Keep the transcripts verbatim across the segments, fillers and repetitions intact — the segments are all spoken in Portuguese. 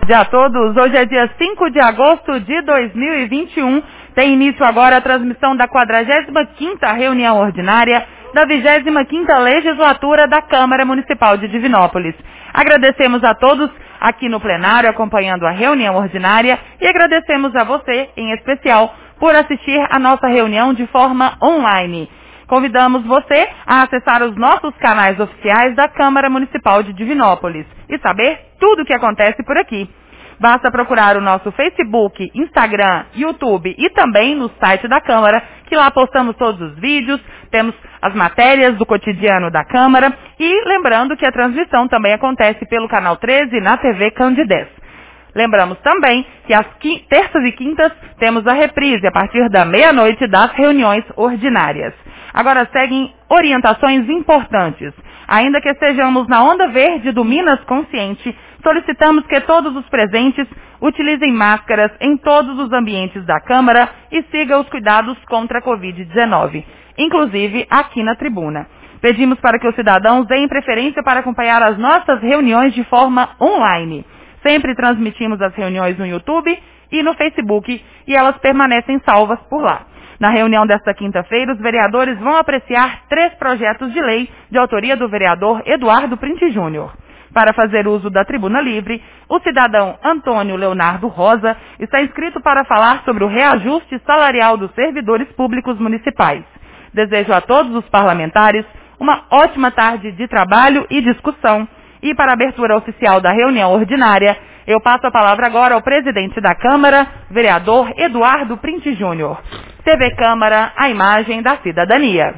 tarde a todos. Hoje é dia cinco de agosto de dois mil e vinte e um. Tem início agora a transmissão da quadragésima quinta reunião ordinária da vigésima quinta legislatura da Câmara Municipal de Divinópolis. Agradecemos a todos aqui no plenário acompanhando a reunião ordinária e agradecemos a você, em especial, por assistir a nossa reunião de forma online. Convidamos você a acessar os nossos canais oficiais da Câmara Municipal de Divinópolis e saber tudo o que acontece por aqui. Basta procurar o nosso Facebook, Instagram, YouTube e também no site da Câmara, que lá postamos todos os vídeos, temos as matérias do cotidiano da Câmara e lembrando que a transmissão também acontece pelo Canal treze na T V Candidez. Lembramos também que às terças e quintas temos a reprise a partir da meia-noite das reuniões ordinárias. Agora seguem orientações importantes. Ainda que estejamos na onda verde do Minas Consciente, solicitamos que todos os presentes utilizem máscaras em todos os ambientes da Câmara e sigam os cuidados contra a covid dezenove, inclusive aqui na tribuna. Pedimos para que os cidadãos deem preferência para acompanhar as nossas reuniões de forma online. Sempre transmitimos as reuniões no YouTube e no Facebook e elas permanecem salvas por lá. Na reunião desta quinta-feira, os vereadores vão apreciar três projetos de lei de autoria do vereador Eduardo Printi Júnior. Para fazer uso da tribuna livre, o cidadão Antônio Leonardo Rosa está inscrito para falar sobre o reajuste salarial dos servidores públicos municipais. Desejo a todos os parlamentares uma ótima tarde de trabalho e discussão. E para a abertura oficial da reunião ordinária, eu passo a palavra agora ao presidente da Câmara, vereador Eduardo Printi Júnior. T V Câmara, a imagem da cidadania.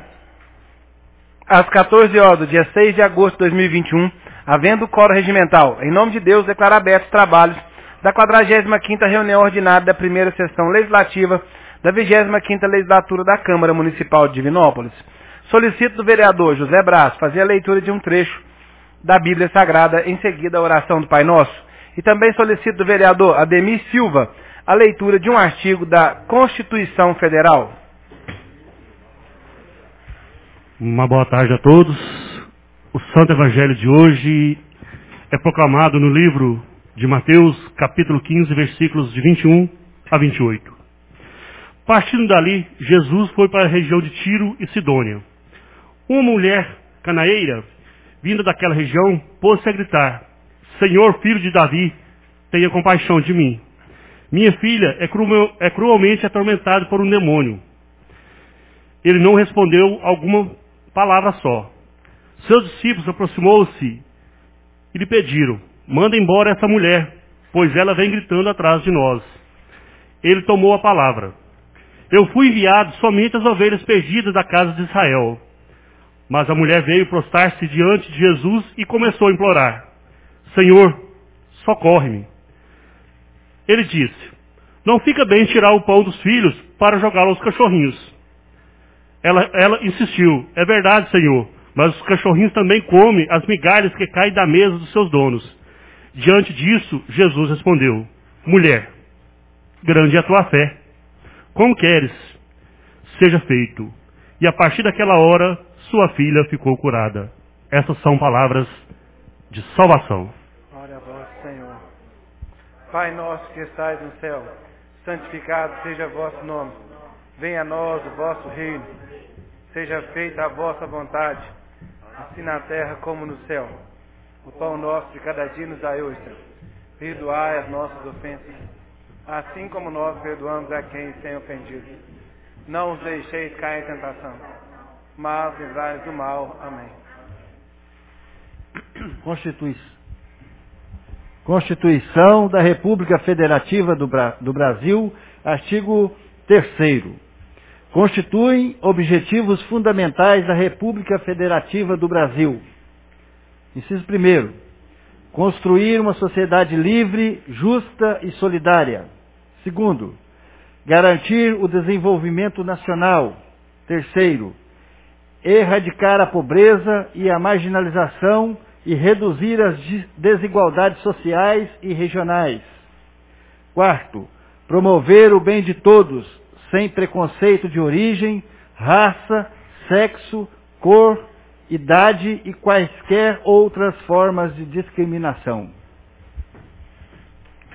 Às quatorze horas do dia seis de agosto de dois mil e vinte e um, havendo quórum regimental, em nome de Deus, declaro abertos os trabalhos da quadragésima quinta reunião ordinária da primeira sessão legislativa da vigésima quinta legislatura da Câmara Municipal de Divinópolis. Solicito do vereador José Braz fazer a leitura de um trecho da Bíblia Sagrada, em seguida a oração do Pai Nosso. E também solicito do vereador Ademir Silva a leitura de um artigo da Constituição Federal. Uma boa tarde a todos. O Santo Evangelho de hoje é proclamado no livro de Mateus, capítulo quinze, versículos de vinte e um a vinte e oito. Partindo dali, Jesus foi para a região de Tiro e Sidônia. Uma mulher cananeia, vinda daquela região, pôs-se a gritar: Senhor, filho de Davi, tenha compaixão de mim. Minha filha é, cru, é cruelmente atormentada por um demônio. Ele não respondeu alguma palavra só. Seus discípulos aproximou-se e lhe pediram: manda embora essa mulher, pois ela vem gritando atrás de nós. Ele tomou a palavra: eu fui enviado somente às ovelhas perdidas da casa de Israel. Mas a mulher veio prostrar-se diante de Jesus e começou a implorar: Senhor, socorre-me. Ele disse: não fica bem tirar o pão dos filhos para jogá-lo aos cachorrinhos. Ela, ela insistiu: é verdade, Senhor, mas os cachorrinhos também comem as migalhas que caem da mesa dos seus donos. Diante disso, Jesus respondeu: mulher, grande é a tua fé. Como queres, seja feito. E a partir daquela hora, sua filha ficou curada. Essas são palavras de salvação. Glória a vós, Senhor. Pai nosso que estais no céu, santificado seja vosso nome. Venha a nós o vosso reino. Seja feita a vossa vontade, assim na terra como no céu. O pão nosso de cada dia nos dai hoje. Perdoai as nossas ofensas, assim como nós perdoamos a quem tem ofendido. Não os deixeis cair em tentação, mas livrai-nos do mal. Amém. Constituição. Constituição da República Federativa do, Bra... do Brasil, artigo terceiro. Constituem objetivos fundamentais da República Federativa do Brasil. Inciso primeiro. Construir uma sociedade livre, justa e solidária. Segundo. Garantir o desenvolvimento nacional. Terceiro. Erradicar a pobreza e a marginalização e reduzir as desigualdades sociais e regionais. Quarto, promover o bem de todos, sem preconceito de origem, raça, sexo, cor, idade e quaisquer outras formas de discriminação.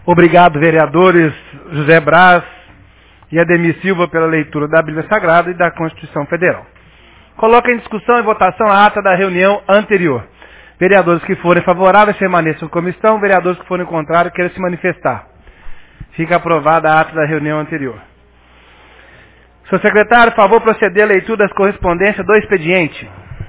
Obrigado, vereadores José Braz e Ademir Silva, pela leitura da Bíblia Sagrada e da Constituição Federal. Coloca em discussão e votação a ata da reunião anterior. Vereadores que forem favoráveis permaneçam como estão, vereadores que forem contrários queiram se manifestar. Fica aprovada a ata da reunião anterior. Senhor secretário, por favor, proceder à leitura das correspondências do expediente.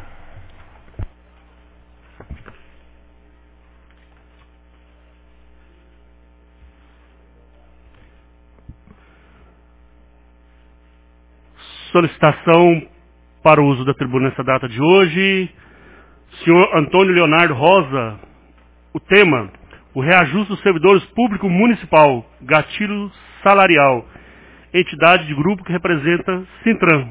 Solicitação para o uso da tribuna nessa data de hoje. Senhor Antônio Leonardo Rosa, o tema, o reajuste dos servidores público municipal, gatilho salarial, entidade de grupo que representa Sintran.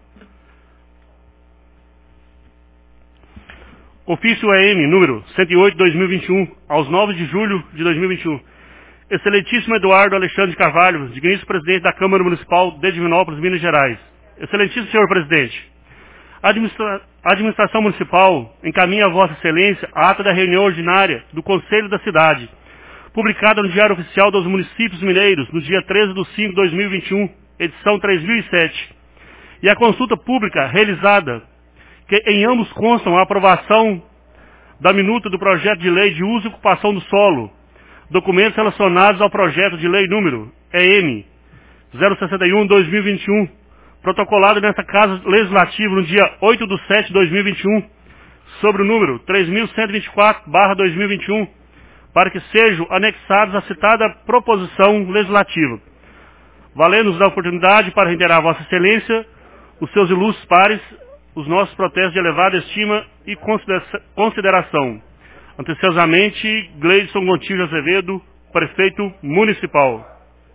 Ofício E M, número cento e oito, dois mil e vinte e um, aos nove de julho de dois mil e vinte e um. Excelentíssimo Eduardo Alexandre de Carvalho, digníssimo presidente da Câmara Municipal de Divinópolis, Minas Gerais. Excelentíssimo senhor presidente, a administra... administração municipal encaminha a Vossa Excelência a ata da reunião ordinária do Conselho da Cidade, publicada no Diário Oficial dos Municípios Mineiros, no dia treze de cinco de dois mil e vinte e um, edição três mil e sete, e a consulta pública realizada, que em ambos constam a aprovação da minuta do projeto de lei de uso e ocupação do solo, documentos relacionados ao projeto de lei número E M zero sessenta e um, dois mil e vinte e um, protocolado nesta Casa Legislativa no dia oito de sete de dois mil e vinte e um, sobre o número três mil cento e vinte e quatro barra dois mil e vinte e um, para que sejam anexados a citada proposição legislativa. Valendo-nos da oportunidade para reiterar a Vossa Excelência, os seus ilustres pares, os nossos protestos de elevada estima e consideração. Anteciosamente, Gleidson Gontijo Azevedo, Prefeito Municipal.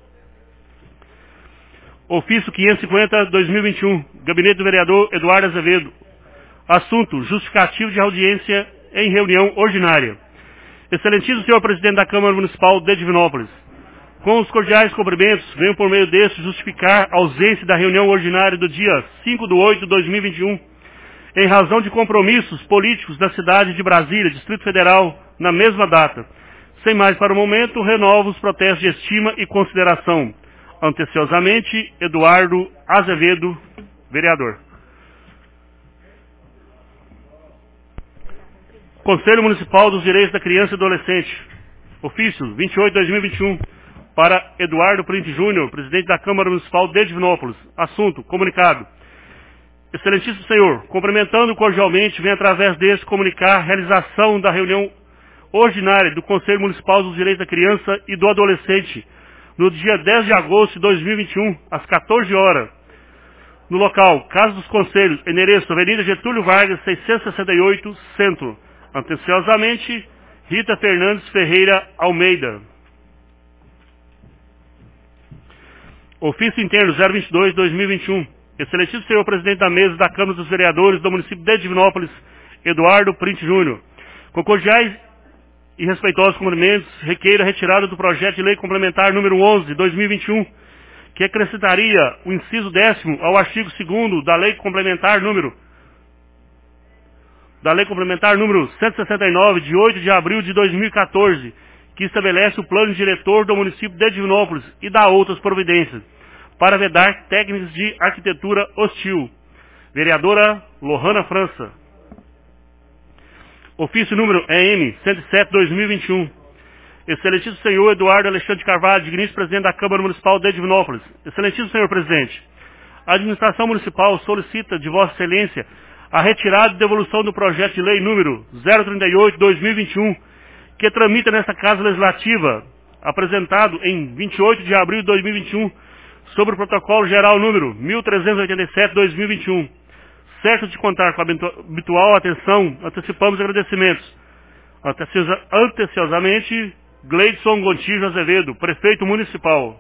Ofício quinhentos e cinquenta, dois mil e vinte e um, Gabinete do Vereador Eduardo Azevedo. Assunto, justificativo de audiência em reunião ordinária. Excelentíssimo senhor presidente da Câmara Municipal de Divinópolis, com os cordiais cumprimentos, venho por meio deste justificar a ausência da reunião ordinária do dia cinco de oito de dois mil e vinte e um, em razão de compromissos políticos da cidade de Brasília, Distrito Federal, na mesma data. Sem mais para o momento, renovo os protestos de estima e consideração. Anteciosamente, Eduardo Azevedo, vereador. Conselho Municipal dos Direitos da Criança e do Adolescente. Ofício vinte e oito, dois mil e vinte e um, para Eduardo Printe Júnior, presidente da Câmara Municipal de Divinópolis. Assunto, comunicado. Excelentíssimo senhor, cumprimentando cordialmente, vem através deste comunicar a realização da reunião ordinária do Conselho Municipal dos Direitos da Criança e do Adolescente, no dia dez de agosto de dois mil e vinte e um, às quatorze horas, no local Casa dos Conselhos, endereço Avenida Getúlio Vargas, seiscentos e sessenta e oito, Centro. Anteciosamente, Rita Fernandes Ferreira Almeida. Ofício interno zero vinte e dois, dois mil e vinte e um. Excelentíssimo senhor presidente da mesa da Câmara dos Vereadores do município de Divinópolis, Eduardo Printe Júnior, com cordiais e respeitosos cumprimentos, requeira a retirada do projeto de lei complementar número onze, de dois mil e vinte e um, que acrescentaria o inciso décimo ao artigo segundo da lei complementar número da lei complementar número cento e sessenta e nove, de oito de abril de dois mil e quatorze, que estabelece o plano diretor do município de Divinópolis e dá outras providências, para vedar técnicas de arquitetura hostil. Vereadora Lohana França. Ofício número E M cento e sete, dois mil e vinte e um. Excelentíssimo senhor Eduardo Alexandre de Carvalho, digníssimo presidente da Câmara Municipal de Divinópolis. Excelentíssimo senhor presidente, a administração municipal solicita de Vossa Excelência a retirada e devolução do projeto de lei número zero trinta e oito, dois mil e vinte e um, que tramita nesta Casa Legislativa, apresentado em vinte e oito de abril de dois mil e vinte e um, sobre o protocolo geral número mil trezentos e oitenta e sete, dois mil e vinte e um. Certo de contar com a habitual atenção, antecipamos agradecimentos. Anteciosa, anteciosamente, Gleidson Gontijo Azevedo, Prefeito Municipal.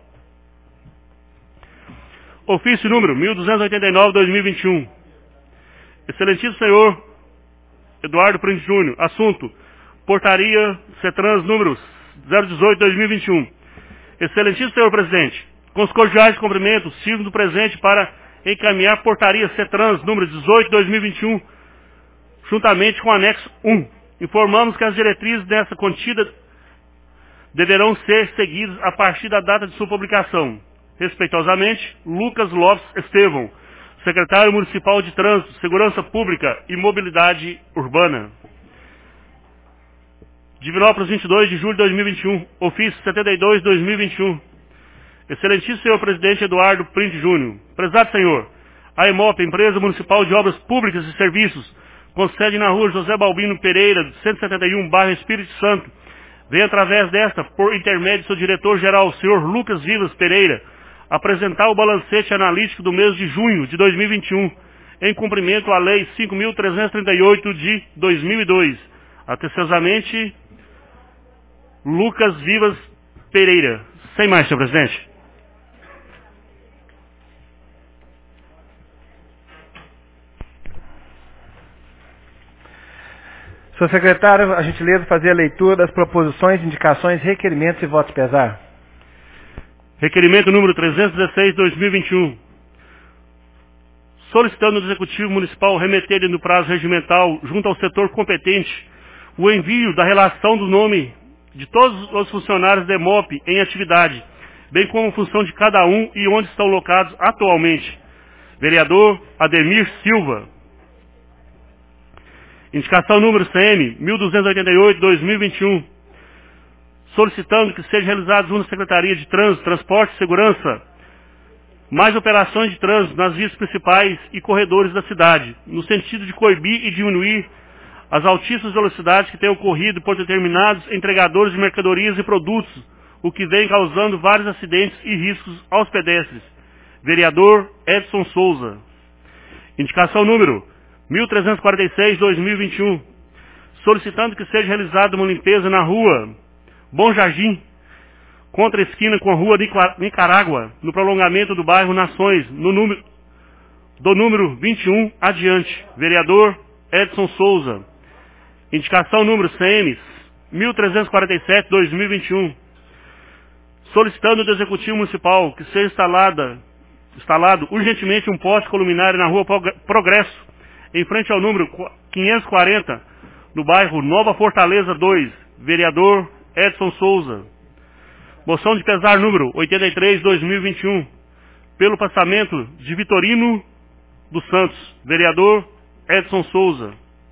Ofício número mil duzentos e oitenta e nove, dois mil e vinte e um. Excelentíssimo senhor Eduardo Printe Júnior. Assunto, Portaria CETRANS número zero dezoito, dois mil e vinte e um. Excelentíssimo senhor presidente, com os cordiais cumprimentos, sirvo do presente para encaminhar Portaria CETRANS número dezoito, dois mil e vinte e um, juntamente com o anexo um. Informamos que as diretrizes dessa contida deverão ser seguidos a partir da data de sua publicação. Respeitosamente, Lucas Lopes Estevão, secretário municipal de Trânsito, Segurança Pública e Mobilidade Urbana. Divinópolis, vinte e dois de julho de dois mil e vinte e um, ofício setenta e dois de dois mil e vinte e um. Excelentíssimo senhor presidente Eduardo Print Júnior, prezado senhor, a EMOP, Empresa Municipal de Obras Públicas e Serviços, com sede na rua José Balbino Pereira, cento e setenta e um, bairro Espírito Santo, vem através desta, por intermédio do seu diretor-geral, senhor Lucas Vivas Pereira, apresentar o balancete analítico do mês de junho de dois mil e vinte e um, em cumprimento à Lei cinco mil trezentos e trinta e oito de dois mil e dois. Atenciosamente, Lucas Vivas Pereira. Sem mais, senhor presidente. Senhor secretário, a gentileza fazer a leitura das proposições, indicações, requerimentos e votos pesar. Requerimento número trezentos e dezesseis de dois mil e vinte e um. Solicitando ao Executivo Municipal remeter no prazo regimental, junto ao setor competente, o envio da relação do nome de todos os funcionários da EMOP em atividade, bem como a função de cada um e onde estão locados atualmente. Vereador Ademir Silva. Indicação número C M mil duzentos e oitenta e oito de dois mil e vinte e um. Solicitando que seja realizado junto à Secretaria de Trânsito, Transporte e Segurança mais operações de trânsito nas vias principais e corredores da cidade, no sentido de coibir e diminuir as altíssimas velocidades que têm ocorrido por determinados entregadores de mercadorias e produtos, o que vem causando vários acidentes e riscos aos pedestres. Vereador Edson Souza. Indicação número mil trezentos e quarenta e seis de dois mil e vinte e um. Solicitando que seja realizada uma limpeza na rua Bom Jardim, contra a esquina com a rua Nicarágua, no prolongamento do bairro Nações, no número, do número vinte e um adiante. Vereador Edson Souza. Indicação número C M mil trezentos e quarenta e sete de dois mil e vinte e um. Solicitando do Executivo Municipal que seja instalada, instalado urgentemente um poste columinário na rua Progresso, em frente ao número quinhentos e quarenta, no bairro Nova Fortaleza dois. Vereador Edson Souza. Moção de pesar número oitenta e três de dois mil e vinte e um, pelo passamento de Vitorino dos Santos. Vereador Edson Souza.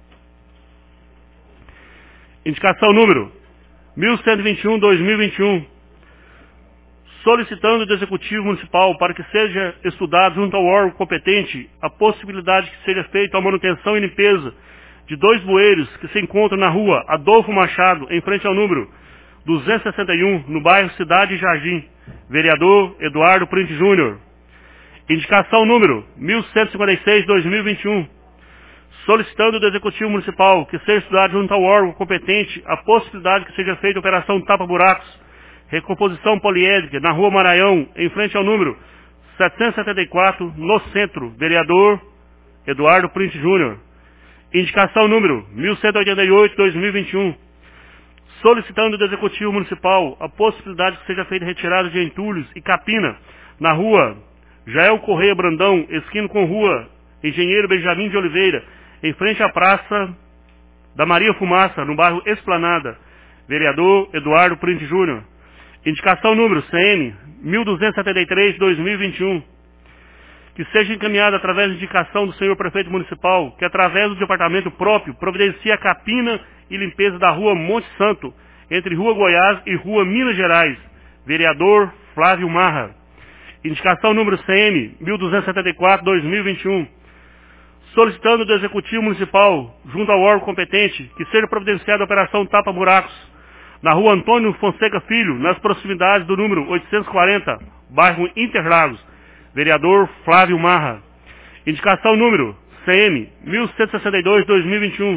Indicação número mil cento e vinte e um de dois mil e vinte e um. Solicitando do Executivo Municipal para que seja estudado junto ao órgão competente a possibilidade que seja feita a manutenção e limpeza de dois bueiros que se encontram na rua Adolfo Machado, em frente ao número duzentos e sessenta e um, no bairro Cidade e Jardim. Vereador Eduardo Print Júnior. Indicação número mil cento e cinquenta e seis de dois mil e vinte e um. Solicitando do Executivo Municipal que seja estudado junto ao órgão competente a possibilidade que seja feita a operação tapa-buracos, recomposição poliédrica, na rua Maranhão, em frente ao número setecentos e setenta e quatro, no centro. Vereador Eduardo Print Júnior. Indicação número mil cento e oitenta e oito de dois mil e vinte e um. Solicitando do Executivo Municipal a possibilidade que seja feita retirada de entulhos e capina na rua Jael Correia Brandão, esquina com rua Engenheiro Benjamin de Oliveira, em frente à Praça da Maria Fumaça, no bairro Esplanada. Vereador Eduardo Print Júnior. Indicação número C M mil duzentos e setenta e três de dois mil e vinte e um. Que seja encaminhada através de indicação do senhor Prefeito Municipal, que através do departamento próprio providencie a capina e limpeza da rua Monte Santo, entre Rua Goiás e Rua Minas Gerais. Vereador Flávio Marra. Indicação número C M mil duzentos e setenta e quatro de dois mil e vinte e um. Solicitando do Executivo Municipal, junto ao órgão competente, que seja providenciada a operação tapa-buracos na rua Antônio Fonseca Filho, nas proximidades do número oitocentos e quarenta, bairro Interlagos. Vereador Flávio Marra. Indicação número C M mil cento e sessenta e dois de dois mil e vinte e um.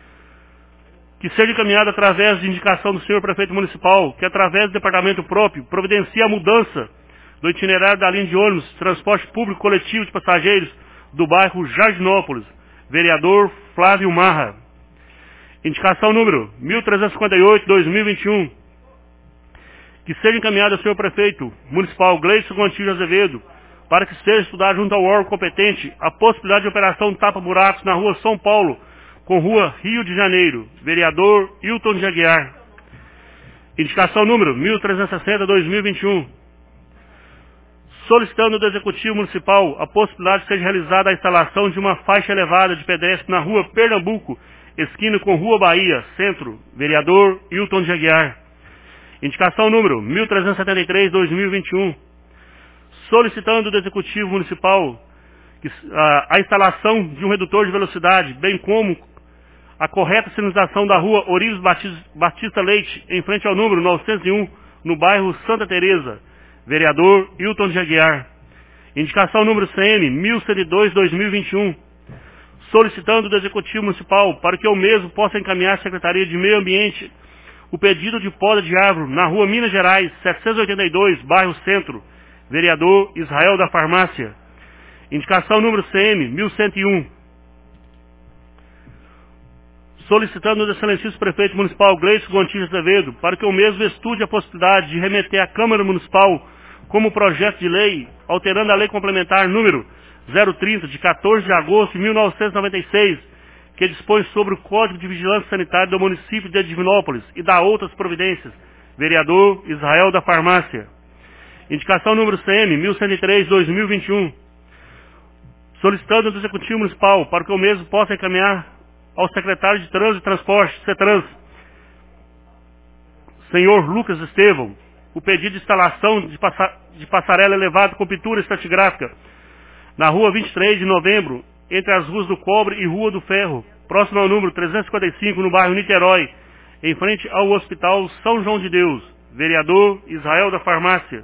Que seja encaminhada através de indicação do senhor Prefeito Municipal, que através do departamento próprio providencie a mudança do itinerário da linha de ônibus, transporte público coletivo de passageiros do bairro Jardinópolis. Vereador Flávio Marra. Indicação número mil trezentos e cinquenta e oito de dois mil e vinte e um. Que seja encaminhada ao senhor Prefeito Municipal Gleison Gontijo Azevedo, para que seja estudado junto ao órgão competente a possibilidade de operação tapa-buracos na rua São Paulo, com rua Rio de Janeiro. Vereador Hilton de Aguiar. Indicação número mil trezentos e sessenta barra dois mil e vinte e um. Solicitando do Executivo Municipal a possibilidade de seja realizada a instalação de uma faixa elevada de pedestre na rua Pernambuco, esquina com Rua Bahia, Centro. Vereador Hilton de Aguiar. Indicação número mil trezentos e setenta e três barra dois mil e vinte e um. Solicitando do Executivo Municipal que, a, a instalação de um redutor de velocidade, bem como a correta sinalização da rua Orives Batista Leite, em frente ao número novecentos e um, no bairro Santa Teresa. Vereador Hilton de Aguiar. Indicação número C M mil cento e dois barra dois mil e vinte e um. Solicitando do Executivo Municipal para que eu mesmo possa encaminhar à Secretaria de Meio Ambiente o pedido de poda de árvore na rua Minas Gerais, setecentos e oitenta e dois, bairro Centro. Vereador Israel da Farmácia. Indicação número C M mil cento e um. Solicitando do excelentíssimo prefeito municipal Gleison Gontijo Azevedo para que eu mesmo estude a possibilidade de remeter à Câmara Municipal como projeto de lei, alterando a lei complementar número zero trinta, de quatorze de agosto de mil novecentos e noventa e seis, que dispõe sobre o Código de Vigilância Sanitária do município de Divinópolis e dá outras providências. Vereador Israel da Farmácia. Indicação número C M mil cento e três barra dois mil e vinte e um. Solicitando do Executivo Municipal para que eu mesmo possa encaminhar ao secretário de Trânsito e Transporte, CETRANS, senhor Lucas Estevão, o pedido de instalação de, passa de passarela elevada com pintura estratigráfica na rua vinte e três de novembro, entre as ruas do Cobre e Rua do Ferro, próximo ao número trezentos e cinquenta e cinco, no bairro Niterói, em frente ao Hospital São João de Deus. Vereador Israel da Farmácia.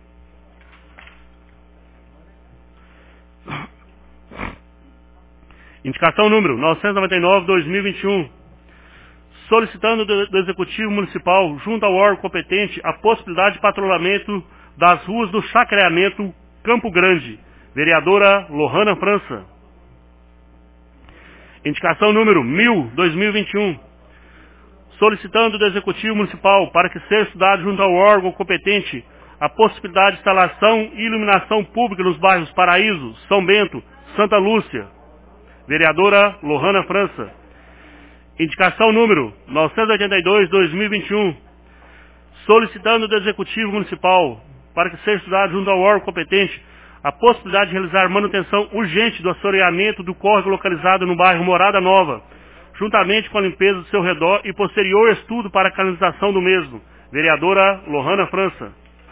Indicação número novecentos e noventa e nove barra dois mil e vinte e um. Solicitando do, do Executivo Municipal, junto ao órgão competente, a possibilidade de patrulhamento das ruas do Chacreamento Campo Grande. Vereadora Lohana França. Indicação número mil barra dois mil e vinte e um. Solicitando do Executivo Municipal para que seja estudado junto ao órgão competente a possibilidade de instalação e iluminação pública nos bairros Paraíso, São Bento, Santa Lúcia. Vereadora Lohana França. Indicação número novecentos e oitenta e dois barra dois mil e vinte e um. Solicitando do Executivo Municipal para que seja estudado junto ao órgão competente a possibilidade de realizar manutenção urgente do assoreamento do córrego localizado no bairro Morada Nova, juntamente com a limpeza do seu redor e posterior estudo para a canalização do mesmo. Vereadora Lohana França.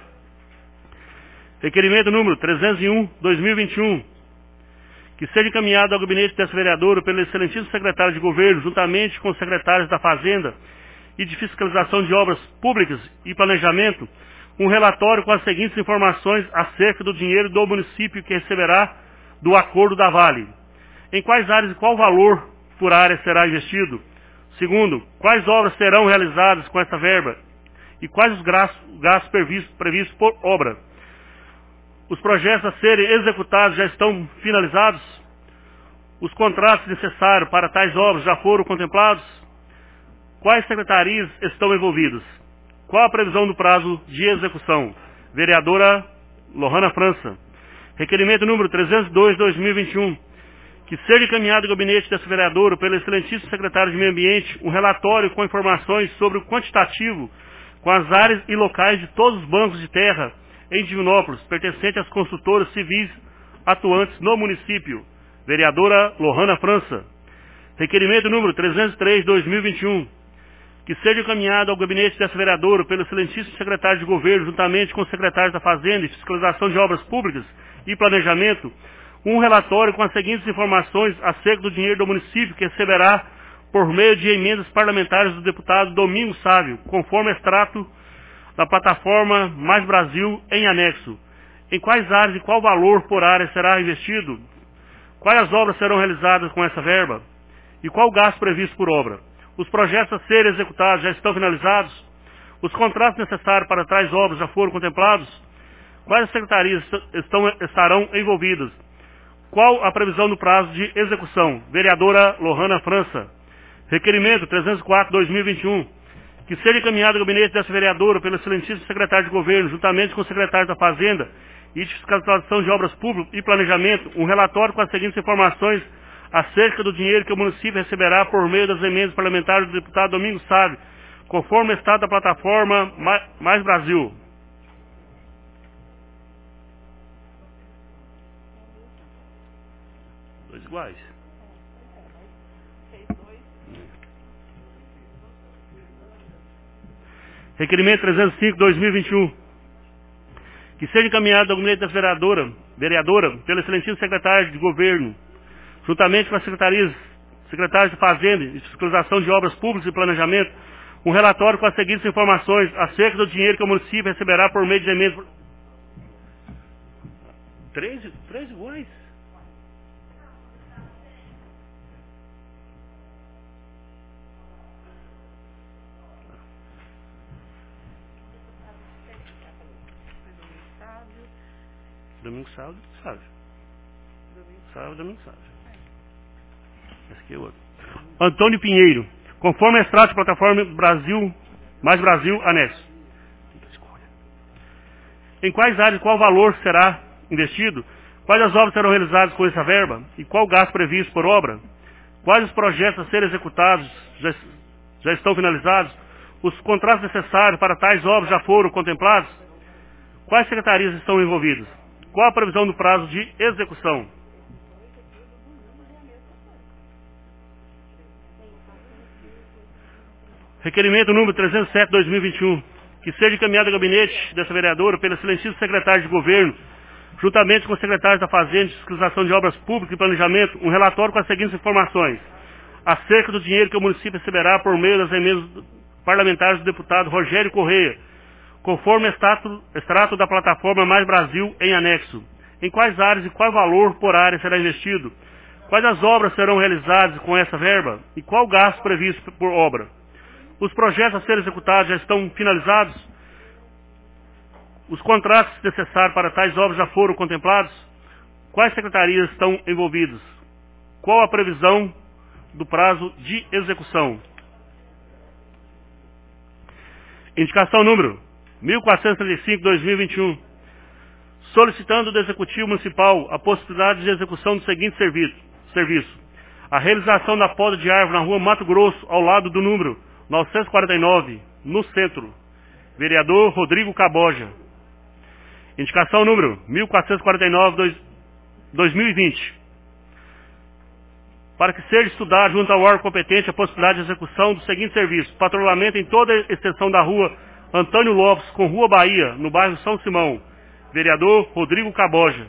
Requerimento número trezentos e um barra dois mil e vinte e um. Que seja encaminhado ao gabinete dessa vereadora pelo excelentíssimo secretário de Governo, juntamente com os secretários da Fazenda e de Fiscalização de Obras Públicas e Planejamento, um relatório com as seguintes informações acerca do dinheiro do município que receberá do acordo da Vale. Em quais áreas e qual valor por área será investido? Segundo, quais obras serão realizadas com essa verba? E quais os gastos, gastos previstos, previstos por obra? Os projetos a serem executados já estão finalizados? Os contratos necessários para tais obras já foram contemplados? Quais secretarias estão envolvidas? Qual a previsão do prazo de execução? Vereadora Lohana França. Requerimento número trezentos e dois barra dois mil e vinte e um. Que seja encaminhado ao gabinete dessa vereadora pelo excelentíssimo secretário de Meio Ambiente um relatório com informações sobre o quantitativo com as áreas e locais de todos os bancos de terra em Divinópolis, pertencente às construtoras civis atuantes no município. Vereadora Lohana França. Requerimento número trezentos e três barra dois mil e vinte e um. Que seja encaminhado ao gabinete dessa vereadora pelo excelentíssimo secretário de Governo, juntamente com os secretários da Fazenda e Fiscalização de Obras Públicas e Planejamento, um relatório com as seguintes informações acerca do dinheiro do município que receberá por meio de emendas parlamentares do deputado Domingos Sávio, conforme extrato da plataforma Mais Brasil em anexo. Em quais áreas e qual valor por área será investido? Quais obras serão realizadas com essa verba? E qual o gasto previsto por obra? Os projetos a serem executados já estão finalizados? Os contratos necessários para tais obras já foram contemplados? Quais secretarias estão, estarão envolvidas? Qual a previsão do prazo de execução? Vereadora Lohana França. Requerimento trezentos e quatro barra dois mil e vinte e um. Que seja encaminhado ao gabinete dessa vereadora pelo excelentíssimo secretário de Governo, juntamente com o secretário da Fazenda e de Fiscalização de Obras Públicas e Planejamento, um relatório com as seguintes informações acerca do dinheiro que o município receberá por meio das emendas parlamentares do deputado Domingos Sávio, conforme o estado da plataforma Mais Brasil. Dois iguais. Requerimento trezentos e cinco, dois mil e vinte e um. Que seja encaminhado ao gabinete da vereadora, vereadora pelo excelentíssimo secretário de governo, juntamente com as secretarias, secretários de Fazenda e Fiscalização de Obras Públicas e Planejamento, um relatório com as seguintes informações acerca do dinheiro que o município receberá por meio de emendas. Três, três iguais. Domingo, sábado, sábado. Sábado, domingo, sábado. Esse aqui é o outro. Antônio Pinheiro. Conforme a extrato de plataforma Brasil, Mais Brasil, anexo. Em quais áreas, qual valor será investido? Quais as obras serão realizadas com essa verba? E qual o gasto previsto por obra? Quais os projetos a serem executados já, já estão finalizados? Os contratos necessários para tais obras já foram contemplados? Quais secretarias estão envolvidas? Qual a previsão do prazo de execução? Requerimento número trezentos e sete, dois mil e vinte e um. Que seja encaminhado ao gabinete dessa vereadora pelo excelentíssimo secretário de governo, juntamente com os secretários da Fazenda, Fiscalização de Obras Públicas e Planejamento, um relatório com as seguintes informações acerca do dinheiro que o município receberá por meio das emendas parlamentares do deputado Rogério Correia, conforme extrato, extrato da plataforma Mais Brasil em anexo. Em quais áreas e qual valor por área será investido? Quais as obras serão realizadas com essa verba? E qual o gasto previsto por obra? Os projetos a serem executados já estão finalizados? Os contratos necessários para tais obras já foram contemplados? Quais secretarias estão envolvidas? Qual a previsão do prazo de execução? Indicação número mil quatrocentos e trinta e cinco, dois mil e vinte e um. Solicitando do Executivo Municipal a possibilidade de execução do seguinte serviço. serviço. A realização da poda de árvore na rua Mato Grosso, ao lado do número novecentos e quarenta e nove, no centro. Vereador Rodrigo Caboja. Indicação número mil quatrocentos e quarenta e nove, dois mil e vinte. Para que seja estudado junto ao órgão competente a possibilidade de execução do seguinte serviço. Patrulhamento em toda a extensão da rua Antônio Lopes, com Rua Bahia, no bairro São Simão. Vereador Rodrigo Caboja.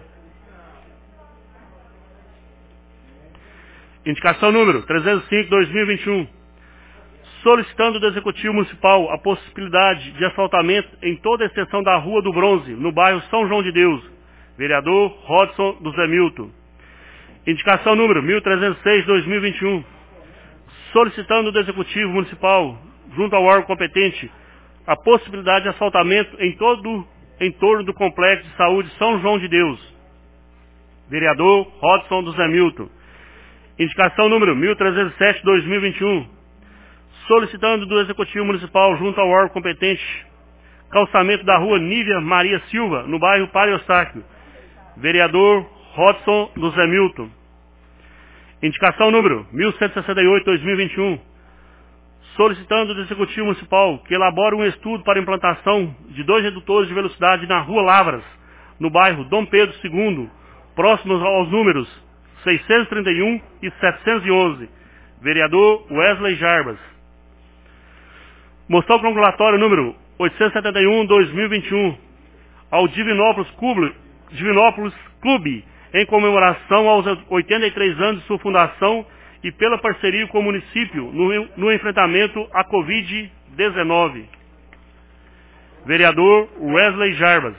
Indicação número trezentos e cinco, dois mil e vinte e um. Solicitando do Executivo Municipal a possibilidade de asfaltamento em toda a extensão da Rua do Bronze, no bairro São João de Deus. Vereador Rodson do Zé Milton. Indicação número mil trezentos e seis, dois mil e vinte e um. Solicitando do Executivo Municipal, junto ao órgão competente, a possibilidade de asfaltamento em todo em torno do Complexo de Saúde São João de Deus. Vereador Rodson do Zé Milton. Indicação número mil trezentos e sete, dois mil e vinte e um. Solicitando do Executivo Municipal, junto ao órgão competente, calçamento da rua Nívia Maria Silva, no bairro Padre Eustáquio. Vereador Rodson do Zé Milton. Indicação número mil cento e sessenta e oito, dois mil e vinte e um. Solicitando do Executivo Municipal que elabore um estudo para implantação de dois redutores de velocidade na rua Lavras, no bairro Dom Pedro segundo, próximos aos números seiscentos e trinta e um e setecentos e onze. Vereador Wesley Jarbas. Moção congratulatória número oitocentos e setenta e um, dois mil e vinte e um, ao Divinópolis Clube, Divinópolis Clube, em comemoração aos oitenta e três anos de sua fundação e pela parceria com o município no, no enfrentamento à covid dezenove. Vereador Wesley Jarbas.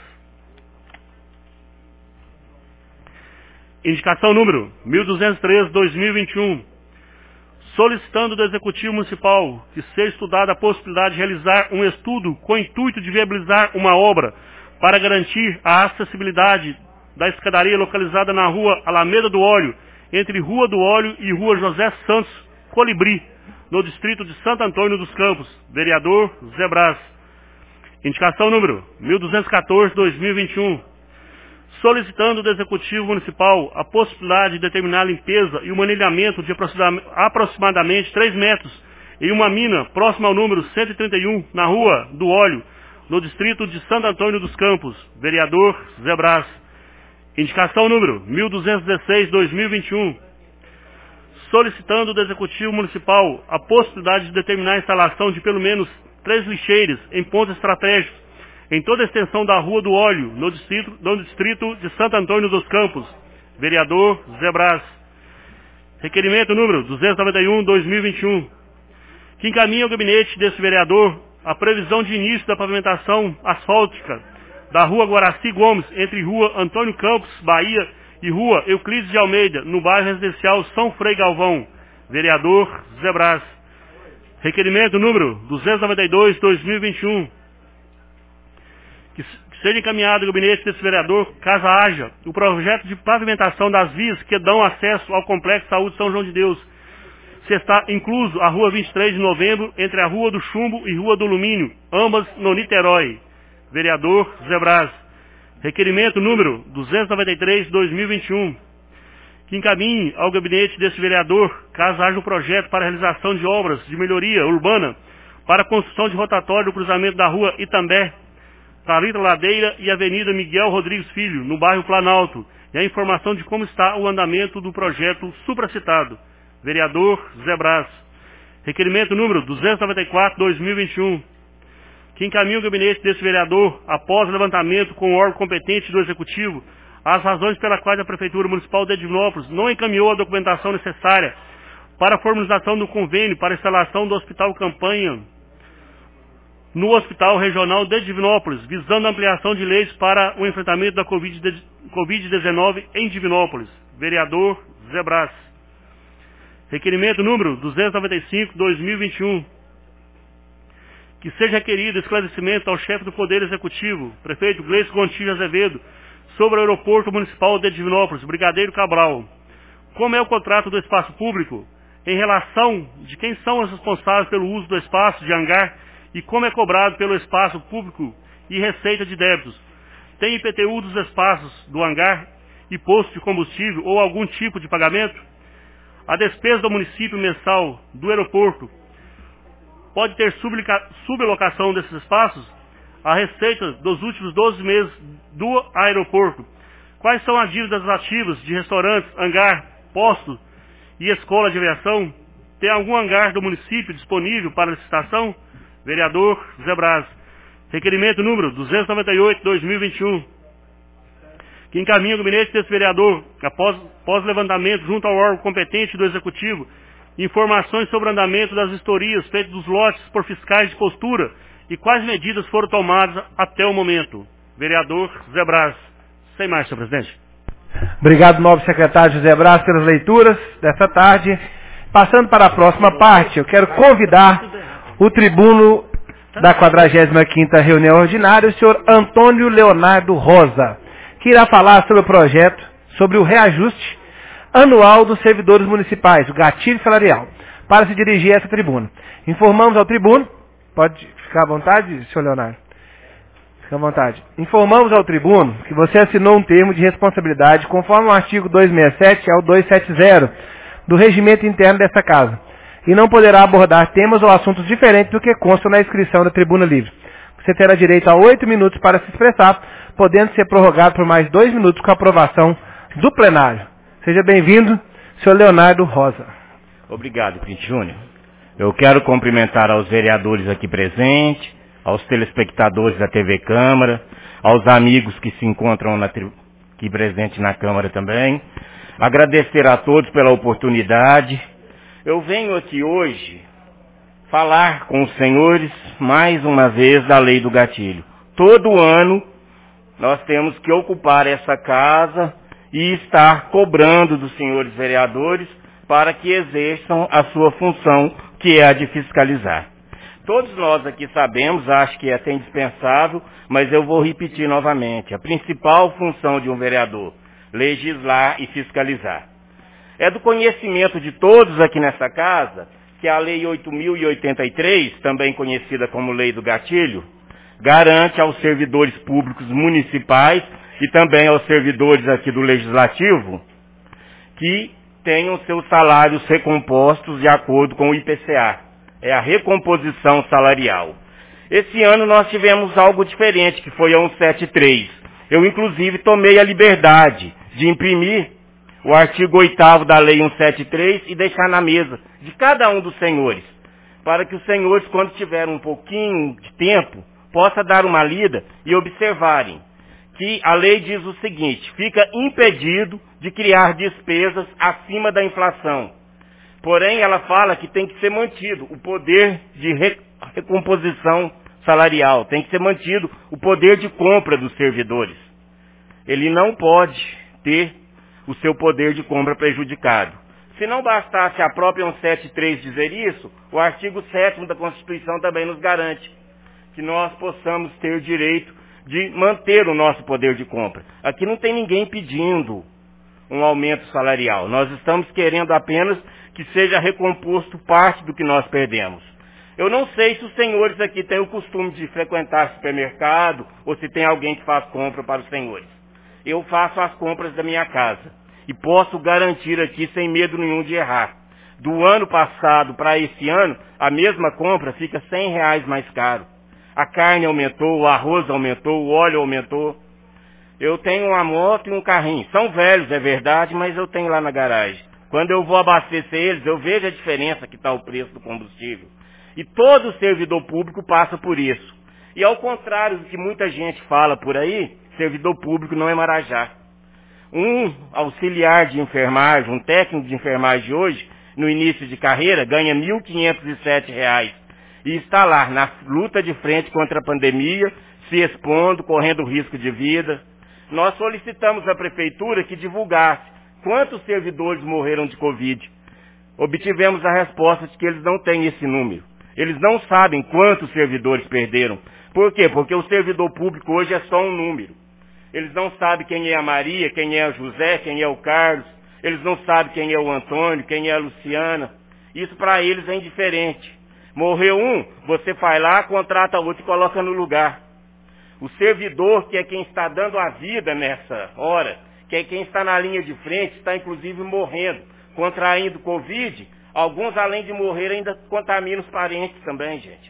Indicação número mil duzentos e treze, dois mil e vinte e um. Solicitando do Executivo Municipal que seja estudada a possibilidade de realizar um estudo com o intuito de viabilizar uma obra para garantir a acessibilidade da escadaria localizada na rua Alameda do Óleo, entre Rua do Óleo e Rua José Santos Colibri, no distrito de Santo Antônio dos Campos. Vereador Zé Brás. Indicação número mil duzentos e quatorze, dois mil e vinte e um. Solicitando do Executivo Municipal a possibilidade de determinar a limpeza e o manilhamento de aproximadamente três metros em uma mina próxima ao número cento e trinta e um, na Rua do Óleo, no distrito de Santo Antônio dos Campos. Vereador Zé Brás. Indicação número mil duzentos e dezesseis barra dois mil e vinte e um, solicitando do Executivo Municipal a possibilidade de determinar a instalação de pelo menos três lixeiras em pontos estratégicos em toda a extensão da Rua do Óleo, no distrito, no distrito de Santo Antônio dos Campos. Vereador Zé Brás. Requerimento número duzentos e noventa e um barra dois mil e vinte e um, que encaminha ao gabinete desse vereador a previsão de início da pavimentação asfáltica da Rua Guaraci Gomes, entre Rua Antônio Campos, Bahia, e Rua Euclides de Almeida, no bairro residencial São Frei Galvão. Vereador Zé Brás. Requerimento número duzentos e noventa e dois barra dois mil e vinte e um, que seja encaminhado ao gabinete desse vereador, caso haja, o projeto de pavimentação das vias que dão acesso ao Complexo Saúde São João de Deus. Se está incluso a Rua vinte e três de Novembro, entre a Rua do Chumbo e Rua do Alumínio, ambas no Niterói. Vereador Zé Brás. Requerimento número duzentos e noventa e três barra dois mil e vinte e um, que encaminhe ao gabinete desse vereador, caso haja um projeto para a realização de obras de melhoria urbana para a construção de rotatório do cruzamento da Rua Itambé, Thalita Ladeira e Avenida Miguel Rodrigues Filho, no bairro Planalto, e a informação de como está o andamento do projeto supracitado. Vereador Zé Brás. Requerimento número duzentos e noventa e quatro barra dois mil e vinte e um, que encaminha o gabinete desse vereador, após o levantamento com o órgão competente do Executivo, as razões pelas quais a Prefeitura Municipal de Divinópolis não encaminhou a documentação necessária para a formalização do convênio para a instalação do Hospital Campanha no Hospital Regional de Divinópolis, visando a ampliação de leis para o enfrentamento da covid dezenove em Divinópolis. Vereador Zé Brás. Requerimento número duzentos e noventa e cinco barra dois mil e vinte e um, que seja requerido esclarecimento ao chefe do Poder Executivo, prefeito Gleison Gontijo Azevedo, sobre o aeroporto municipal de Divinópolis, Brigadeiro Cabral. Como é o contrato do espaço público, em relação de quem são os responsáveis pelo uso do espaço de hangar e como é cobrado pelo espaço público e receita de débitos. Tem I P T U dos espaços do hangar e posto de combustível ou algum tipo de pagamento? A despesa do município mensal do aeroporto pode ter sublocação desses espaços? A receita dos últimos doze meses do aeroporto. Quais são as dívidas ativas de restaurantes, hangar, postos e escola de aviação? Tem algum hangar do município disponível para licitação? Vereador Zé Brás. Requerimento número duzentos e noventa e oito barra dois mil e vinte e um, que encaminha o gabinete desse vereador, após, após levantamento junto ao órgão competente do Executivo, informações sobre o andamento das vistorias feitas dos lotes por fiscais de postura e quais medidas foram tomadas até o momento. Vereador Zé Brás. Sem mais, senhor presidente. Obrigado, nobre secretário José Brás, pelas leituras dessa tarde. Passando para a próxima parte, eu quero convidar o tribuno da quadragésima quinta reunião ordinária, o senhor Antônio Leonardo Rosa, que irá falar sobre o projeto, sobre o reajuste anual dos servidores municipais, o gatilho salarial, para se dirigir a essa tribuna. Informamos ao tribuno, pode ficar à vontade, senhor Leonardo? Fica à vontade. Informamos ao tribuno que você assinou um termo de responsabilidade conforme o artigo duzentos e sessenta e sete ao duzentos e setenta do regimento interno dessa casa, e não poderá abordar temas ou assuntos diferentes do que constam na inscrição da tribuna livre. Você terá direito a oito minutos para se expressar, podendo ser prorrogado por mais dois minutos com a aprovação do plenário. Seja bem-vindo, senhor Leonardo Rosa. Obrigado, Pinto Júnior. Eu quero cumprimentar aos vereadores aqui presentes, aos telespectadores da T V Câmara, aos amigos que se encontram na tri... aqui presentes na Câmara também. Agradecer a todos pela oportunidade. Eu venho aqui hoje falar com os senhores mais uma vez da lei do gatilho. Todo ano nós temos que ocupar essa casa e estar cobrando dos senhores vereadores para que exerçam a sua função, que é a de fiscalizar. Todos nós aqui sabemos, acho que é até indispensável, mas eu vou repetir novamente. A principal função de um vereador, legislar e fiscalizar. É do conhecimento de todos aqui nessa casa que a Lei oito mil e oitenta e três, também conhecida como Lei do Gatilho, garante aos servidores públicos municipais e também aos servidores aqui do Legislativo que tenham seus salários recompostos de acordo com o I P C A. é a recomposição salarial. Esse ano nós tivemos algo diferente, que foi a cento e setenta e três. Eu, inclusive, tomei a liberdade de imprimir o artigo oitavo da Lei cento e setenta e três e deixar na mesa de cada um dos senhores, para que os senhores, quando tiverem um pouquinho de tempo, possam dar uma lida e observarem que a lei diz o seguinte: fica impedido de criar despesas acima da inflação. Porém, ela fala que tem que ser mantido o poder de recomposição salarial, tem que ser mantido o poder de compra dos servidores. Ele não pode ter o seu poder de compra prejudicado. Se não bastasse a própria cento e setenta e três dizer isso, o artigo sétimo da Constituição também nos garante que nós possamos ter direito de manter o nosso poder de compra. Aqui não tem ninguém pedindo um aumento salarial. Nós estamos querendo apenas que seja recomposto parte do que nós perdemos. Eu não sei se os senhores aqui têm o costume de frequentar supermercado ou se tem alguém que faz compra para os senhores. Eu faço as compras da minha casa e posso garantir aqui sem medo nenhum de errar. Do ano passado para esse ano, a mesma compra fica cem reais mais caro. A carne aumentou, o arroz aumentou, o óleo aumentou. Eu tenho uma moto e um carrinho. São velhos, é verdade, mas eu tenho lá na garagem. Quando eu vou abastecer eles, eu vejo a diferença que está o preço do combustível. E todo servidor público passa por isso. E ao contrário do que muita gente fala por aí, servidor público não é marajá. Um auxiliar de enfermagem, um técnico de enfermagem hoje, no início de carreira, ganha mil quinhentos e sete reais. E está lá, na luta de frente contra a pandemia, se expondo, correndo risco de vida. Nós solicitamos à prefeitura que divulgasse quantos servidores morreram de Covid. Obtivemos a resposta de que eles não têm esse número. Eles não sabem quantos servidores perderam. Por quê? Porque o servidor público hoje é só um número. Eles não sabem quem é a Maria, quem é o José, quem é o Carlos. Eles não sabem quem é o Antônio, quem é a Luciana. Isso para eles é indiferente. Morreu um, você vai lá, contrata outro e coloca no lugar. O servidor, que é quem está dando a vida nessa hora, que é quem está na linha de frente, está inclusive morrendo, contraindo Covid. Alguns, além de morrer, ainda contaminam os parentes também, gente.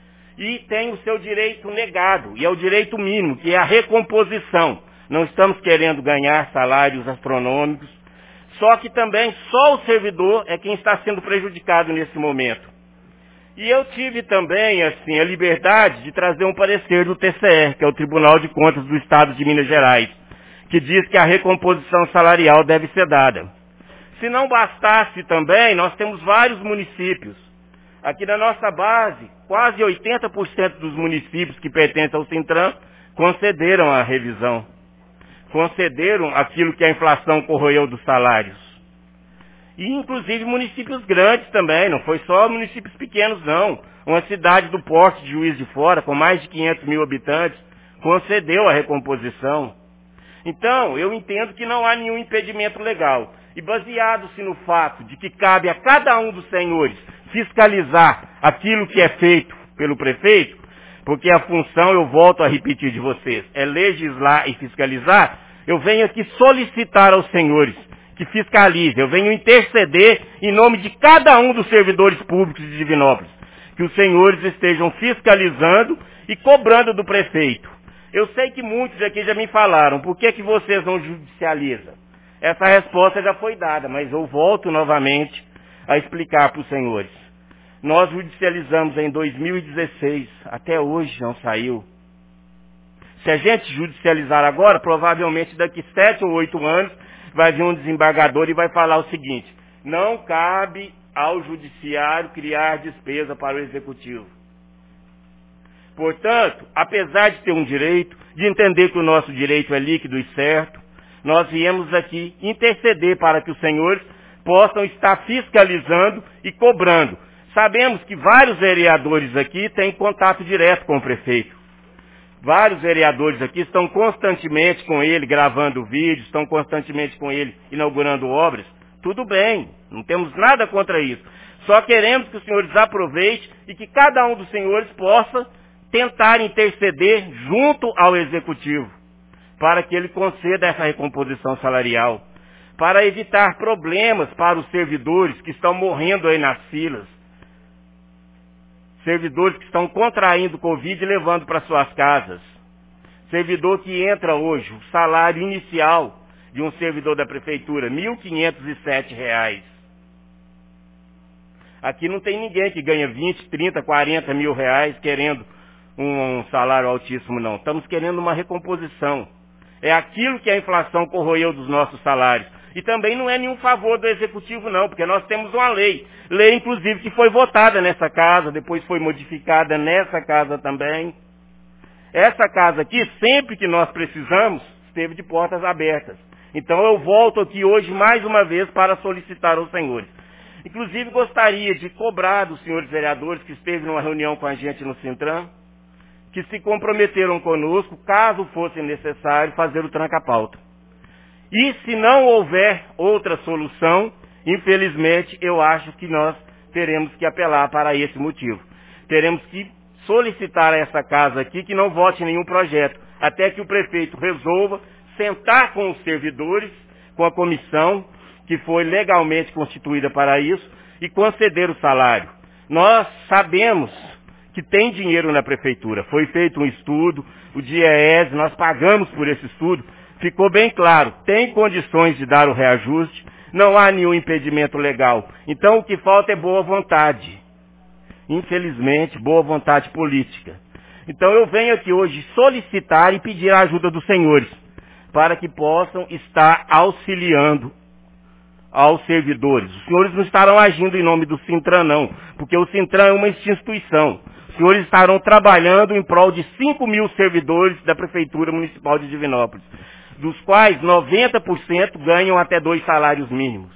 E tem o seu direito negado, e é o direito mínimo, que é a recomposição. Não estamos querendo ganhar salários astronômicos, só que também só o servidor é quem está sendo prejudicado nesse momento. E eu tive também, assim, a liberdade de trazer um parecer do T C E, que é o Tribunal de Contas do Estado de Minas Gerais, que diz que a recomposição salarial deve ser dada. Se não bastasse também, nós temos vários municípios. Aqui na nossa base, quase oitenta por cento dos municípios que pertencem ao Sintran concederam a revisão. Concederam aquilo que a inflação corroeu dos salários. E inclusive municípios grandes também, não foi só municípios pequenos não. Uma cidade do porte de Juiz de Fora, com mais de quinhentos mil habitantes, concedeu a recomposição. Então, eu entendo que não há nenhum impedimento legal. E baseado-se no fato de que cabe a cada um dos senhores fiscalizar aquilo que é feito pelo prefeito, porque a função, eu volto a repetir de vocês, é legislar e fiscalizar, eu venho aqui solicitar aos senhores que fiscalize, eu venho interceder em nome de cada um dos servidores públicos de Divinópolis, que os senhores estejam fiscalizando e cobrando do prefeito. Eu sei que muitos aqui já me falaram, por que que vocês não judicializam? Essa resposta já foi dada, mas eu volto novamente a explicar para os senhores. Nós judicializamos em dois mil e dezesseis, até hoje não saiu. Se a gente judicializar agora, provavelmente daqui sete ou oito anos, vai vir um desembargador e vai falar o seguinte: não cabe ao judiciário criar despesa para o executivo. Portanto, apesar de ter um direito, de entender que o nosso direito é líquido e certo, nós viemos aqui interceder para que os senhores possam estar fiscalizando e cobrando. Sabemos que vários vereadores aqui têm contato direto com o prefeito. Vários vereadores aqui estão constantemente com ele gravando vídeos, estão constantemente com ele inaugurando obras. Tudo bem, não temos nada contra isso. Só queremos que os senhores aproveitem e que cada um dos senhores possa tentar interceder junto ao executivo, para que ele conceda essa recomposição salarial, para evitar problemas para os servidores que estão morrendo aí nas filas. servidores que estão contraindo Covid e levando para suas casas. Servidor que entra hoje, o salário inicial de um servidor da prefeitura, mil quinhentos e sete reais. Aqui não tem ninguém que ganha vinte, trinta, quarenta mil reais querendo um, um salário altíssimo, não. Estamos querendo uma recomposição. É aquilo que a inflação corroeu dos nossos salários. E também não é nenhum favor do executivo, não, porque nós temos uma lei. Lei, inclusive, que foi votada nessa casa, depois foi modificada nessa casa também. Essa casa aqui, sempre que nós precisamos, esteve de portas abertas. Então eu volto aqui hoje mais uma vez para solicitar aos senhores. Inclusive gostaria de cobrar dos senhores vereadores que esteve numa reunião com a gente no Sintran, que se comprometeram conosco, caso fosse necessário, fazer o tranca-pauta. E se não houver outra solução, infelizmente, eu acho que nós teremos que apelar para esse motivo. Teremos que solicitar a essa casa aqui que não vote nenhum projeto, até que o prefeito resolva sentar com os servidores, com a comissão, que foi legalmente constituída para isso, e conceder o salário. Nós sabemos que tem dinheiro na prefeitura. Foi feito um estudo, o DIEESE, nós pagamos por esse estudo. Ficou bem claro, tem condições de dar o reajuste, não há nenhum impedimento legal. Então o que falta é boa vontade. Infelizmente, boa vontade política. Então eu venho aqui hoje solicitar e pedir a ajuda dos senhores, para que possam estar auxiliando aos servidores. Os senhores não estarão agindo em nome do Sintran, não, porque o Sintran é uma instituição. Os senhores estarão trabalhando em prol de cinco mil servidores da Prefeitura Municipal de Divinópolis, dos quais noventa por cento ganham até dois salários mínimos.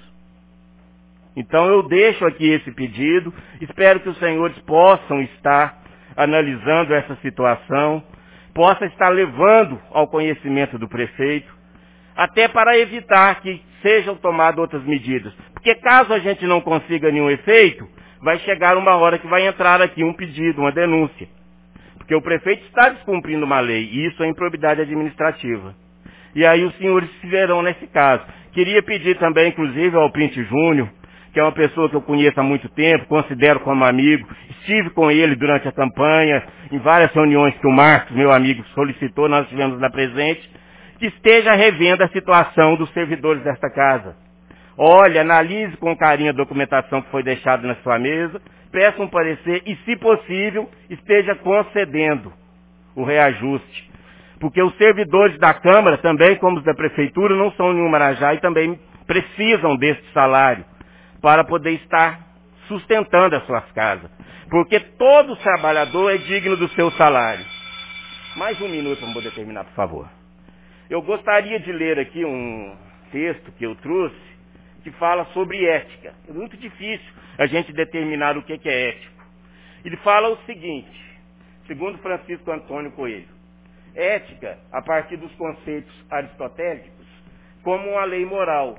Então eu deixo aqui esse pedido, espero que os senhores possam estar analisando essa situação, possa estar levando ao conhecimento do prefeito, até para evitar que sejam tomadas outras medidas. Porque caso a gente não consiga nenhum efeito, vai chegar uma hora que vai entrar aqui um pedido, uma denúncia. Porque o prefeito está descumprindo uma lei, e isso é improbidade administrativa. E aí os senhores se verão nesse caso. Queria pedir também, inclusive, ao Pinte Júnior, que é uma pessoa que eu conheço há muito tempo, considero como amigo, estive com ele durante a campanha, em várias reuniões que o Marcos, meu amigo, solicitou, nós estivemos lá presente, que esteja revendo a situação dos servidores desta casa. Olhe, analise com carinho a documentação que foi deixada na sua mesa, peça um parecer e, se possível, esteja concedendo o reajuste. Porque os servidores da Câmara, também como os da Prefeitura, não são nenhum marajá e também precisam deste salário para poder estar sustentando as suas casas. Porque todo trabalhador é digno do seu salário. Mais um minuto para poder terminar, por favor. Eu gostaria de ler aqui um texto que eu trouxe, que fala sobre ética. É muito difícil a gente determinar o que é ético. Ele fala o seguinte, segundo Francisco Antônio Coelho: ética, a partir dos conceitos aristotélicos, como uma lei moral,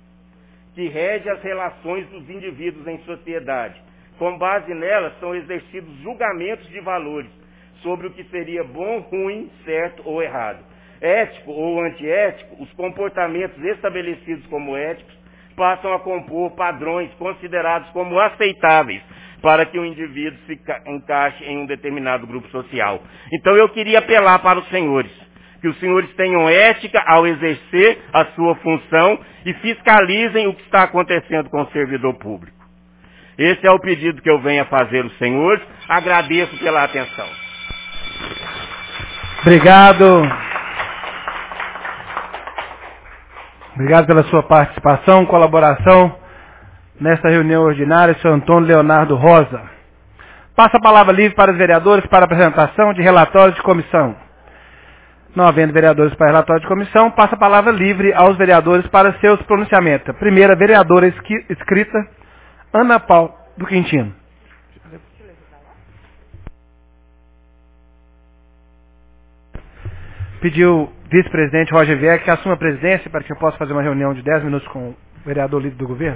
que rege as relações dos indivíduos em sociedade. Com base nelas são exercidos julgamentos de valores sobre o que seria bom, ruim, certo ou errado. Ético ou antiético, os comportamentos estabelecidos como éticos passam a compor padrões considerados como aceitáveis para que o indivíduo se encaixe em um determinado grupo social. Então eu queria apelar para os senhores, que os senhores tenham ética ao exercer a sua função e fiscalizem o que está acontecendo com o servidor público. Esse é o pedido que eu venho a fazer aos senhores. Agradeço pela atenção. Obrigado. Obrigado pela sua participação, colaboração nesta reunião ordinária, senhor Antônio Leonardo Rosa. Passa a palavra livre para os vereadores para apresentação de relatório de comissão. Não havendo vereadores para relatório de comissão, passa a palavra livre aos vereadores para seus pronunciamentos. A primeira vereadora escrita, Ana Paula do Quintino. Pediu o vice-presidente Roger Vieira que assuma a presidência para que eu possa fazer uma reunião de dez minutos com o vereador líder do governo.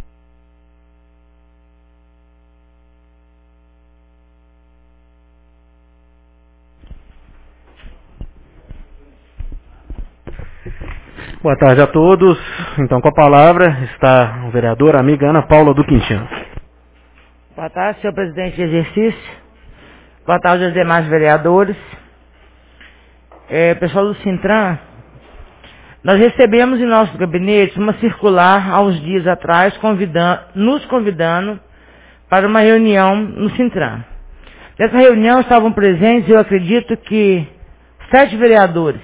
Boa tarde a todos. Então, com a palavra está o vereador, a amiga Ana Paula do Quintino. Boa tarde, senhor presidente de exercício. Boa tarde aos demais vereadores. É, pessoal do Sintran, nós recebemos em nosso gabinete uma circular há uns dias atrás, convidando, nos convidando para uma reunião no Sintran. Nessa reunião estavam presentes, eu acredito que, sete vereadores.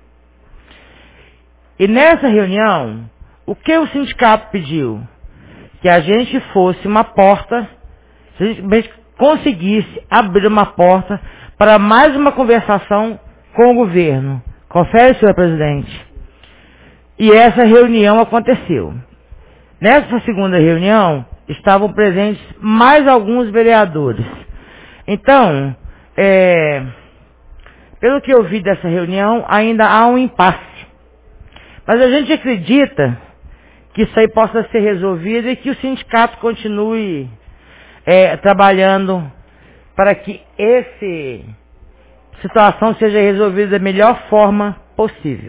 E nessa reunião, o que o sindicato pediu? Que a gente fosse uma porta, se a gente conseguisse abrir uma porta para mais uma conversação com o governo. Confere, senhor presidente. E essa reunião aconteceu. Nessa segunda reunião, estavam presentes mais alguns vereadores. Então, é, pelo que eu vi dessa reunião, ainda há um impasse. Mas a gente acredita que isso aí possa ser resolvido e que o sindicato continue é, trabalhando para que essa situação seja resolvida da melhor forma possível.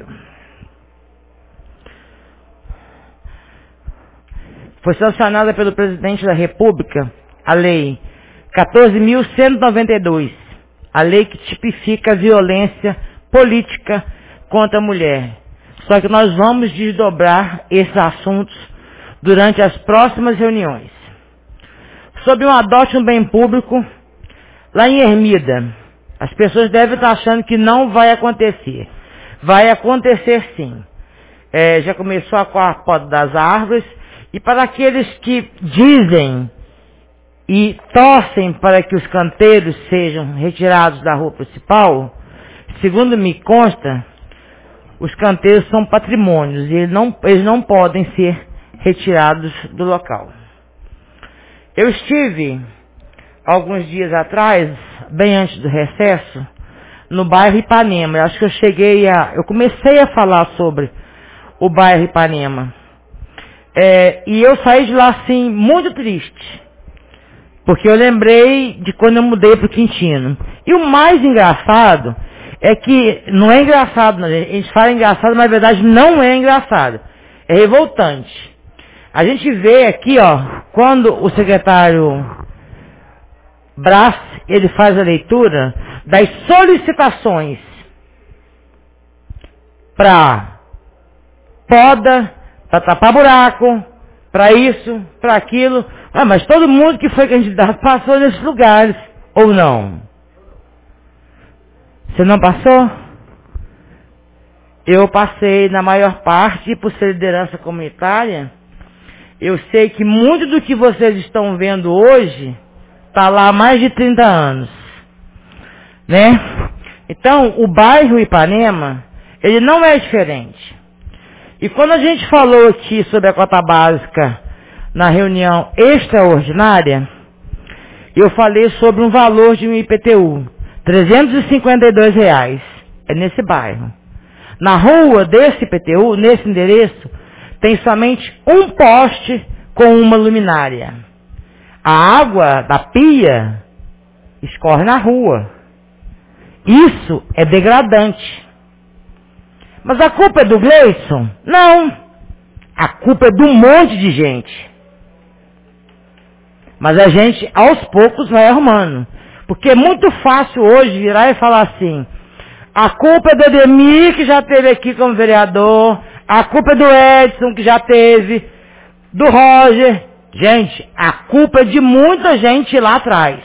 Foi sancionada pelo presidente da República a lei quatorze mil cento e noventa e dois, a lei que tipifica a violência política contra a mulher. Só que nós vamos desdobrar esses assuntos durante as próximas reuniões. Sobre um adote um bem público, lá em Ermida, as pessoas devem estar achando que não vai acontecer. Vai acontecer sim. É, já começou com a poda das árvores, e para aqueles que dizem e torcem para que os canteiros sejam retirados da rua principal, segundo me consta, os canteiros são patrimônios e eles não, eles não podem ser retirados do local. Eu estive, alguns dias atrás, bem antes do recesso, no bairro Ipanema. Eu acho que eu cheguei a... Eu comecei a falar sobre o bairro Ipanema. É, e eu saí de lá, assim, muito triste. Porque eu lembrei de quando eu mudei para o Quintino. E o mais engraçado é que não é engraçado, não. A gente fala engraçado, mas na verdade não é engraçado. É revoltante. A gente vê aqui, ó, quando o secretário Brás, ele faz a leitura das solicitações para poda, para tapar buraco, para isso, para aquilo. Ah, mas todo mundo que foi candidato passou nesses lugares, ou não? Você não passou? Eu passei na maior parte, por ser liderança comunitária. Eu sei que muito do que vocês estão vendo hoje está lá há mais de trinta anos. Né? Então, o bairro Ipanema, ele não é diferente. E quando a gente falou aqui sobre a cota básica na reunião extraordinária, eu falei sobre um valor de um I P T U, trezentos e cinquenta e dois reais. É nesse bairro. Na rua desse I P T U, nesse endereço, tem somente um poste com uma luminária. A água da pia escorre na rua. Isso é degradante. Mas a culpa é do Gleison? Não. A culpa é de um monte de gente. Mas a gente, aos poucos, vai arrumando. Porque é muito fácil hoje virar e falar assim, a culpa é do Ademir, que já esteve aqui como vereador, a culpa é do Edson, que já teve, do Roger. Gente, a culpa é de muita gente lá atrás.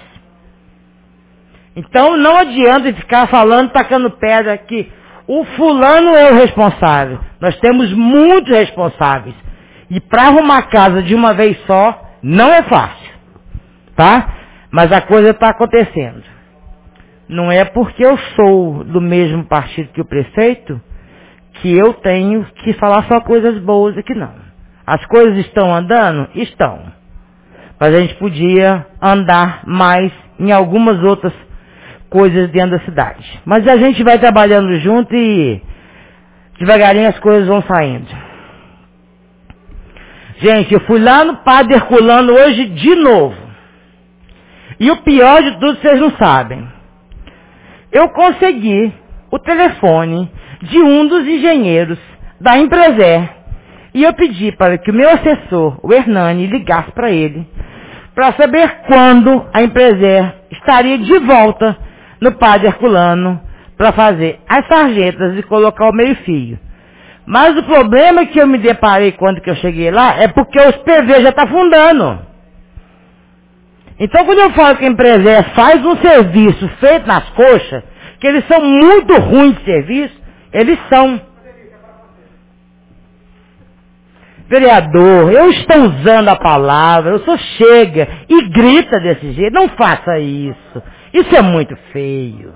Então não adianta ficar falando, tacando pedra aqui. O fulano é o responsável. Nós temos muitos responsáveis. E para arrumar a casa de uma vez só, não é fácil. Tá? Mas a coisa está acontecendo. Não é porque eu sou do mesmo partido que o prefeito que eu tenho que falar só coisas boas aqui, não. As coisas estão andando? Estão. Mas a gente podia andar mais em algumas outras coisas dentro da cidade. Mas a gente vai trabalhando junto e devagarinho as coisas vão saindo. Gente, eu fui lá no Padre Herculano hoje de novo. E o pior de tudo, vocês não sabem. Eu consegui o telefone de um dos engenheiros da Empreser. E eu pedi para que o meu assessor, o Hernani, ligasse para ele. para saber quando a Empreser estaria de volta no Padre Herculano para fazer as sarjetas e colocar o meio-fio. Mas o problema que eu me deparei quando que eu cheguei lá é porque os P V já estão afundando. Então, quando eu falo que a Empreser faz um serviço feito nas coxas, que eles são muito ruins de serviço, eles são. Vereador, eu estou usando a palavra, o senhor chega e grita desse jeito. Não faça isso. Isso é muito feio.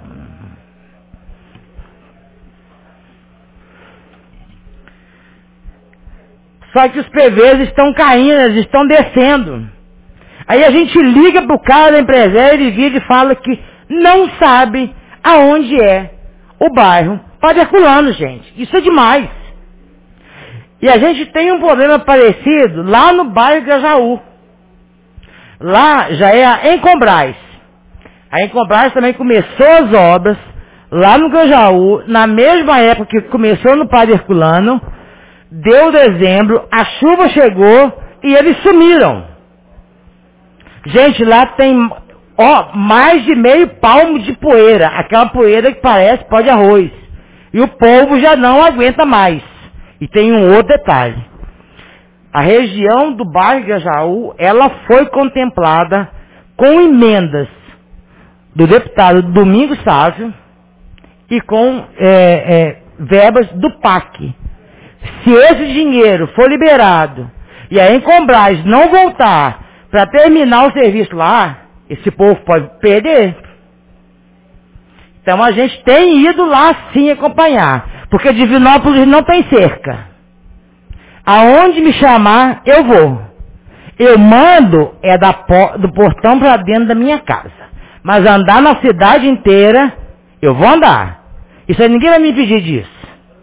Só que os P Vs estão caindo, eles estão descendo. Aí a gente liga pro cara da Empreser, ele vira e fala que não sabe aonde é o bairro Padre Herculano, gente. Isso é demais. E a gente tem um problema parecido lá no bairro Grajaú. Lá já é a Encombras. A Encombras também começou as obras lá no Grajaú, na mesma época que começou no Padre Herculano. Deu dezembro, a chuva chegou e eles sumiram. Gente, lá tem ó, mais de meio palmo de poeira. Aquela poeira que parece pó de arroz. E o povo já não aguenta mais. E tem um outro detalhe. A região do bairro Grajaú, ela foi contemplada com emendas do deputado Domingos Sávio e com é, é, verbas do P A C. Se esse dinheiro for liberado e a Encombras não voltar para terminar o serviço lá, esse povo pode perder. Então a gente tem ido lá sim acompanhar, porque Divinópolis não tem cerca. Aonde me chamar, eu vou. Eu mando é da, do portão para dentro da minha casa. Mas andar na cidade inteira, eu vou andar. Isso aí ninguém vai me impedir disso.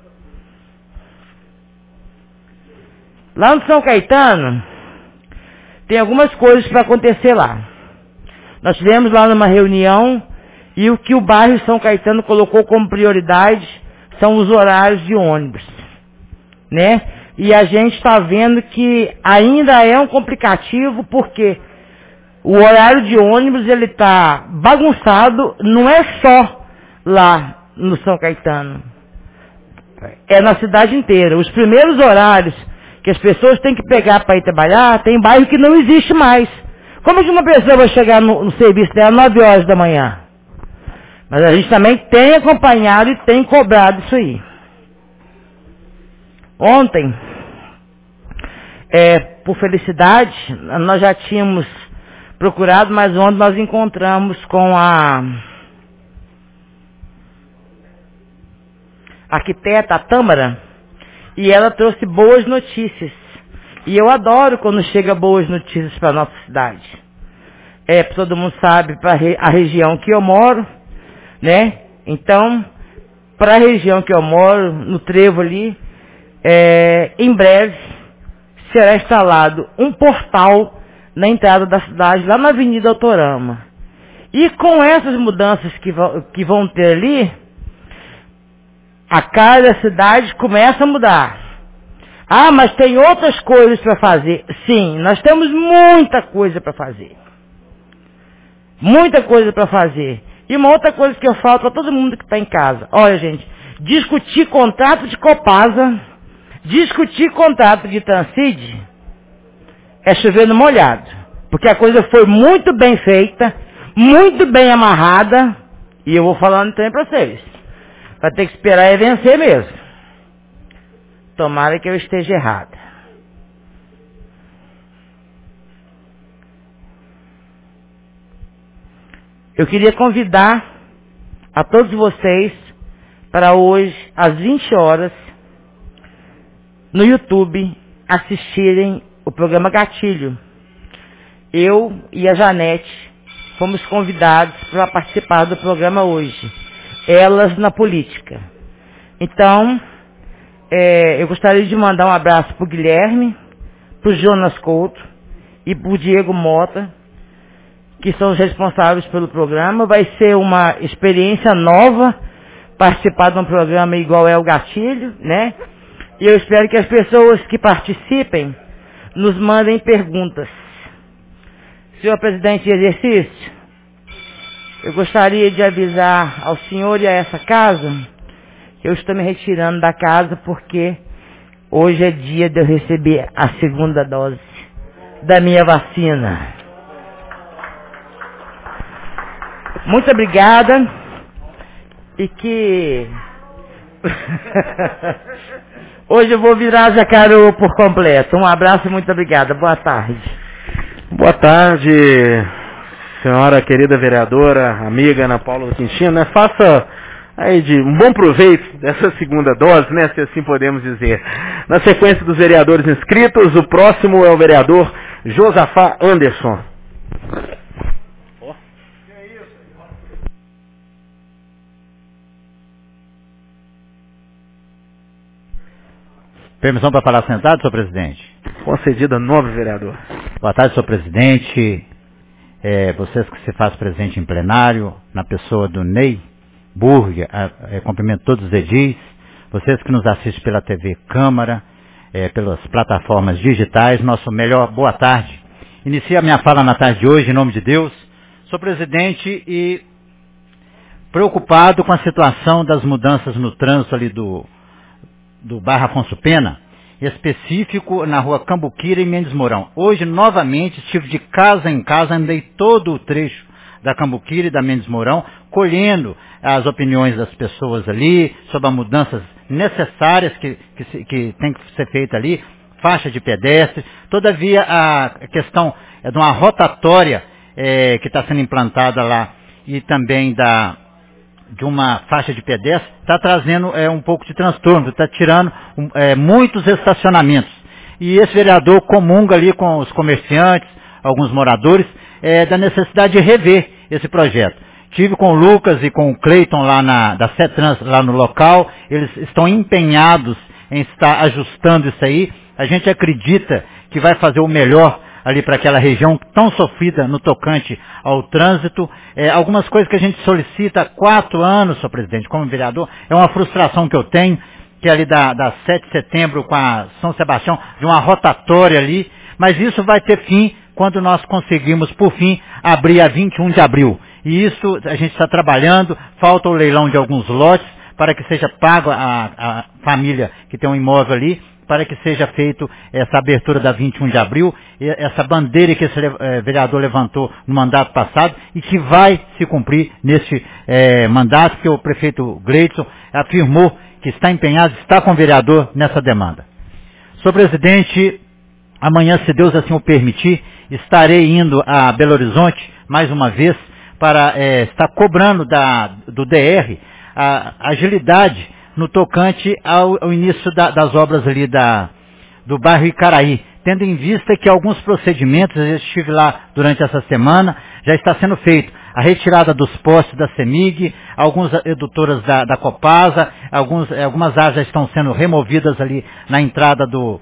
Lá no São Caetano, tem algumas coisas para acontecer lá. Nós tivemos lá numa reunião e o que o bairro São Caetano colocou como prioridade são os horários de ônibus, né? E a gente está vendo que ainda é um complicativo porque o horário de ônibus ele está bagunçado, não é só lá no São Caetano, é na cidade inteira. Os primeiros horários que as pessoas têm que pegar para ir trabalhar, tem bairro que não existe mais. Como é que uma pessoa vai chegar no, no serviço dela às nove horas da manhã? Mas a gente também tem acompanhado e tem cobrado isso aí. Ontem, é, por felicidade, nós já tínhamos procurado, mas ontem nós encontramos com a arquiteta, a Tâmara, e ela trouxe boas notícias. E eu adoro quando chega boas notícias para a nossa cidade. É, todo mundo sabe, para a região que eu moro, né? Então, para a região que eu moro, no Trevo ali, é, em breve será instalado um portal na entrada da cidade, lá na Avenida Autorama. E com essas mudanças que vão, que vão ter ali, a cara da cidade começa a mudar. Ah, mas tem outras coisas para fazer. Sim, nós temos muita coisa para fazer. Muita coisa para fazer. E uma outra coisa que eu falo para todo mundo que está em casa. Olha, gente, discutir contrato de Copasa, discutir contrato de Transcid, é chover no molhado. Porque a coisa foi muito bem feita, muito bem amarrada, e eu vou falando também para vocês. Vai ter que esperar e vencer mesmo. Tomara que eu esteja errada. Eu queria convidar a todos vocês para hoje, às vinte horas, no YouTube, assistirem o programa Gatilho. Eu e a Janete fomos convidados para participar do programa hoje. Elas na política. Então, é, eu gostaria de mandar um abraço para o Guilherme, para o Jonas Couto e para o Diego Mota, que são os responsáveis pelo programa. Vai ser uma experiência nova participar de um programa igual é o Gatilho, né? E eu espero que as pessoas que participem nos mandem perguntas. Senhor presidente de exercício, eu gostaria de avisar ao senhor e a essa casa que eu estou me retirando da casa porque hoje é dia de eu receber a segunda dose da minha vacina. Muito obrigada e que hoje eu vou virar jacaru por completo. Um abraço e muito obrigada. Boa tarde. Boa tarde, senhora querida vereadora, amiga Ana Paula Quintino, né? Faça aí de um bom proveito dessa segunda dose, né? Se assim podemos dizer. Na sequência dos vereadores inscritos, o próximo é o vereador Josafá Anderson. Permissão para falar sentado, senhor presidente? Concedida, nobre vereador. Boa tarde, senhor presidente. É, vocês que se fazem presente em plenário, na pessoa do Ney Burger, é, cumprimento todos os edis, vocês que nos assistem pela T V Câmara, é, pelas plataformas digitais, nosso melhor boa tarde. Inicio a minha fala na tarde de hoje, em nome de Deus. Sou presidente e preocupado com a situação das mudanças no trânsito ali do, do bairro Afonso Pena, específico na rua Cambuquira e Mendes Mourão. Hoje, novamente, estive de casa em casa, andei todo o trecho da Cambuquira e da Mendes Mourão, colhendo as opiniões das pessoas ali, sobre as mudanças necessárias que, que, que tem que ser feita ali, faixa de pedestres. Todavia, a questão é de uma rotatória é, que está sendo implantada lá e também da... de uma faixa de pedestre, está trazendo é, um pouco de transtorno, está tirando um, é, muitos estacionamentos. E esse vereador comunga ali com os comerciantes, alguns moradores, é, da necessidade de rever esse projeto. Tive com o Lucas e com o Cleiton lá na, da CETRANS, lá no local, eles estão empenhados em estar ajustando isso aí. A gente acredita que vai fazer o melhor ali para aquela região tão sofrida no tocante ao trânsito. É, algumas coisas que a gente solicita há quatro anos, senhor presidente, como vereador, é uma frustração que eu tenho, que é ali da, da sete de setembro com a São Sebastião, de uma rotatória ali, mas isso vai ter fim quando nós conseguirmos, por fim, abrir a vinte e um de abril. E isso a gente está trabalhando, falta o leilão de alguns lotes, para que seja pago a, a família que tem um imóvel ali, para que seja feito essa abertura da vinte e um de abril, essa bandeira que esse eh, vereador levantou no mandato passado e que vai se cumprir neste eh, mandato, que o prefeito Gleidson afirmou que está empenhado, está com o vereador nessa demanda. Senhor presidente, amanhã, se Deus assim o permitir, estarei indo a Belo Horizonte, mais uma vez, para eh, estar cobrando da, do D R a agilidade no tocante ao, ao início da, das obras ali da, do bairro Icaraí, tendo em vista que alguns procedimentos, eu estive lá durante essa semana, já está sendo feito. A retirada dos postes da CEMIG, algumas edutoras da, da Copasa, alguns, algumas árvores já estão sendo removidas ali na entrada do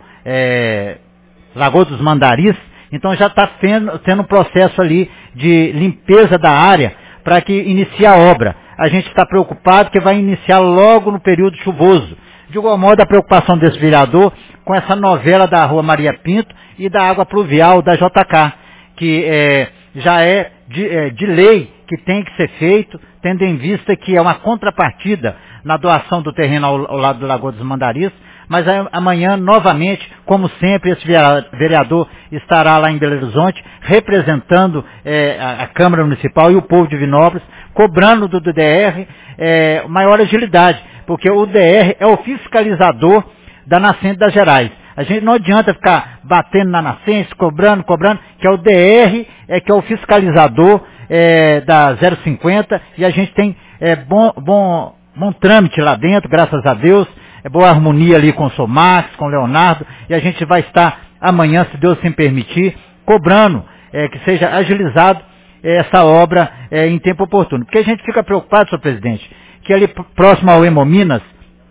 é, Lagoa dos Mandaris, então já está tendo um processo ali de limpeza da área para que inicie a obra. A gente está preocupado que vai iniciar logo no período chuvoso. De igual modo, a preocupação desse vereador com essa novela da Rua Maria Pinto e da água pluvial da J K, que é, já é de, é de lei que tem que ser feito, tendo em vista que é uma contrapartida na doação do terreno ao, ao lado do Lagoa dos Mandaris, mas amanhã, novamente, como sempre, esse vereador estará lá em Belo Horizonte, representando é, a, a Câmara Municipal e o povo de Vinópolis, cobrando do D R é, maior agilidade, porque o D R é o fiscalizador da nascente das Gerais. A gente não adianta ficar batendo na nascente, cobrando, cobrando, que é o D R é que é o fiscalizador é, da zero cinquenta, e a gente tem é, bom, bom, bom trâmite lá dentro, graças a Deus, é boa harmonia ali com o Somax, com o Leonardo, e a gente vai estar amanhã, se Deus assim permitir, cobrando é, que seja agilizado é, essa obra é, em tempo oportuno. Porque a gente fica preocupado, senhor presidente, que ali próximo ao Hemominas,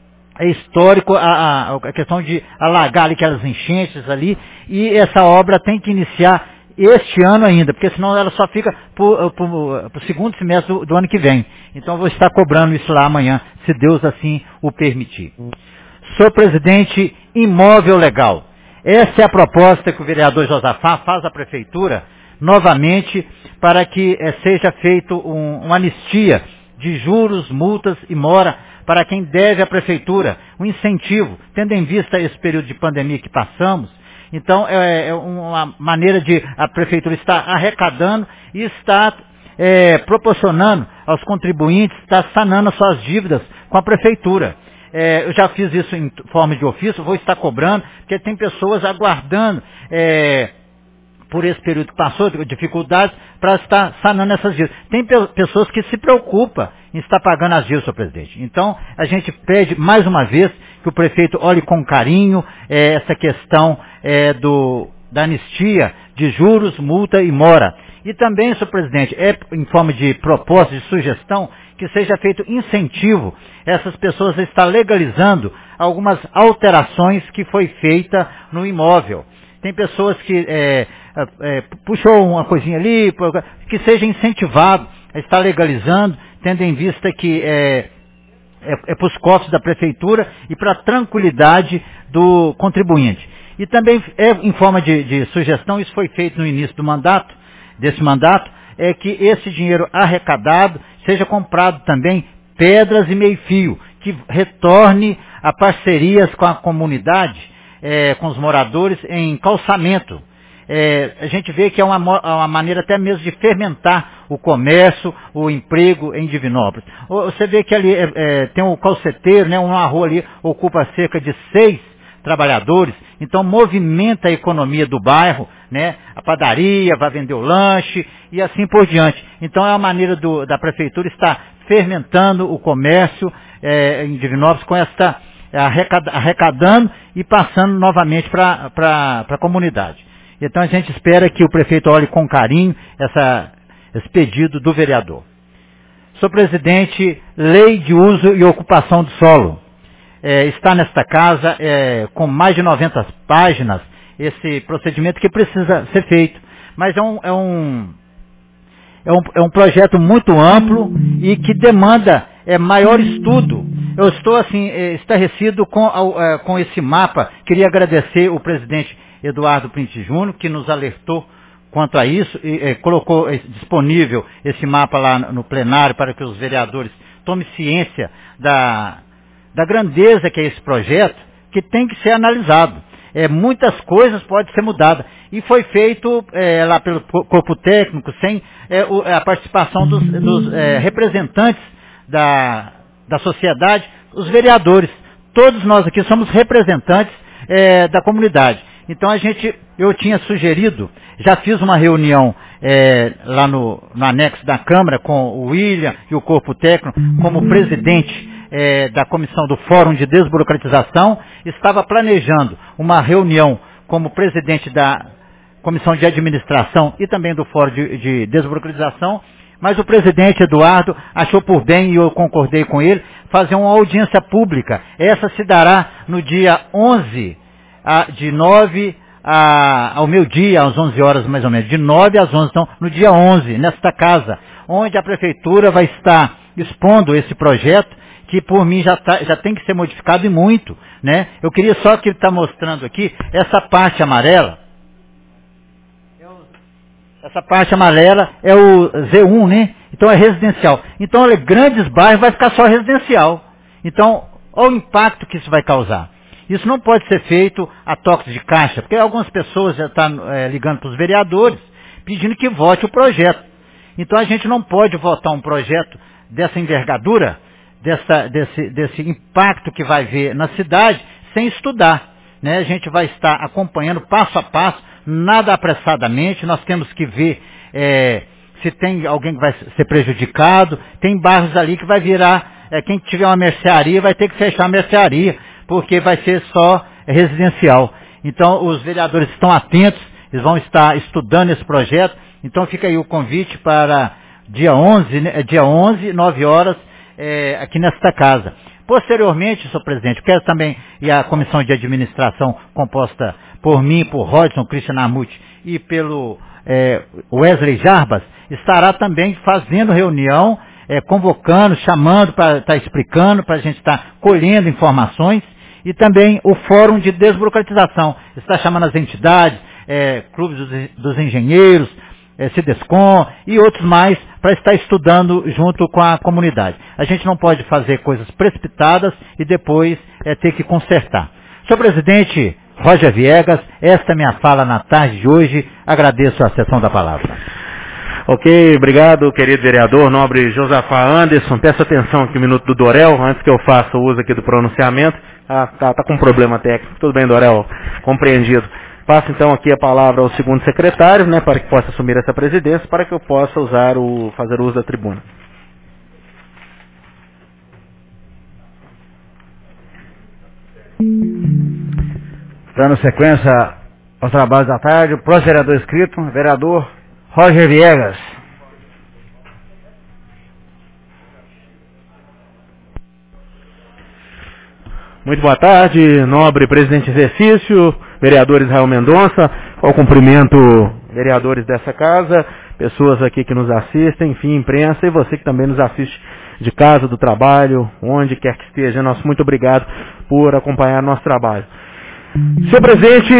é histórico a, a, a questão de alagar ali aquelas enchentes ali, e essa obra tem que iniciar este ano ainda, porque senão ela só fica para o segundo semestre do, do ano que vem. Então eu vou estar cobrando isso lá amanhã, se Deus assim o permitir. Senhor presidente, imóvel legal. Essa é a proposta que o vereador Josafá faz à prefeitura novamente para que eh, seja feito um, uma anistia de juros, multas e mora para quem deve à prefeitura, um incentivo, tendo em vista esse período de pandemia que passamos. Então, é, é uma maneira de a prefeitura estar arrecadando e estar é, proporcionando aos contribuintes, estar sanando as suas dívidas com a prefeitura. É, eu já fiz isso em forma de ofício, vou estar cobrando, porque tem pessoas aguardando é, por esse período que passou, dificuldades, para estar sanando essas dívidas. Tem pe pessoas que se preocupam em estar pagando as dívidas, senhor presidente. Então, a gente pede mais uma vez que o prefeito olhe com carinho é, essa questão é, do, da anistia de juros, multa e mora. E também, senhor presidente, é em forma de proposta, de sugestão, que seja feito incentivo a essas pessoas a estar legalizando algumas alterações que foi feita no imóvel. Tem pessoas que é, é, puxou uma coisinha ali, que seja incentivado a estar legalizando, tendo em vista que é, é, é para os cofres da prefeitura e para a tranquilidade do contribuinte. E também, é, em forma de, de sugestão, isso foi feito no início do mandato, desse mandato, é que esse dinheiro arrecadado seja comprado também pedras e meio-fio, que retorne a parcerias com a comunidade, é, com os moradores em calçamento. É, a gente vê que é uma, uma maneira até mesmo de fermentar o comércio, o emprego em Divinópolis. Você vê que ali é, é, tem um calceteiro, né, uma rua ali ocupa cerca de seis trabalhadores, então movimenta a economia do bairro, né, a padaria vai vender o lanche e assim por diante. Então é uma maneira do, da prefeitura estar fermentando o comércio é, em Divinópolis com esta arrecada, arrecadando e passando novamente para a comunidade. Então a gente espera que o prefeito olhe com carinho essa, esse pedido do vereador. Senhor presidente, lei de uso e ocupação do solo. É, está nesta casa é, com mais de noventa páginas esse procedimento que precisa ser feito. Mas é um, é um, é um, é um projeto muito amplo e que demanda é, maior estudo. Eu estou assim, é, estarrecido com, é, com esse mapa. Queria agradecer o presidente Eduardo Printz Júnior, que nos alertou quanto a isso e é, colocou é, disponível esse mapa lá no plenário para que os vereadores tomem ciência da, da grandeza que é esse projeto, que tem que ser analisado. É, muitas coisas podem ser mudadas. E foi feito é, lá pelo corpo técnico, sem é, o, a participação dos, dos é, representantes da, da sociedade, os vereadores. Todos nós aqui somos representantes é, da comunidade. Então a gente, eu tinha sugerido, já fiz uma reunião é, lá no, no anexo da Câmara com o William e o corpo técnico, como presidente é, da comissão do Fórum de Desburocratização, estava planejando uma reunião como presidente da comissão de administração e também do Fórum de, de Desburocratização, mas o presidente Eduardo achou por bem, e eu concordei com ele, fazer uma audiência pública. Essa se dará no dia onze, de nove a, ao meio-dia, às onze horas mais ou menos, de nove às onze, então, no dia onze, nesta casa, onde a prefeitura vai estar expondo esse projeto, que por mim já, tá, já tem que ser modificado e muito, né? Eu queria só que ele está mostrando aqui, essa parte amarela, essa parte amarela é o Z um, né? Então é residencial. Então, olha, grandes bairros vai ficar só residencial. Então, olha o impacto que isso vai causar. Isso não pode ser feito a toques de caixa, porque algumas pessoas já estão é, ligando para os vereadores, pedindo que vote o projeto. Então a gente não pode votar um projeto dessa envergadura, dessa, desse, desse impacto que vai ver na cidade, sem estudar. Né? A gente vai estar acompanhando passo a passo, nada apressadamente, nós temos que ver é, se tem alguém que vai ser prejudicado, tem bairros ali que vai virar, é, quem tiver uma mercearia vai ter que fechar a mercearia, porque vai ser só residencial. Então, os vereadores estão atentos, eles vão estar estudando esse projeto. Então, fica aí o convite para dia onze, né, dia onze, nove horas, é, aqui nesta casa. Posteriormente, senhor presidente, quero também, e a comissão de administração composta por mim, por Rodson, Christian Armut e pelo é, Wesley Jarbas, estará também fazendo reunião, é, convocando, chamando para estar tá explicando, para a gente estar tá colhendo informações. E também o Fórum de Desburocratização. Está chamando as entidades, é, clubes dos, dos engenheiros, é, Cidescom e outros mais, para estar estudando junto com a comunidade. A gente não pode fazer coisas precipitadas e depois é, ter que consertar. Senhor presidente Roger Viegas, esta é minha fala na tarde de hoje. Agradeço a sessão da palavra. Ok, obrigado, querido vereador, nobre Josafá Anderson. Peço atenção aqui no minuto do Dorel, antes que eu faça o uso aqui do pronunciamento. Ah, tá, tá com problema técnico. Tudo bem, Dorel? Compreendido. Passo então aqui a palavra ao segundo secretário, né, para que possa assumir essa presidência, para que eu possa usar o, fazer uso da tribuna. Dando sequência aos trabalhos da tarde, o próximo vereador inscrito, vereador Roger Viegas. Muito boa tarde, nobre presidente em exercício, vereador Israel Mendonça, ao cumprimento vereadores dessa casa, pessoas aqui que nos assistem, enfim, imprensa, e você que também nos assiste de casa, do trabalho, onde quer que esteja. Nosso muito obrigado por acompanhar nosso trabalho. Senhor presidente,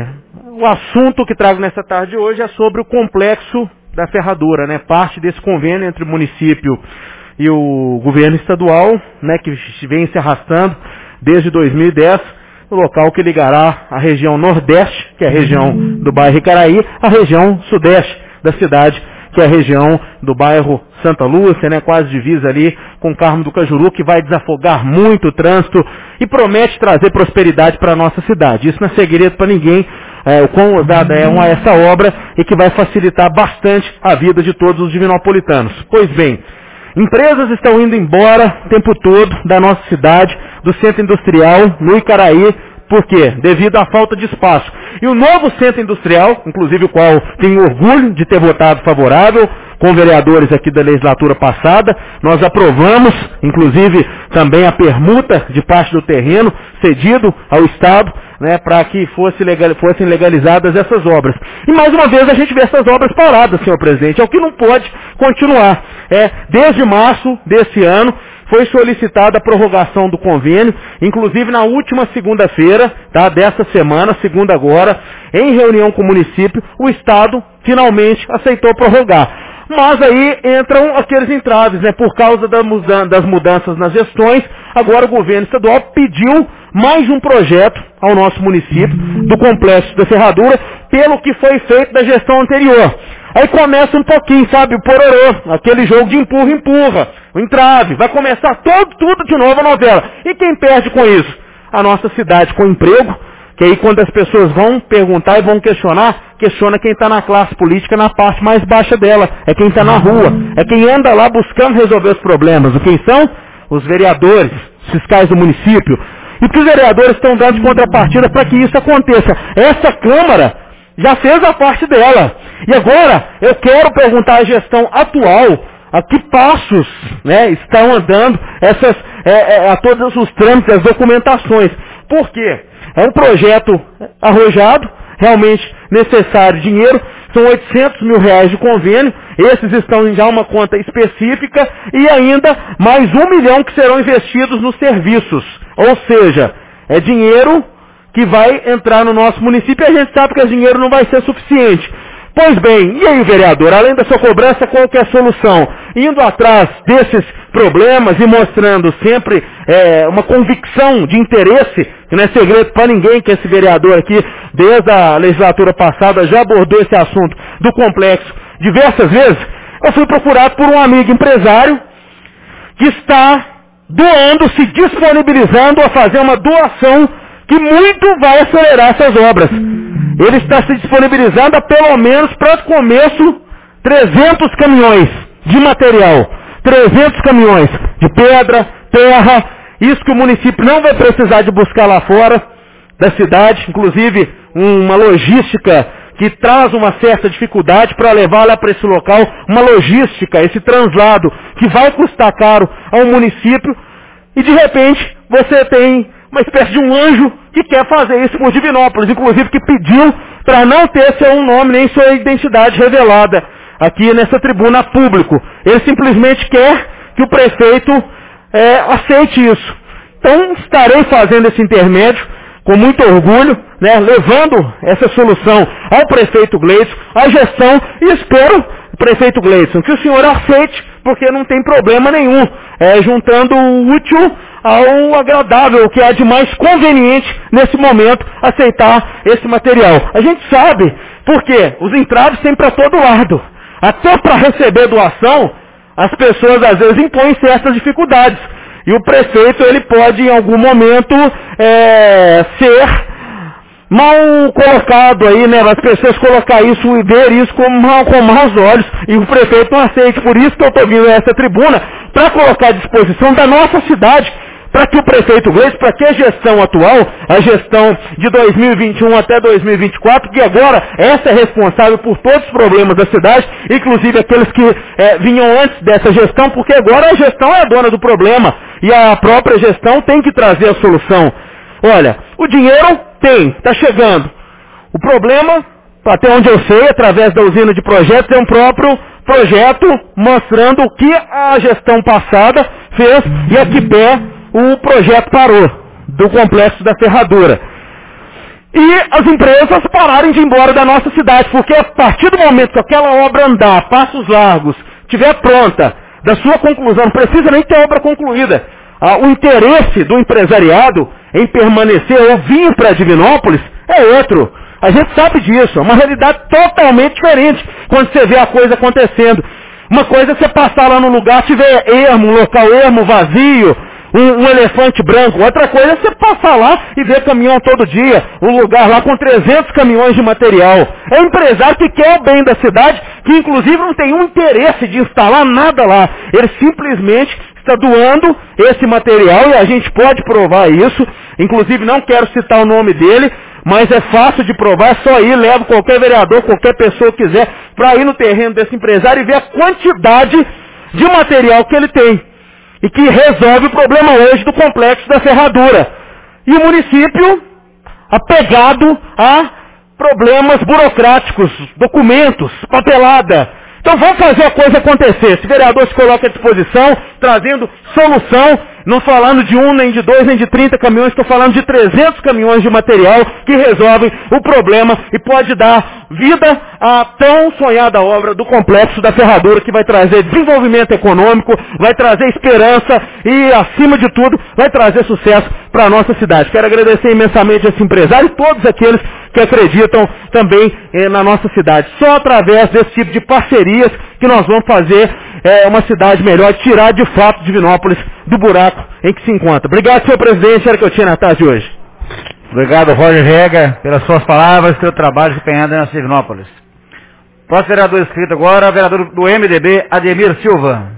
o assunto que trago nessa tarde de hoje é sobre o complexo da Ferradura, né? Parte desse convênio entre o município e o governo estadual, né, que vem se arrastando desde dois mil e dez, o local que ligará a região nordeste, que é a região do bairro Icaraí, a região sudeste da cidade, que é a região do bairro Santa Lúcia, né, quase divisa ali com Carmo do Cajuru, que vai desafogar muito o trânsito e promete trazer prosperidade para a nossa cidade. Isso não é segredo para ninguém, é, o quão ousada é uma, essa obra e que vai facilitar bastante a vida de todos os divinopolitanos. Pois bem, empresas estão indo embora o tempo todo da nossa cidade, do centro industrial, no Icaraí. Por quê? Devido à falta de espaço. E o novo centro industrial, inclusive o qual tenho orgulho de ter votado favorável, com vereadores aqui da legislatura passada, nós aprovamos, inclusive, também a permuta de parte do terreno cedido ao Estado, né, para que fosse legal, fossem legalizadas essas obras. E mais uma vez a gente vê essas obras paradas, senhor presidente, é o que não pode continuar. É, desde março desse ano, foi solicitada a prorrogação do convênio, inclusive na última segunda-feira, tá, dessa semana, segunda agora, em reunião com o município, o Estado finalmente aceitou prorrogar. Mas aí entram aqueles entraves, né, por causa da mudan- das mudanças nas gestões, agora o governo estadual pediu mais um projeto ao nosso município, do Complexo da Ferradura, pelo que foi feito da gestão anterior. Aí começa um pouquinho, sabe, o pororô, aquele jogo de empurra-empurra, o entrave, vai começar todo, tudo de novo a novela. E quem perde com isso? A nossa cidade com emprego, que aí quando as pessoas vão perguntar e vão questionar, questiona quem está na classe política na parte mais baixa dela, é quem está na rua, é quem anda lá buscando resolver os problemas. E quem são? Os vereadores, os fiscais do município. E o que os vereadores estão dando de contrapartida para que isso aconteça? Essa Câmara já fez a parte dela. E agora eu quero perguntar à gestão atual a que passos, né, estão andando essas, é, é, a todos os trâmites, as documentações. Por quê? É um projeto arrojado, realmente necessário dinheiro, são oitocentos mil reais de convênio, esses estão em já uma conta específica e ainda mais um milhão que serão investidos nos serviços. Ou seja, é dinheiro que vai entrar no nosso município e a gente sabe que esse dinheiro não vai ser suficiente. Pois bem, e aí, vereador, além da sua cobrança, qual que é a solução? Indo atrás desses problemas e mostrando sempre é, uma convicção de interesse, que não é segredo para ninguém que esse vereador aqui, desde a legislatura passada, já abordou esse assunto do complexo diversas vezes, eu fui procurado por um amigo empresário que está doando, se disponibilizando a fazer uma doação que muito vai acelerar essas obras. Ele está se disponibilizando a pelo menos para começo trezentos caminhões de material, trezentos caminhões de pedra, terra, isso que o município não vai precisar de buscar lá fora da cidade, inclusive uma logística que traz uma certa dificuldade para levar lá para esse local, uma logística, esse translado que vai custar caro ao município, e de repente você tem uma espécie de um anjo que quer fazer isso por Divinópolis, inclusive que pediu para não ter seu nome nem sua identidade revelada aqui nessa tribuna público. Ele simplesmente quer que o prefeito é, aceite isso. Então estarei fazendo esse intermédio com muito orgulho, né, levando essa solução ao prefeito Gleidson, à gestão, e espero, prefeito Gleidson, que o senhor aceite, porque não tem problema nenhum, é, juntando o útil ao agradável, o que é de mais conveniente nesse momento, aceitar esse material. A gente sabe, porque os entraves tem para todo lado. Até para receber doação, as pessoas às vezes impõem certas dificuldades. E o prefeito, ele pode em algum momento é, ser mal colocado aí, né? As pessoas colocar isso e ver isso com, mal, com maus olhos. E o prefeito não aceite. Por isso que eu estou vindo a essa tribuna, para colocar à disposição da nossa cidade, para que o prefeito Gleidson, para que a gestão atual, a gestão de dois mil e vinte e um até dois mil e vinte e quatro, que agora essa é responsável por todos os problemas da cidade, inclusive aqueles que é, vinham antes dessa gestão, porque agora a gestão é a dona do problema e a própria gestão tem que trazer a solução. Olha, o dinheiro tem, está chegando. O problema, até onde eu sei, através da usina de projetos, é um próprio projeto mostrando o que a gestão passada fez e a que pé o projeto parou, do complexo da ferradura. E as empresas pararem de ir embora da nossa cidade, porque a partir do momento que aquela obra andar, passos largos, estiver pronta, da sua conclusão, não precisa nem ter obra concluída, ah, o interesse do empresariado em permanecer ou vir para Divinópolis é outro. A gente sabe disso, é uma realidade totalmente diferente quando você vê a coisa acontecendo. Uma coisa é você passar lá no lugar, tiver ermo, um local ermo, vazio, Um, um elefante branco. Outra coisa é você passar lá e ver caminhão todo dia, um lugar lá com trezentos caminhões de material. É um empresário que quer o bem da cidade, que inclusive não tem um interesse de instalar nada lá. Ele simplesmente está doando esse material e a gente pode provar isso. Inclusive não quero citar o nome dele, mas é fácil de provar, é só ir, leva qualquer vereador, qualquer pessoa que quiser, para ir no terreno desse empresário e ver a quantidade de material que ele tem. E que resolve o problema hoje do complexo da ferradura. E o município apegado a problemas burocráticos, documentos, papelada. Então vamos fazer a coisa acontecer. Esse vereador se coloca à disposição, trazendo solução, não falando de um, nem de dois, nem de trinta caminhões, estou falando de trezentos caminhões de material que resolvem o problema e pode dar vida à tão sonhada obra do complexo da ferradura, que vai trazer desenvolvimento econômico, vai trazer esperança e, acima de tudo, vai trazer sucesso para a nossa cidade. Quero agradecer imensamente a esse empresário e todos aqueles que acreditam também eh, na nossa cidade. Só através desse tipo de parcerias que nós vamos fazer eh, uma cidade melhor, tirar de fato Divinópolis do buraco em que se encontra. Obrigado, senhor presidente, era o que eu tinha na tarde de hoje. Obrigado, Roger Rega, pelas suas palavras e pelo trabalho desempenhado na Divinópolis. Próximo vereador inscrito agora, vereador do M D B, Ademir Silva.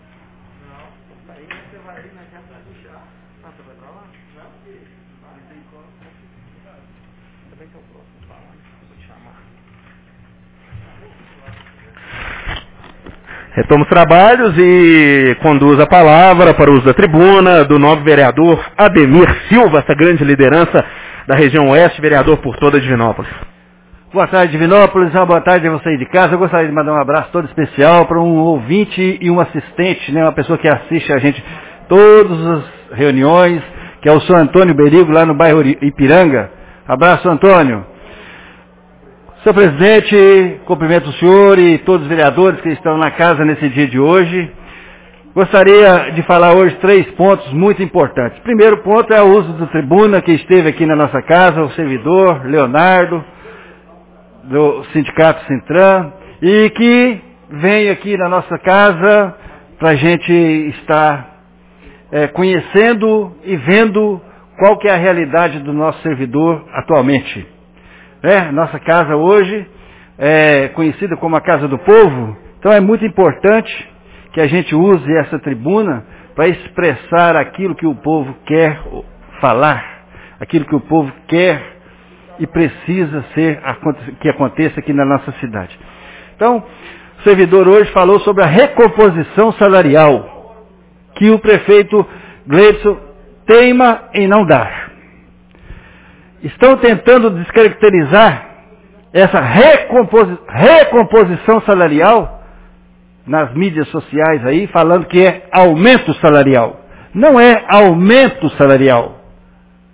Retoma os trabalhos e conduz a palavra para o uso da tribuna do novo vereador Ademir Silva, essa grande liderança da região oeste, vereador por toda Divinópolis. Boa tarde, Divinópolis. Uma boa tarde a você aí de casa. Eu gostaria de mandar um abraço todo especial para um ouvinte e um assistente, né, uma pessoa que assiste a gente todas as reuniões, que é o senhor Antônio Berigo, lá no bairro Ipiranga. Abraço, Antônio. Senhor presidente, cumprimento o senhor e todos os vereadores que estão na casa nesse dia de hoje. Gostaria de falar hoje três pontos muito importantes. Primeiro ponto é o uso da tribuna que esteve aqui na nossa casa, o servidor Leonardo, do Sindicato Sintran, e que vem aqui na nossa casa para a gente estar é, conhecendo e vendo qual que é a realidade do nosso servidor atualmente. É, nossa casa hoje é conhecida como a Casa do Povo, então é muito importante que a gente use essa tribuna para expressar aquilo que o povo quer falar, aquilo que o povo quer e precisa ser que aconteça aqui na nossa cidade. Então, o servidor hoje falou sobre a recomposição salarial, que o prefeito Gleidson teima em não dar. Estão tentando descaracterizar essa recomposi- recomposição salarial nas mídias sociais aí, falando que é aumento salarial. Não é aumento salarial.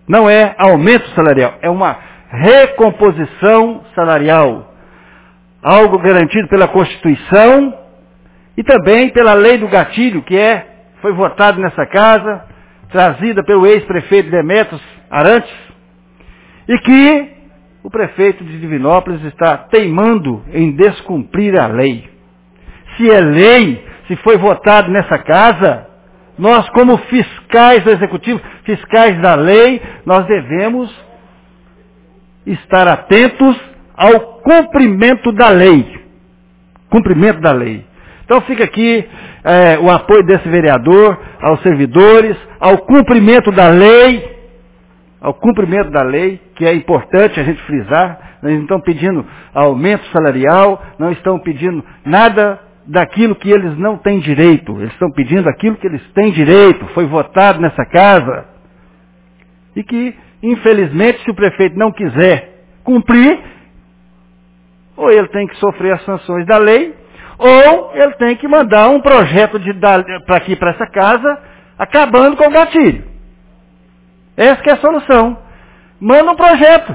Não é aumento salarial, é uma recomposição salarial. Algo garantido pela Constituição e também pela lei do gatilho, que é, foi votado nessa casa, trazida pelo ex-prefeito Demetrios Arantes, e que o prefeito de Divinópolis está teimando em descumprir a lei. Se é lei, se foi votado nessa casa, nós como fiscais do Executivo, fiscais da lei, nós devemos estar atentos ao cumprimento da lei. Cumprimento da lei. Então fica aqui é, o apoio desse vereador, aos servidores, ao cumprimento da lei, ao cumprimento da lei, que é importante a gente frisar. Nós não estamos pedindo aumento salarial, não estamos pedindo nada daquilo que eles não têm direito. Eles estão pedindo aquilo que eles têm direito, foi votado nessa casa. E que, infelizmente, se o prefeito não quiser cumprir, ou ele tem que sofrer as sanções da lei, ou ele tem que mandar um projeto para aqui, para essa casa, acabando com o gatilho. Essa que é a solução. Manda um projeto.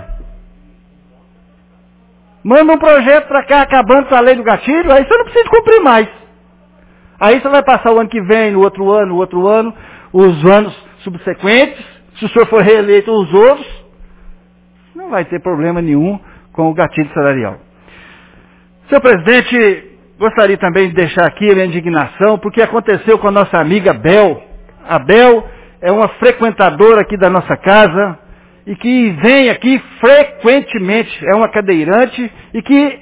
Manda um projeto para cá, acabando com a lei do gatilho, aí você não precisa cumprir mais. Aí você vai passar o ano que vem, no outro ano, no outro ano, os anos subsequentes, se o senhor for reeleito os outros, não vai ter problema nenhum com o gatilho salarial. Senhor presidente, gostaria também de deixar aqui a minha indignação, porque aconteceu com a nossa amiga Bel. A Bel é uma frequentadora aqui da nossa casa, e que vem aqui frequentemente, é uma cadeirante, e que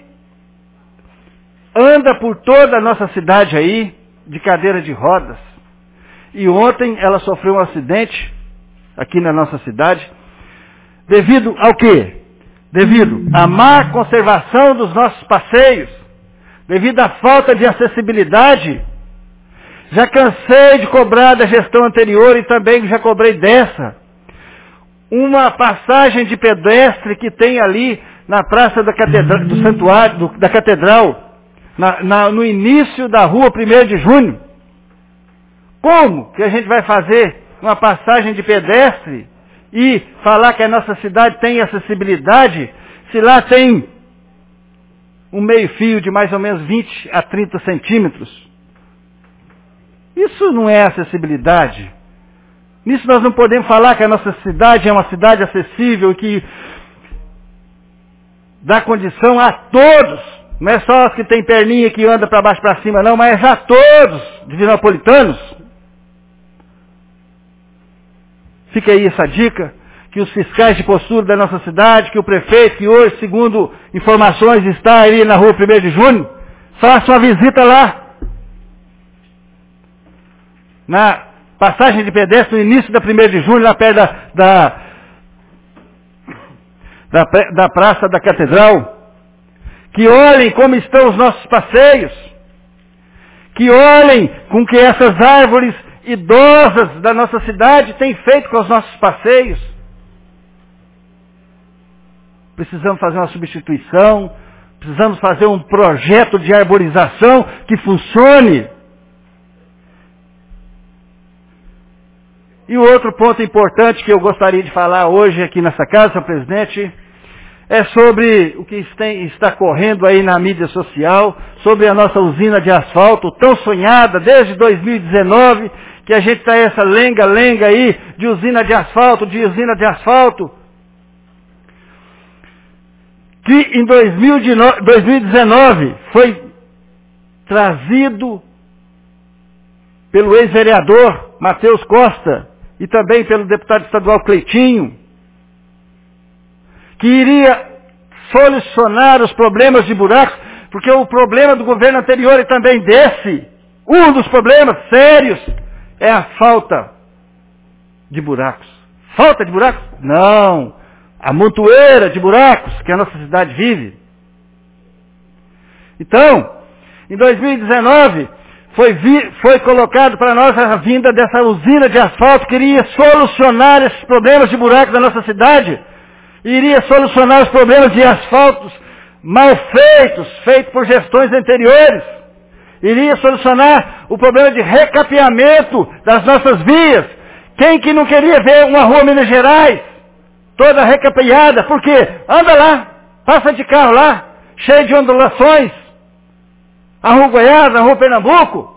anda por toda a nossa cidade aí, de cadeira de rodas. E ontem ela sofreu um acidente, aqui na nossa cidade, devido ao quê? Devido à má conservação dos nossos passeios, devido à falta de acessibilidade. Já cansei de cobrar da gestão anterior e também já cobrei dessa. Uma passagem de pedestre que tem ali na praça da catedral, do santuário, do, da catedral, na, na, no início da rua primeiro de junho. Como que a gente vai fazer uma passagem de pedestre e falar que a nossa cidade tem acessibilidade, se lá tem um meio fio de mais ou menos vinte a trinta centímetros? Isso não é acessibilidade. Nisso nós não podemos falar que a nossa cidade é uma cidade acessível e que dá condição a todos. Não é só os que têm perninha que anda para baixo para cima não, mas a todos divinopolitanos. Fica aí essa dica, que os fiscais de postura da nossa cidade, que o prefeito, que hoje, segundo informações, está aí na rua primeiro de junho, faça uma visita lá. Na passagem de pedestre, no início da primeiro de junho, lá perto da, da, da, da Praça da Catedral. Que olhem como estão os nossos passeios. Que olhem com que essas árvores idosas da nossa cidade têm feito com os nossos passeios. Precisamos fazer uma substituição, precisamos fazer um projeto de arborização que funcione. E o outro ponto importante que eu gostaria de falar hoje aqui nessa casa, senhor presidente, é sobre o que está correndo aí na mídia social, sobre a nossa usina de asfalto, tão sonhada desde dois mil e dezenove, que a gente está essa lenga-lenga aí de usina de asfalto, de usina de asfalto, que em dois mil e dezenove foi trazido pelo ex-vereador Matheus Costa e também pelo deputado estadual Cleitinho, que iria solucionar os problemas de buracos, porque o problema do governo anterior e também desse, um dos problemas sérios, é a falta de buracos. Falta de buracos? Não. A montoeira de buracos que a nossa cidade vive. Então, em dois mil e dezenove, foi, vi, foi colocado para nós a vinda dessa usina de asfalto que iria solucionar esses problemas de buracos da nossa cidade. Iria solucionar os problemas de asfaltos mal feitos, feitos por gestões anteriores. Iria solucionar o problema de recapeamento das nossas vias. Quem que não queria ver uma rua Minas Gerais toda recapeada, porque anda lá, passa de carro lá, cheio de ondulações, a Rua Goiás, a Rua Pernambuco.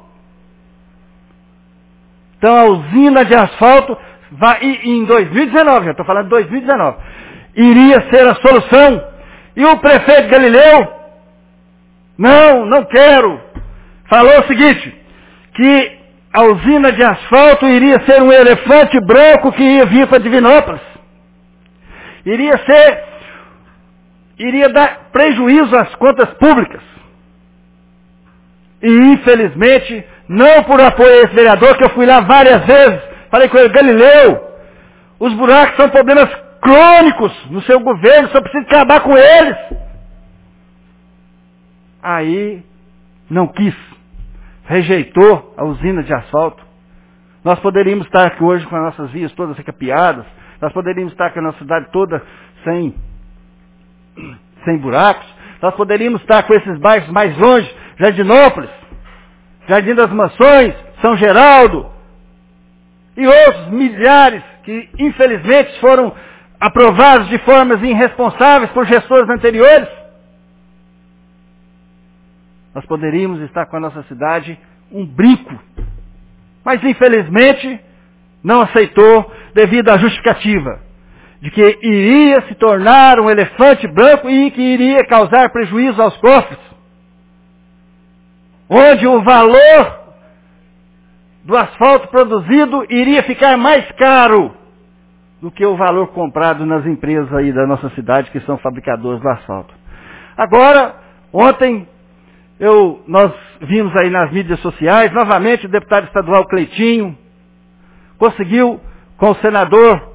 Então a usina de asfalto vai, e, em dois mil e dezenove, já estou falando de dois mil e dezenove, iria ser a solução. E o prefeito Galileu, não, não quero, falou o seguinte, que a usina de asfalto iria ser um elefante branco que ia vir para Divinópolis. Iria ser, iria dar prejuízo às contas públicas. E infelizmente, não por apoio a esse vereador, que eu fui lá várias vezes, falei com ele, Galileu, os buracos são problemas crônicos no seu governo, só precisa acabar com eles. Aí, não quis, rejeitou a usina de asfalto. Nós poderíamos estar aqui hoje com as nossas vias todas recapeadas, nós poderíamos estar com a nossa cidade toda sem, sem buracos, nós poderíamos estar com esses bairros mais longe, Jardinópolis, Jardim das Mansões, São Geraldo, e outros milhares que infelizmente foram aprovados de formas irresponsáveis por gestores anteriores. Nós poderíamos estar com a nossa cidade um brinco, mas infelizmente não aceitou devido à justificativa de que iria se tornar um elefante branco e que iria causar prejuízo aos cofres, onde o valor do asfalto produzido iria ficar mais caro do que o valor comprado nas empresas aí da nossa cidade, que são fabricadores do asfalto. Agora, ontem, eu, nós vimos aí nas mídias sociais, novamente o deputado estadual Cleitinho conseguiu, com o senador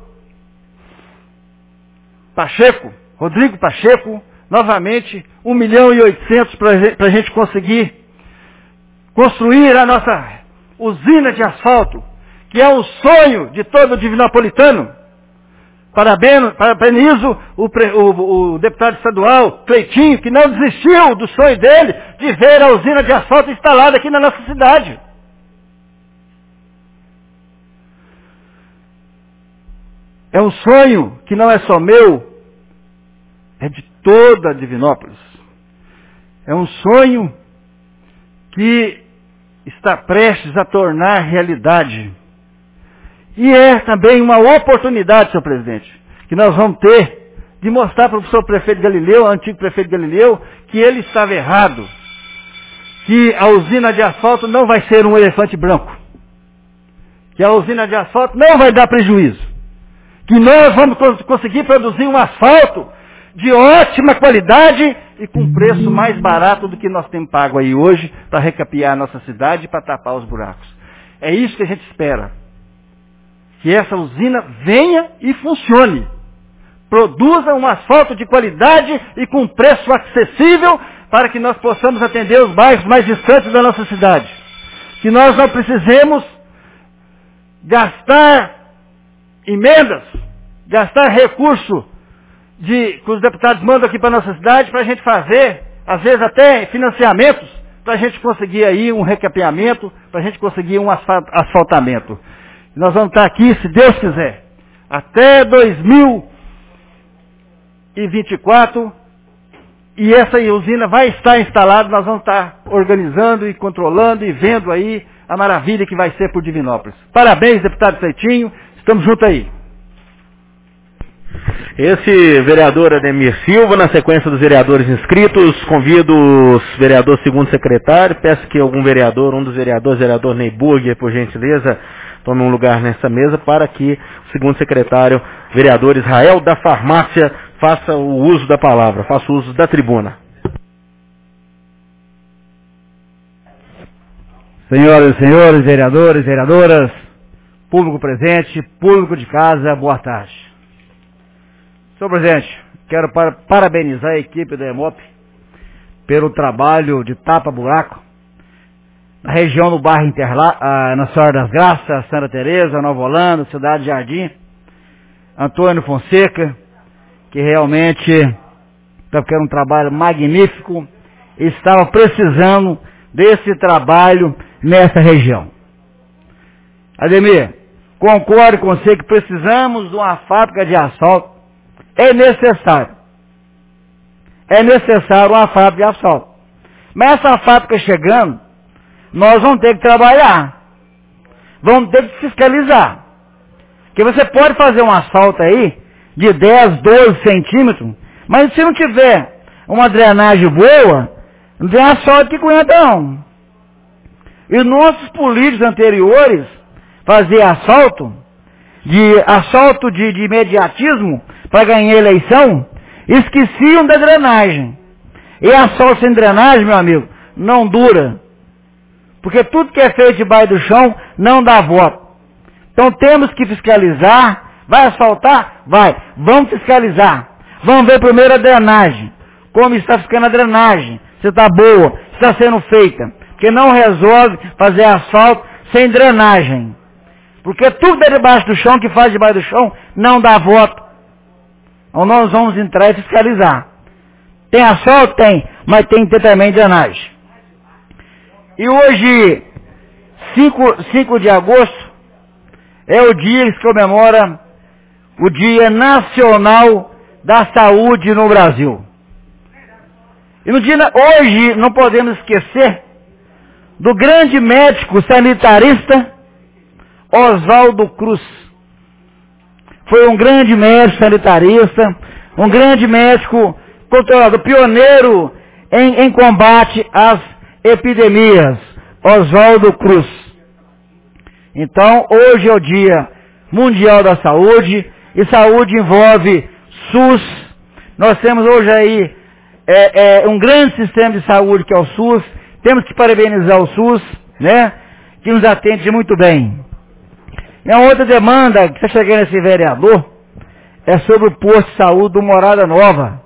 Pacheco, Rodrigo Pacheco, novamente, um milhão e oitocentos para a gente conseguir construir a nossa usina de asfalto, que é um sonho de todo divinopolitano. Parabéns, parabenizo o, o, o deputado estadual Cleitinho, que não desistiu do sonho dele de ver a usina de asfalto instalada aqui na nossa cidade. É um sonho que não é só meu, é de toda Divinópolis. É um sonho que está prestes a tornar realidade. E é também uma oportunidade, senhor presidente, que nós vamos ter de mostrar para o senhor prefeito Galileu, antigo prefeito Galileu, que ele estava errado. Que a usina de asfalto não vai ser um elefante branco. Que a usina de asfalto não vai dar prejuízo. Que nós vamos conseguir produzir um asfalto de ótima qualidade e com preço mais barato do que nós temos pago aí hoje para recapear a nossa cidade e para tapar os buracos. É isso que a gente espera. Que essa usina venha e funcione. Produza um asfalto de qualidade e com preço acessível para que nós possamos atender os bairros mais distantes da nossa cidade. Que nós não precisemos gastar emendas, gastar recurso de, que os deputados mandam aqui para a nossa cidade para a gente fazer, às vezes até financiamentos, para a gente conseguir aí um recapeamento, para a gente conseguir um asfaltamento. Nós vamos estar aqui, se Deus quiser, até dois mil e vinte e quatro, e essa usina vai estar instalada, nós vamos estar organizando e controlando e vendo aí a maravilha que vai ser por Divinópolis. Parabéns, deputado Cleitinho, estamos juntos aí. Esse vereador Ademir Silva, na sequência dos vereadores inscritos, convido os vereadores segundo secretário, peço que algum vereador, um dos vereadores, vereador Ney Burger, por gentileza, tome um lugar nessa mesa para que o segundo secretário, vereador Israel da Farmácia, faça o uso da palavra, faça o uso da tribuna. Senhoras e senhores, vereadores, vereadoras, público presente, público de casa, boa tarde. Senhor presidente, quero para, parabenizar a equipe da EMOP pelo trabalho de tapa-buraco na região do bairro Interla, ah, na Senhora das Graças, Santa Teresa, Nova Holanda, Cidade Jardim, Antônio Fonseca, que realmente está fazendo um trabalho magnífico e estava precisando desse trabalho nessa região. Ademir, concordo com você que precisamos de uma fábrica de asfalto é necessário. É necessário uma fábrica de asfalto. Mas essa fábrica chegando, nós vamos ter que trabalhar. Vamos ter que fiscalizar. Porque você pode fazer um asfalto aí de dez, doze centímetros, mas se não tiver uma drenagem boa, não tem asfalto que aguenta não. E nossos políticos anteriores faziam asfalto, de asfalto de, de imediatismo para ganhar eleição, esqueciam da drenagem. E asfalto sem drenagem, meu amigo, não dura. Porque tudo que é feito debaixo do chão não dá voto. Então temos que fiscalizar. Vai asfaltar? Vai. Vamos fiscalizar. Vamos ver primeiro a drenagem. Como está ficando a drenagem. Se está boa, se está sendo feita. Porque não resolve fazer asfalto sem drenagem. Porque tudo é debaixo do chão, que faz debaixo do chão, não dá voto. Então nós vamos entrar e fiscalizar. Tem asfalto? Tem. Mas tem que ter também drenagem. E hoje, cinco de agosto, é o dia que se comemora o Dia Nacional da Saúde no Brasil. E no dia, hoje não podemos esquecer do grande médico sanitarista Oswaldo Cruz. Foi um grande médico sanitarista, um grande médico controlador, pioneiro em, em combate às epidemias, Oswaldo Cruz. Então, hoje é o Dia Mundial da Saúde, e saúde envolve SUS. Nós temos hoje aí é, é, um grande sistema de saúde que é o SUS. Temos que parabenizar o SUS, né, que nos atende muito bem. E a outra demanda que está chegando esse vereador é sobre o posto de saúde do Morada Nova.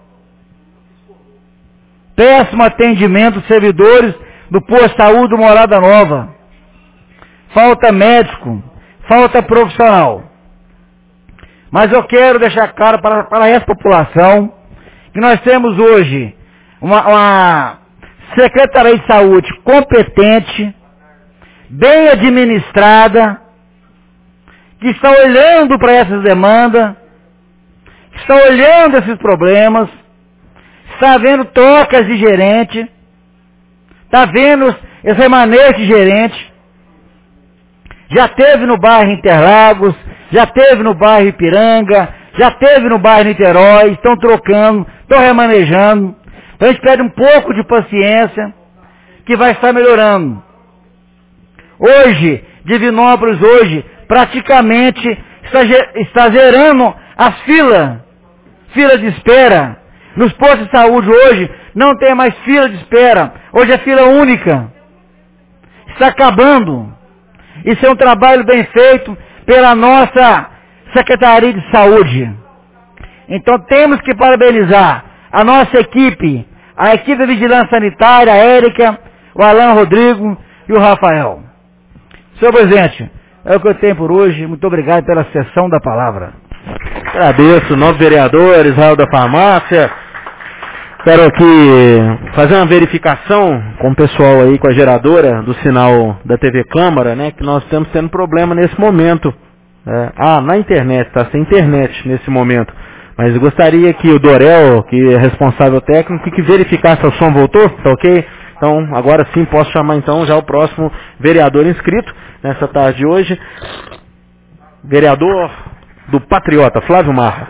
Péssimo atendimento dos servidores do posto de saúde do Morada Nova. Falta médico, falta profissional. Mas eu quero deixar claro para, para essa população que nós temos hoje uma, uma Secretaria de Saúde competente, bem administrada, que está olhando para essas demandas, que está olhando esses problemas, está vendo trocas de gerente, está vendo esse remanente de gerente, já teve no bairro Interlagos, já teve no bairro Ipiranga, já teve no bairro Niterói, estão trocando, estão remanejando. Então a gente pede um pouco de paciência, que vai estar melhorando. Hoje, Divinópolis hoje, praticamente está, está zerando as filas, fila de espera. Nos postos de saúde hoje, não tem mais fila de espera. Hoje é fila única. Está acabando. Isso é um trabalho bem feito pela nossa Secretaria de Saúde. Então temos que parabenizar a nossa equipe, a equipe de Vigilância Sanitária, a Érica, o Alan Rodrigo e o Rafael. Senhor presidente, é o que eu tenho por hoje. Muito obrigado pela sessão da palavra. Agradeço, novo vereador, Israel da Farmácia. Quero aqui fazer uma verificação com o pessoal aí, com a geradora do sinal da T V Câmara, né, que nós estamos tendo problema nesse momento. É, ah, na internet, tá sem internet nesse momento. Mas eu gostaria que o Dorel, que é responsável técnico, que verificasse se o som voltou, tá ok? Então, agora sim posso chamar então já o próximo vereador inscrito nessa tarde de hoje. Vereador do Patriota, Flávio Marra.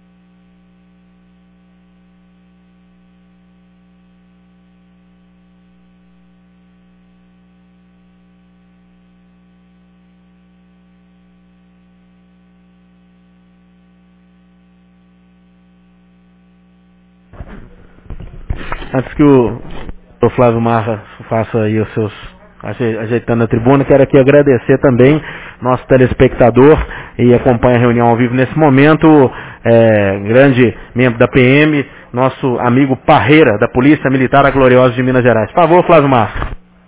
Antes que o, o Flávio Marra faça aí os seus, ajeitando a tribuna, quero aqui agradecer também nosso telespectador e acompanha a reunião ao vivo nesse momento, é, grande membro da P M, nosso amigo Parreira, da Polícia Militar A Gloriosa de Minas Gerais. Por favor, Flávio Marra.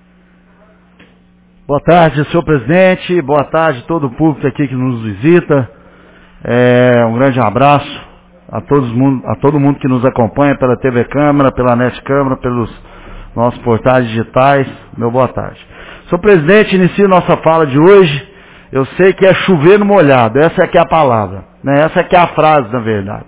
Boa tarde, senhor presidente, boa tarde a todo o público aqui que nos visita. É, um grande abraço a, todos, a todo mundo que nos acompanha pela T V Câmara, pela Net Câmara, pelos nossos portais digitais. Meu boa tarde. Senhor presidente, inicio nossa fala de hoje. Eu sei que é chover no molhado, essa é que é a palavra, né? Essa é que é a frase, na verdade.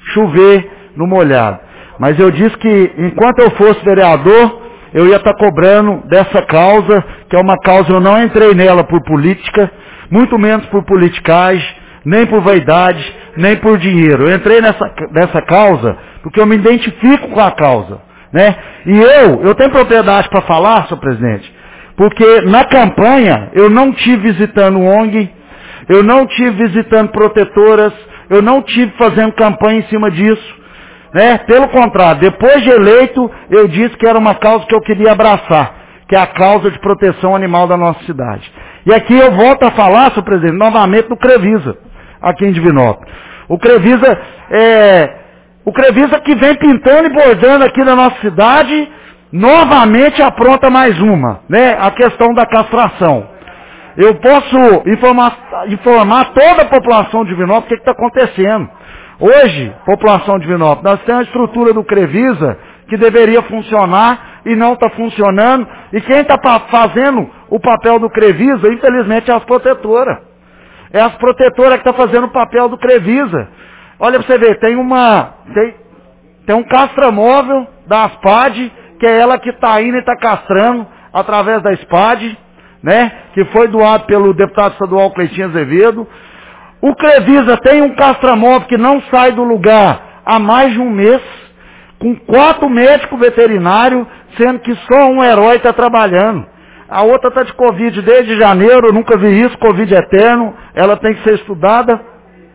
chover no molhado. Mas eu disse que enquanto eu fosse vereador, eu ia estar cobrando dessa causa, que é uma causa, eu não entrei nela por política, muito menos por politicagem, nem por vaidade, nem por dinheiro. Eu entrei nessa, nessa causa porque eu me identifico com a causa, né? E eu, eu tenho propriedade para falar, senhor presidente, porque na campanha eu não tive visitando O N G, eu não tive visitando protetoras, eu não tive fazendo campanha em cima disso, né? Pelo contrário, depois de eleito, eu disse que era uma causa que eu queria abraçar, que é a causa de proteção animal da nossa cidade. E aqui eu volto a falar, senhor presidente, novamente do Crevisa, aqui em Divinópolis. O Crevisa é... O Crevisa que vem pintando e bordando aqui na nossa cidade, novamente apronta mais uma, né? A questão da castração. Eu posso informar, informar toda a população de Divinópolis o que está acontecendo. Hoje, população de Divinópolis, nós temos a estrutura do Crevisa que deveria funcionar e não está funcionando. E quem está fazendo o papel do Crevisa, infelizmente, é as protetoras. É as protetoras que estão fazendo o papel do Crevisa. Olha para você ver, tem uma, tem, tem um castramóvel da Aspad, que é ela que está indo e está castrando através da Aspad, né? Que foi doado pelo deputado estadual Cleitinho Azevedo. O Crevisa tem um castramóvel que não sai do lugar há mais de um mês, com quatro médicos veterinários, sendo que só um herói está trabalhando. A outra está de Covid desde janeiro, eu nunca vi isso, Covid eterno, ela tem que ser estudada.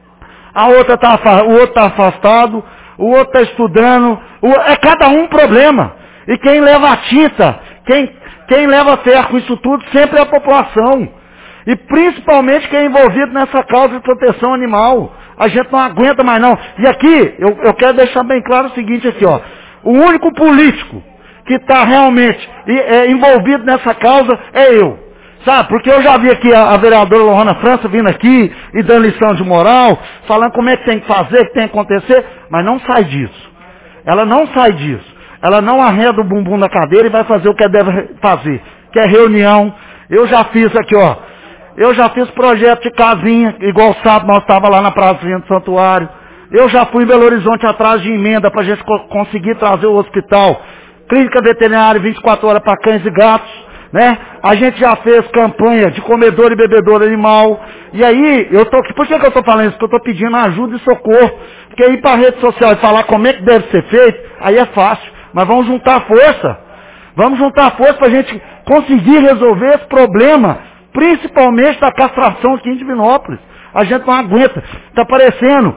A outra tá, o outro está afastado, o outro está estudando, o, é cada um problema. E quem leva a tinta, quem, quem leva ferro com isso tudo, sempre é a população. E principalmente quem é envolvido nessa causa de proteção animal. A gente não aguenta mais não. E aqui, eu, eu quero deixar bem claro o seguinte aqui, ó. O único político que está realmente é, envolvido nessa causa é eu. Sabe, porque eu já vi aqui a, a vereadora Lohana França vindo aqui e dando lição de moral, falando como é que tem que fazer, o que tem que acontecer, mas não sai disso. Ela não sai disso. Ela não arreda o bumbum na cadeira e vai fazer o que deve fazer, que é reunião. Eu já fiz aqui, ó, eu já fiz projeto de casinha, igual sábado nós estávamos lá na pracinha do santuário. Eu já fui em Belo Horizonte atrás de emenda para a gente co- conseguir trazer o hospital, clínica veterinária vinte e quatro horas para cães e gatos. Né? A gente já fez campanha de comedor e bebedor animal. E aí, eu tô aqui, por que, que eu estou falando isso? Porque eu estou pedindo ajuda e socorro. Porque ir para a rede social e falar como é que deve ser feito, aí é fácil. Mas vamos juntar força. Vamos juntar força para a gente conseguir resolver esse problema, principalmente da castração aqui em Divinópolis. A gente não aguenta. Está parecendo,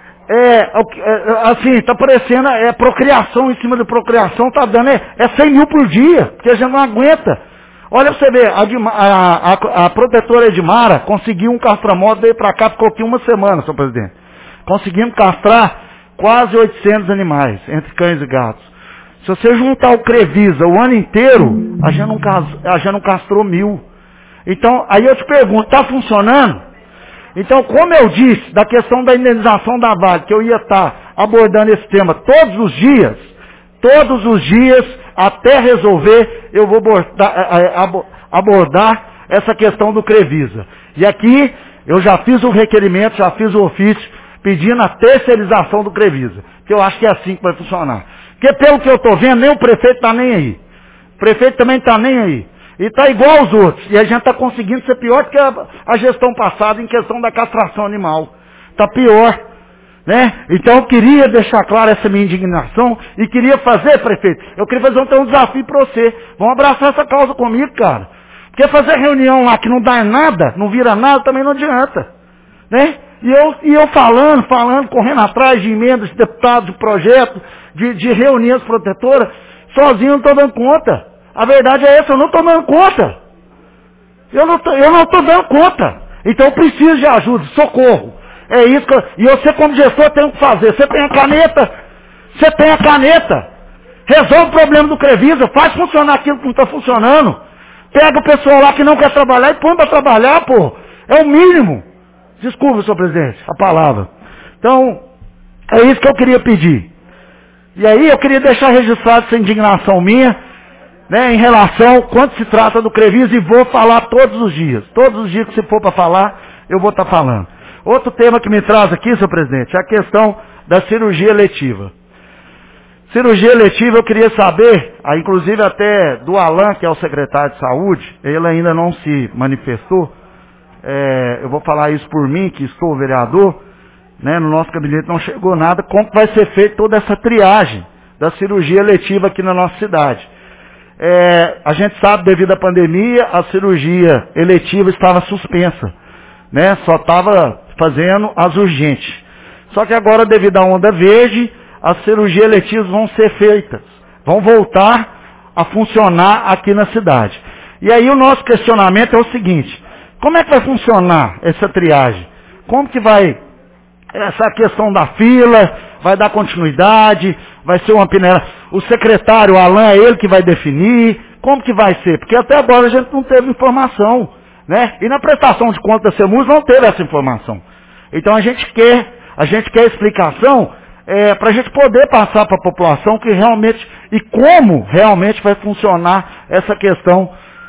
é, é, assim, está parecendo é, procriação em cima de procriação, está dando é, é cem mil por dia, porque a gente não aguenta. Olha pra você ver, a, a, a, a protetora Edmara conseguiu um castramóvel, veio pra cá, ficou aqui uma semana, senhor presidente. Conseguimos castrar quase oitocentos animais, entre cães e gatos. Se você juntar o Crevisa o ano inteiro, a gente não, a gente não castrou mil. Então, aí eu te pergunto, está funcionando? Então, como eu disse, da questão da indenização da Vale, que eu ia estar abordando esse tema todos os dias, todos os dias, até resolver, eu vou abordar, abordar essa questão do Crevisa. E aqui, eu já fiz o requerimento, já fiz o ofício, pedindo a terceirização do Crevisa. Que eu acho que é assim que vai funcionar. Porque pelo que eu estou vendo, nem o prefeito está nem aí. O prefeito também está nem aí. E está igual aos outros. E a gente está conseguindo ser pior do que a, a gestão passada em questão da castração animal. Está pior. Né? Então eu queria deixar clara essa minha indignação e queria fazer, prefeito, eu queria fazer um, um desafio para você. Vamos abraçar essa causa comigo, cara. Porque fazer reunião lá que não dá nada, não vira nada, também não adianta. Né? E eu, e eu falando, falando, correndo atrás de emendas de deputados, de projetos, de, de reuniões protetoras, sozinho não estou dando conta. A verdade é essa, eu não estou dando conta. Eu não estou dando conta. Então eu preciso de ajuda, de socorro. É isso que eu, e você como gestor tem que fazer. Você tem a caneta, você tem a caneta. Resolve o problema do Crevisa, faz funcionar aquilo que não está funcionando. Pega o pessoal lá que não quer trabalhar e põe para trabalhar, pô. É o mínimo. Desculpa, senhor presidente, a palavra. Então, é isso que eu queria pedir. E aí eu queria deixar registrado essa indignação minha, né, em relação quando se trata do Crevisa, e vou falar todos os dias. Todos os dias que se for para falar, eu vou estar falando. Outro tema que me traz aqui, senhor presidente, é a questão da cirurgia eletiva. Cirurgia eletiva, eu queria saber, ah, inclusive até do Alan, que é o secretário de saúde, ele ainda não se manifestou, é, eu vou falar isso por mim, que estou vereador, né, no nosso gabinete não chegou nada, como vai ser feita toda essa triagem da cirurgia eletiva aqui na nossa cidade. É, a gente sabe, devido à pandemia, a cirurgia eletiva estava suspensa, né, só estava fazendo as urgentes. Só que agora, devido à onda verde, as cirurgias eletivas vão ser feitas, vão voltar a funcionar aqui na cidade. E aí o nosso questionamento é o seguinte, como é que vai funcionar essa triagem? Como que vai, essa questão da fila, vai dar continuidade, vai ser uma peneira, o secretário, o Alan, é ele que vai definir, como que vai ser? Porque até agora a gente não teve informação, né? E na prestação de contas da CEMUS não teve essa informação. Então a gente quer, a gente quer explicação, É, para a gente poder passar para a população que realmente, e como realmente vai funcionar essa questão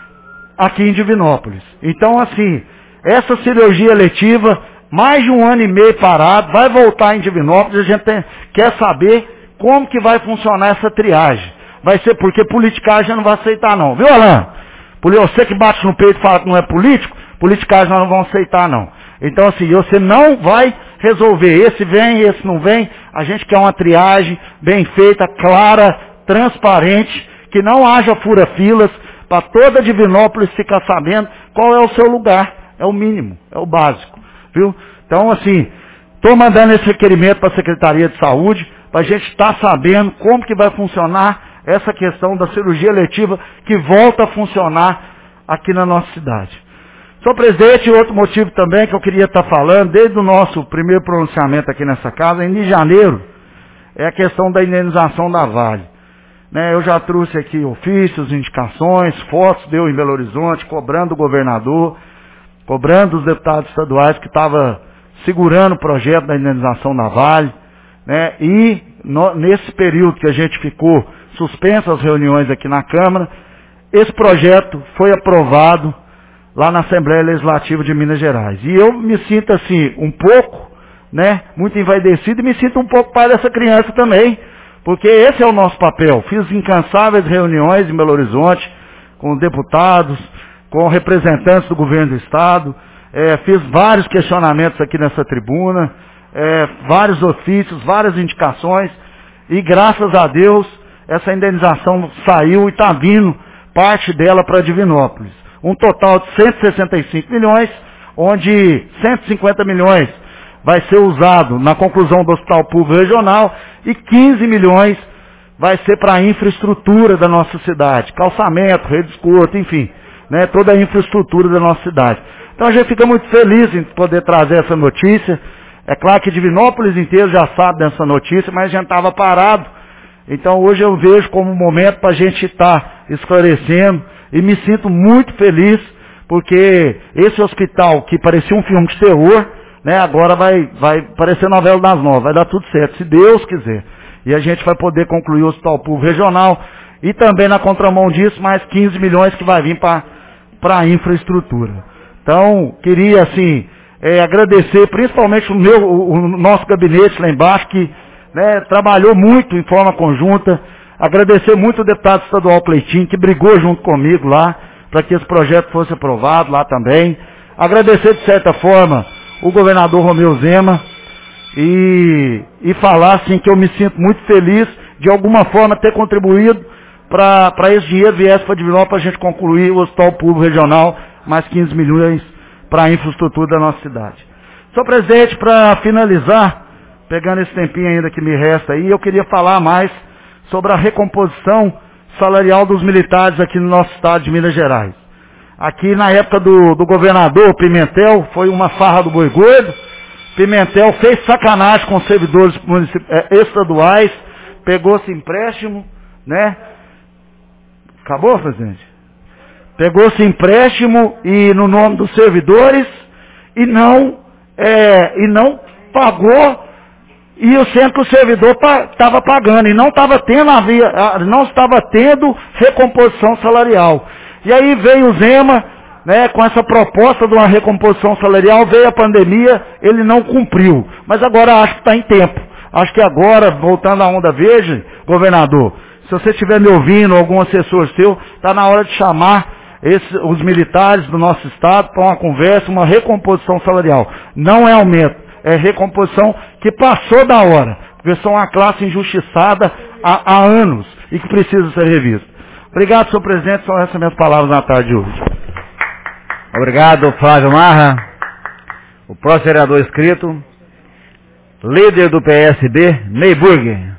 aqui em Divinópolis. Então, assim, essa cirurgia eletiva, mais de um ano e meio parado, vai voltar em Divinópolis, a gente tem, quer saber como que vai funcionar essa triagem. Vai ser porque politicagem não vai aceitar não, viu, Alan? Você que bate no peito e fala que não é político, politicagem nós não vamos aceitar não. Então, assim, você não vai resolver, esse vem, esse não vem, a gente quer uma triagem bem feita, clara, transparente, que não haja fura-filas, para toda Divinópolis ficar sabendo qual é o seu lugar, é o mínimo, é o básico, viu? Então, assim, estou mandando esse requerimento para a Secretaria de Saúde, para a gente estar sabendo como que vai funcionar essa questão da cirurgia eletiva, que volta a funcionar aqui na nossa cidade. Senhor presidente, outro motivo também que eu queria estar falando, desde o nosso primeiro pronunciamento aqui nessa casa, em janeiro, é a questão da indenização da Vale. Né, eu já trouxe aqui ofícios, indicações, fotos, deu em Belo Horizonte, cobrando o governador, cobrando os deputados estaduais que estavam segurando o projeto da indenização da Vale. Né, e no, nesse período que a gente ficou suspenso as reuniões aqui na Câmara, esse projeto foi aprovado lá na Assembleia Legislativa de Minas Gerais. E eu me sinto assim, um pouco, né, muito envaidecido e me sinto um pouco pai dessa criança também, porque esse é o nosso papel. Fiz incansáveis reuniões em Belo Horizonte, com deputados, com representantes do governo do Estado, é, fiz vários questionamentos aqui nessa tribuna, é, vários ofícios, várias indicações, e graças a Deus, essa indenização saiu e está vindo parte dela para Divinópolis. Um total de cento e sessenta e cinco milhões, onde cento e cinquenta milhões vai ser usado na conclusão do Hospital Público Regional e quinze milhões vai ser para a infraestrutura da nossa cidade, calçamento, rede de esgoto, enfim, né, toda a infraestrutura da nossa cidade. Então a gente fica muito feliz em poder trazer essa notícia. É claro que Divinópolis inteiro já sabe dessa notícia, mas a gente estava parado. Então hoje eu vejo como um momento para a gente estar esclarecendo. E me sinto muito feliz, porque esse hospital, que parecia um filme de terror, né, agora vai, vai parecer novela das nove, vai dar tudo certo, se Deus quiser. E a gente vai poder concluir o Hospital Público Regional, e também na contramão disso, mais quinze milhões que vai vir para a infraestrutura. Então, queria, assim, é, agradecer principalmente o, meu, o, o nosso gabinete lá embaixo, que, né, trabalhou muito em forma conjunta. Agradecer muito o deputado estadual Cleitinho, que brigou junto comigo lá, para que esse projeto fosse aprovado lá também. Agradecer, de certa forma, o governador Romeu Zema, e, e falar, assim, que eu me sinto muito feliz, de alguma forma, ter contribuído para esse dinheiro viesse para Divinópolis, para a gente concluir o Hospital Público Regional, mais quinze milhões para a infraestrutura da nossa cidade. Senhor presidente, para finalizar, pegando esse tempinho ainda que me resta aí, eu queria falar mais sobre a recomposição salarial dos militares aqui no nosso estado de Minas Gerais. Aqui na época do, do governador Pimentel, foi uma farra do boi gordo. Pimentel fez sacanagem com os servidores é, estaduais, pegou-se empréstimo, né? Acabou, presidente? Pegou-se empréstimo e no nome dos servidores e não, é, e não pagou. E o centro que o servidor estava pagando, e não estava tendo, havia, não estava tendo recomposição salarial. E aí veio o Zema, né, com essa proposta de uma recomposição salarial, veio a pandemia, ele não cumpriu. Mas agora acho que está em tempo. Acho que agora, voltando à onda verde, governador, se você estiver me ouvindo, algum assessor seu, está na hora de chamar esse, os militares do nosso estado para uma conversa, uma recomposição salarial. Não é aumento, é recomposição que passou da hora, porque são uma classe injustiçada há, há anos e que precisa ser revista. Obrigado, senhor presidente, são essas minhas palavras na tarde de hoje. Obrigado, Flávio Marra. O próximo vereador inscrito, líder do P S B, Ney Burger.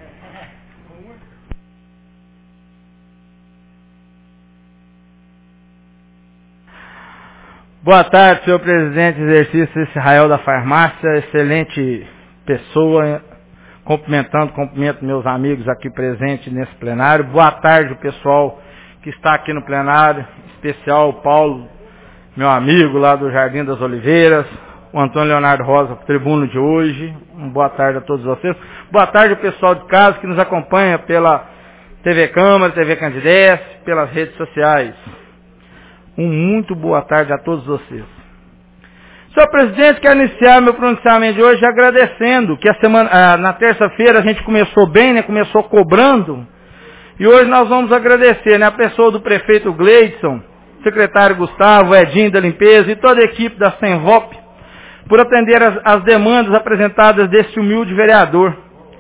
Boa tarde, senhor presidente, exercício Israel da Farmácia, excelente pessoa, cumprimentando, cumprimento meus amigos aqui presentes nesse plenário. Boa tarde, o pessoal que está aqui no plenário, em especial o Paulo, meu amigo lá do Jardim das Oliveiras, o Antônio Leonardo Rosa, tribuno de hoje. Um boa tarde a todos vocês. Boa tarde ao pessoal de casa que nos acompanha pela T V Câmara, T V Candidez, pelas redes sociais. Um muito boa tarde a todos vocês. Senhor presidente, quero iniciar meu pronunciamento de hoje agradecendo que a semana, ah, na terça-feira a gente começou bem, né? Começou cobrando. E hoje nós vamos agradecer, né? A pessoa do prefeito Gleidson, secretário Gustavo, Edinho da Limpeza e toda a equipe da Senvop por atender as, as demandas apresentadas deste humilde vereador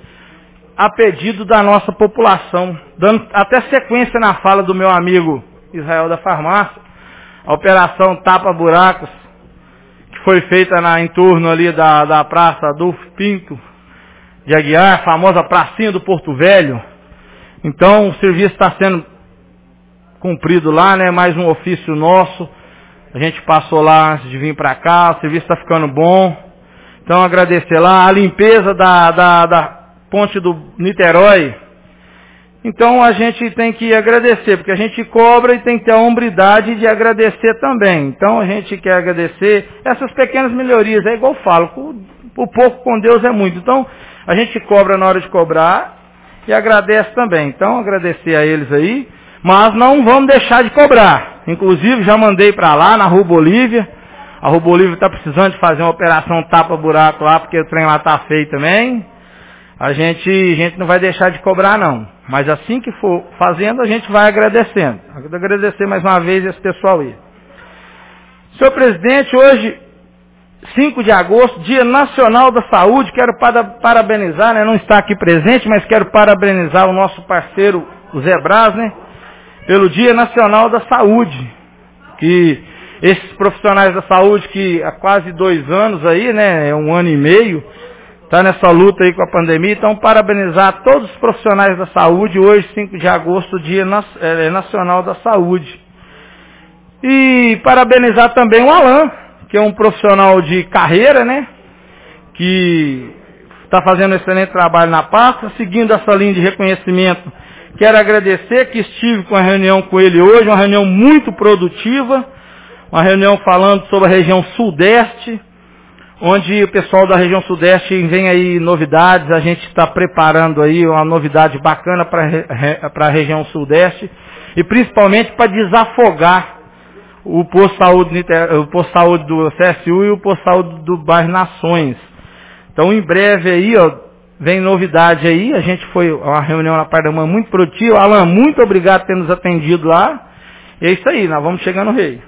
a pedido da nossa população, dando até sequência na fala do meu amigo Israel da Farmácia. A operação Tapa Buracos, que foi feita na, em torno ali da, da Praça Adolfo Pinto de Aguiar, famosa pracinha do Porto Velho. Então o serviço está sendo cumprido lá, né? Mais um ofício nosso. A gente passou lá antes de vir para cá, o serviço está ficando bom. Então agradecer lá a limpeza da, da, da ponte do Niterói. Então a gente tem que agradecer, porque a gente cobra e tem que ter a hombridade de agradecer também. Então a gente quer agradecer essas pequenas melhorias. É igual eu falo, o, o pouco com Deus é muito. Então a gente cobra na hora de cobrar e agradece também. Então agradecer a eles aí, mas não vamos deixar de cobrar. Inclusive já mandei para lá na Rua Bolívia. A Rua Bolívia está precisando de fazer uma operação tapa-buraco lá, porque o trem lá está feio também. A gente, a gente não vai deixar de cobrar não. Mas assim que for fazendo, a gente vai agradecendo. Agradecer mais uma vez esse pessoal aí. Senhor presidente, hoje, cinco de agosto, Dia Nacional da Saúde, quero para, parabenizar, né? Não está aqui presente, mas quero parabenizar o nosso parceiro, o Zé Braz, né? Pelo Dia Nacional da Saúde. Que esses profissionais da saúde que há quase dois anos aí, né? Um ano e meio, está nessa luta aí com a pandemia. Então, parabenizar todos os profissionais da saúde. Hoje, cinco de agosto, Dia Nacional da Saúde. E parabenizar também o Alan, que é um profissional de carreira, né? Que está fazendo um excelente trabalho na pasta, seguindo essa linha de reconhecimento. Quero agradecer que estive com a reunião com ele hoje, uma reunião muito produtiva, uma reunião falando sobre a região Sudeste, onde o pessoal da região Sudeste vem aí novidades, a gente está preparando aí uma novidade bacana para a região Sudeste, e principalmente para desafogar o posto de saúde, o posto de saúde do C S U e o posto de saúde do bairro Nações. Então em breve aí, ó, vem novidade aí, a gente foi uma reunião na parte da manhã muito produtiva. Alan, muito obrigado por ter nos atendido lá, e é isso aí, nós vamos chegar no rei.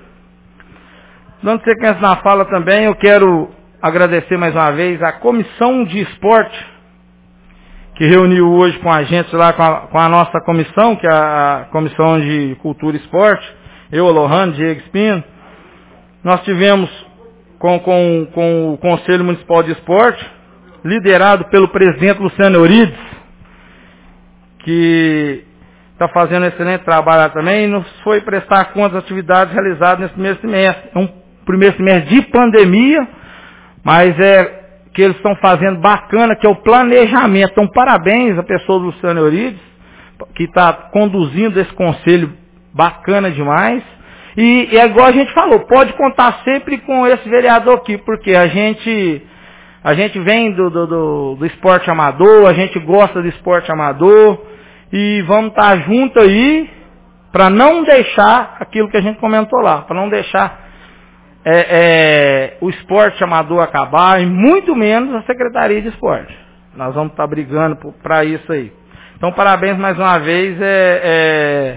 Dando sequência na fala também, eu quero agradecer mais uma vez a Comissão de Esporte, que reuniu hoje com a gente lá, com a, com a nossa comissão, que é a Comissão de Cultura e Esporte, eu, Lohane, Diego Espino. Nós tivemos com, com, com o Conselho Municipal de Esporte, liderado pelo presidente Luciano Eurides, que está fazendo um excelente trabalho lá também, e nos foi prestar conta das atividades realizadas nesse primeiro semestre. É um primeiro semestre de pandemia, mas é que eles estão fazendo bacana, que é o planejamento. Então, parabéns à pessoa do Luciano Eurides, que está conduzindo esse conselho bacana demais. E, e é igual a gente falou, pode contar sempre com esse vereador aqui, porque a gente, a gente vem do, do, do, do esporte amador, a gente gosta do esporte amador, e vamos estar junto aí para não deixar aquilo que a gente comentou lá, para não deixar É, é, o esporte amador acabar, e muito menos a Secretaria de Esporte. Nós vamos estar brigando para isso aí. Então, parabéns mais uma vez, é, é,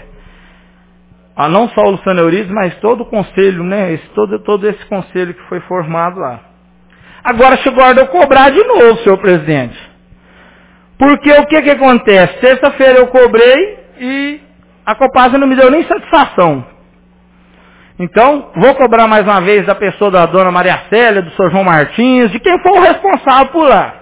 a não só o Luciano Eurides, mas todo o conselho, né? Esse, todo, todo esse conselho que foi formado lá. Agora chegou a hora de eu cobrar de novo, senhor presidente. Porque o que que acontece? Terça-feira eu cobrei e a Copasa não me deu nem satisfação. Então, vou cobrar mais uma vez da pessoa da dona Maria Célia, do senhor João Martins, de quem for o responsável por lá.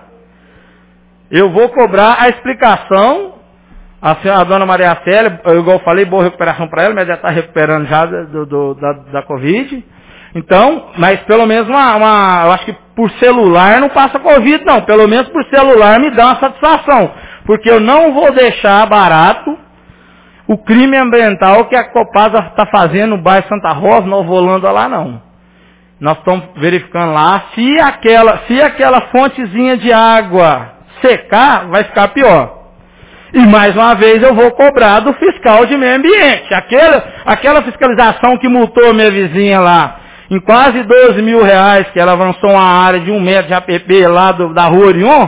Eu vou cobrar a explicação, a, senhora, a dona Maria Célia, eu, igual eu falei, boa recuperação para ela, mas ela está recuperando já do, do, da, da Covid. Então, mas pelo menos uma, uma, eu acho que por celular não passa Covid não, pelo menos por celular me dá uma satisfação, porque eu não vou deixar barato o crime ambiental que a Copasa está fazendo no bairro Santa Rosa, Nova Holanda lá não. Nós estamos verificando lá, se aquela, se aquela fontezinha de água secar, vai ficar pior. E mais uma vez eu vou cobrar do fiscal de meio ambiente. Aquela, aquela fiscalização que multou minha vizinha lá, em quase doze mil reais, que ela avançou uma área de um metro de A P P lá do, da rua Orion,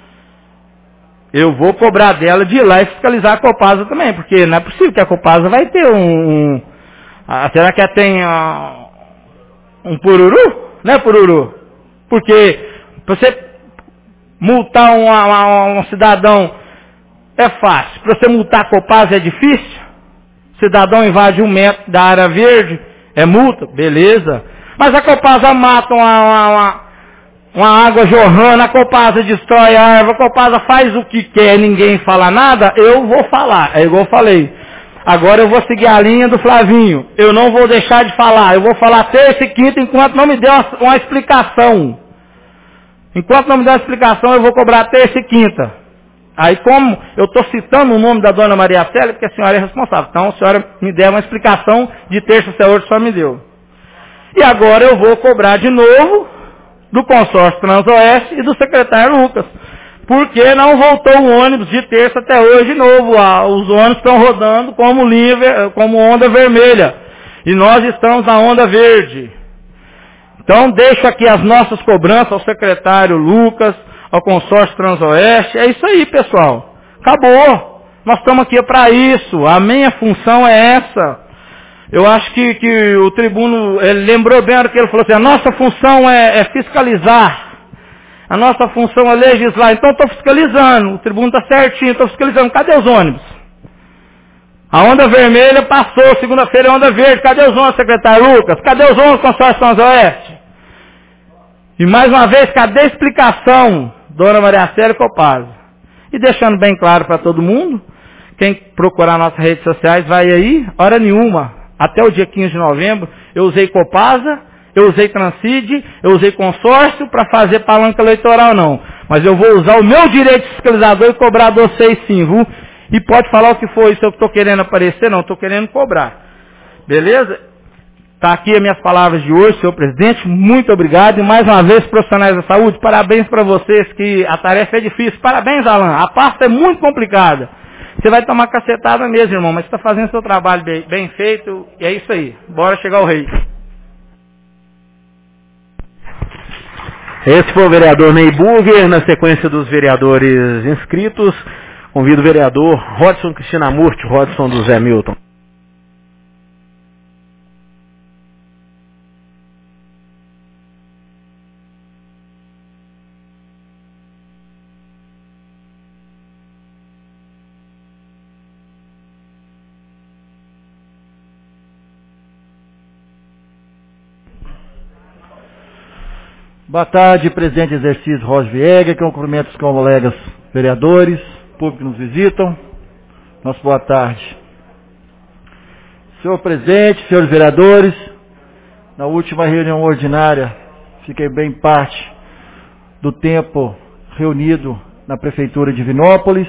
eu vou cobrar dela de ir lá e fiscalizar a Copasa também, porque não é possível que a Copasa vai ter um... um ah, será que ela tem uh, um pururu? Não é pururu? Porque você multar um, um, um cidadão é fácil. Para você multar a Copasa é difícil? Cidadão invade um metro da área verde, é multa? Beleza. Mas a Copasa mata uma... uma, uma Uma água jorrando, a Copasa destrói a árvore, a Copasa faz o que quer, ninguém fala nada, eu vou falar. É igual eu falei. Agora eu vou seguir a linha do Flavinho. Eu não vou deixar de falar. Eu vou falar terça e quinta enquanto não me der uma, uma explicação. Enquanto não me der uma explicação, eu vou cobrar terça e quinta. Aí como eu estou citando o nome da dona Maria Célia, porque a senhora é responsável. Então a senhora me der uma explicação de terça e hoje só me deu. E agora eu vou cobrar de novo do consórcio Transoeste e do secretário Lucas. Porque não voltou o ônibus de terça até hoje de novo. Ah, os ônibus estão rodando como, linha, como onda vermelha. E nós estamos na onda verde. Então deixo aqui as nossas cobranças ao secretário Lucas, ao consórcio Transoeste. É isso aí, pessoal. Acabou. Nós estamos aqui para isso. A minha função é essa. Eu acho que, que o tribuno, ele lembrou bem a hora que ele falou assim, a nossa função é, é fiscalizar, a nossa função é legislar, então estou fiscalizando, o tribuno está certinho, estou fiscalizando, cadê os ônibus? A onda vermelha passou, segunda-feira é onda verde, cadê os ônibus, secretário Lucas? Cadê os ônibus, consórcio Transoeste? E mais uma vez, cadê a explicação, dona Maria Célia Copasa? E deixando bem claro para todo mundo, quem procurar nossas redes sociais vai aí, hora nenhuma. Até o dia quinze de novembro, eu usei Copasa, eu usei Transcid, eu usei consórcio para fazer palanca eleitoral não. Mas eu vou usar o meu direito de fiscalizador e cobrar de vocês sim, viu? E pode falar o que for isso, eu estou querendo aparecer, não, estou querendo cobrar. Beleza? Está aqui as minhas palavras de hoje, senhor presidente, muito obrigado. E mais uma vez, profissionais da saúde, parabéns para vocês, que a tarefa é difícil. Parabéns, Alan, a pasta é muito complicada. Você vai tomar cacetada mesmo, irmão, mas você está fazendo seu trabalho bem, bem feito, e é isso aí. Bora chegar ao rei. Esse foi o vereador Ney Burger, na sequência dos vereadores inscritos. Convido o vereador Rodson Cristinamurti, Rodson do Zé Milton. Boa tarde, presidente exercício Rosa Viegas, que eu cumprimento os colegas vereadores, público que nos visitam. Nossa boa tarde. Senhor presidente, senhores vereadores, na última reunião ordinária, fiquei bem parte do tempo reunido na Prefeitura de Divinópolis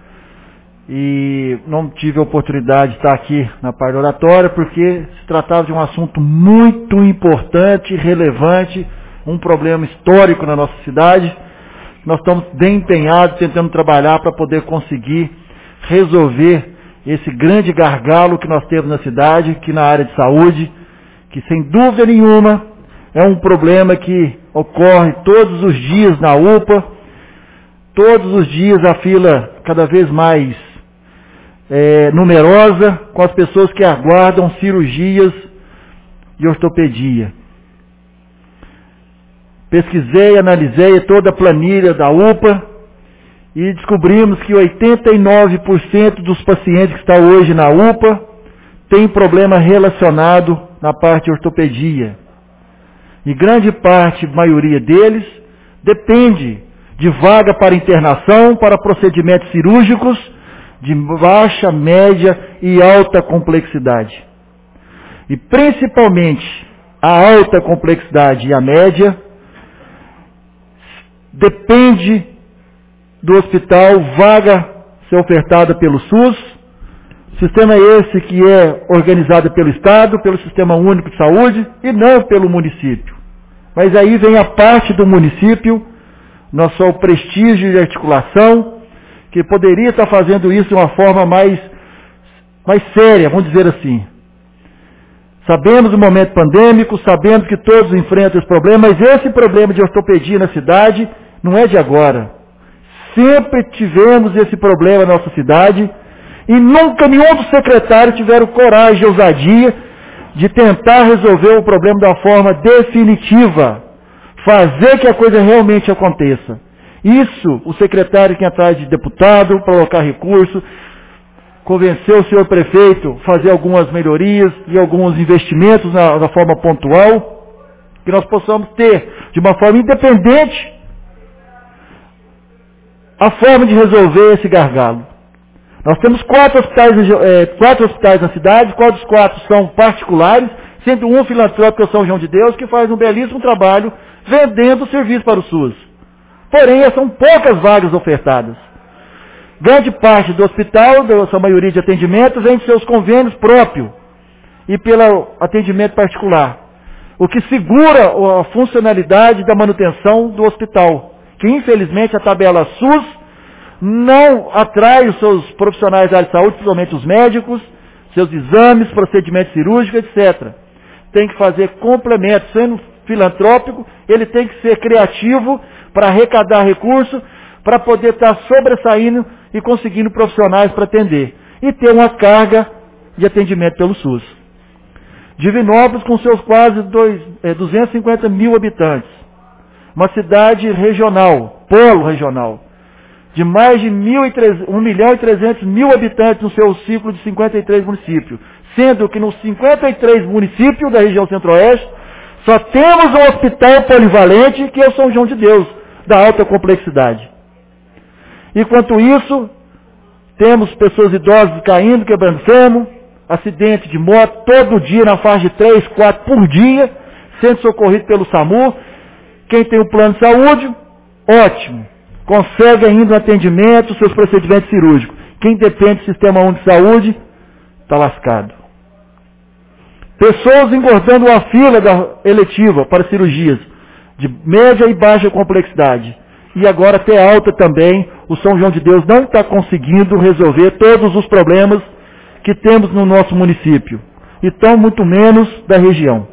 e não tive a oportunidade de estar aqui na parte oratória porque se tratava de um assunto muito importante e relevante, um problema histórico na nossa cidade. Nós estamos bem empenhados tentando trabalhar para poder conseguir resolver esse grande gargalo que nós temos na cidade, que na área de saúde, que sem dúvida nenhuma é um problema que ocorre todos os dias na U P A. Todos os dias a fila cada vez mais é, numerosa, com as pessoas que aguardam cirurgias de ortopedia. Pesquisei, analisei toda a planilha da U P A e descobrimos que oitenta e nove por cento dos pacientes que estão hoje na U P A têm problema relacionado na parte de ortopedia. E grande parte, maioria deles, depende de vaga para internação, para procedimentos cirúrgicos de baixa, média e alta complexidade. E principalmente a alta complexidade e a média depende do hospital, vaga ser ofertada pelo SUS, sistema esse que é organizado pelo Estado, pelo Sistema Único de Saúde e não pelo município. Mas aí vem a parte do município, nosso prestígio de articulação, que poderia estar fazendo isso de uma forma mais, mais séria, vamos dizer assim. Sabemos do momento pandêmico, sabemos que todos enfrentam esse problema, mas esse problema de ortopedia na cidade não é de agora. Sempre tivemos esse problema na nossa cidade e nunca nenhum dos secretários tiveram coragem e ousadia de tentar resolver o problema de uma forma definitiva, fazer que a coisa realmente aconteça. Isso, o secretário que atrás de deputado, colocar recurso, convenceu o senhor prefeito a fazer algumas melhorias e alguns investimentos na, na forma pontual, que nós possamos ter, de uma forma independente, a forma de resolver esse gargalo. Nós temos quatro hospitais, é, quatro hospitais na cidade, quatro dos quatro são particulares, sendo um filantrópico, São João de Deus, que faz um belíssimo trabalho vendendo serviço para o SUS. Porém, são poucas vagas ofertadas. Grande parte do hospital, da sua maioria de atendimentos, vem de seus convênios próprios e pelo atendimento particular. O que segura a funcionalidade da manutenção do hospital, que infelizmente a tabela SUS não atrai os seus profissionais da área de saúde, principalmente os médicos, seus exames, procedimentos cirúrgicos, etcétera. Tem que fazer complemento, sendo filantrópico, ele tem que ser criativo para arrecadar recursos, para poder estar sobressaindo e conseguindo profissionais para atender. E ter uma carga de atendimento pelo SUS. Divinópolis, com seus quase dois, é, duzentos e cinquenta mil habitantes. Uma cidade regional, polo regional, de mais de um milhão e trezentos mil habitantes no seu ciclo de cinquenta e três municípios. Sendo que nos cinquenta e três municípios da região centro-oeste, só temos um hospital polivalente, que é o São João de Deus, da alta complexidade. Enquanto isso, temos pessoas idosas caindo, quebrando fêmur, acidente de moto todo dia na faixa de três, quatro por dia, sendo socorrido pelo SAMU. Quem tem um plano de saúde, ótimo, consegue ainda um atendimento, seus procedimentos cirúrgicos. Quem depende do Sistema Único de Saúde, está lascado. Pessoas engordando a fila da eletiva para cirurgias de média e baixa complexidade. E agora até alta também, o São João de Deus não está conseguindo resolver todos os problemas que temos no nosso município. E tão muito menos da região.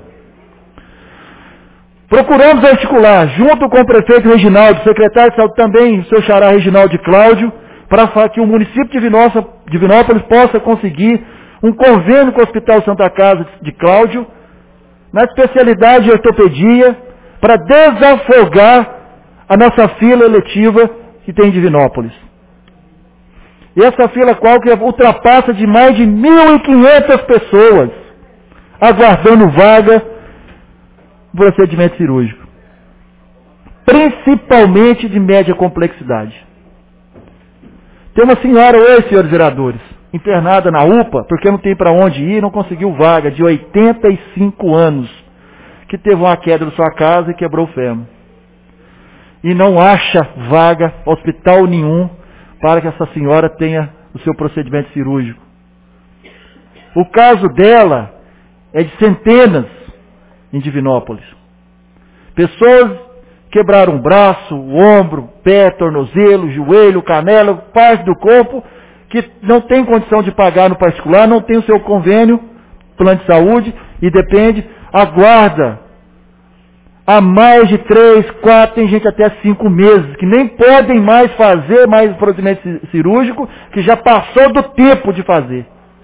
Procuramos articular, junto com o prefeito Reginaldo, secretário de saúde também, o seu xará Reginaldo Cláudio, para que o município de Divinópolis possa conseguir um convênio com o Hospital Santa Casa de Cláudio, na especialidade de ortopedia, para desafogar a nossa fila eletiva que tem em Divinópolis. E essa fila qual que ultrapassa de mais de mil e quinhentas pessoas aguardando vaga no procedimento cirúrgico. Principalmente de média complexidade. Tem uma senhora hoje, senhores vereadores, internada na U P A, porque não tem para onde ir, não conseguiu vaga, de oitenta e cinco anos, que teve uma queda da sua casa e quebrou o fêmur. E não acha vaga, hospital nenhum, para que essa senhora tenha o seu procedimento cirúrgico. O caso dela é de centenas em Divinópolis. Pessoas quebraram o braço, o ombro, pé, tornozelo, joelho, canela, parte do corpo, que não tem condição de pagar no particular, não tem o seu convênio, plano de saúde, e depende, aguarda há mais de três, quatro, tem gente até cinco meses, que nem podem mais fazer mais procedimento cirúrgico, que já passou do tempo de fazer.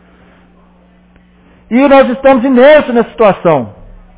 E nós estamos imersos nessa situação.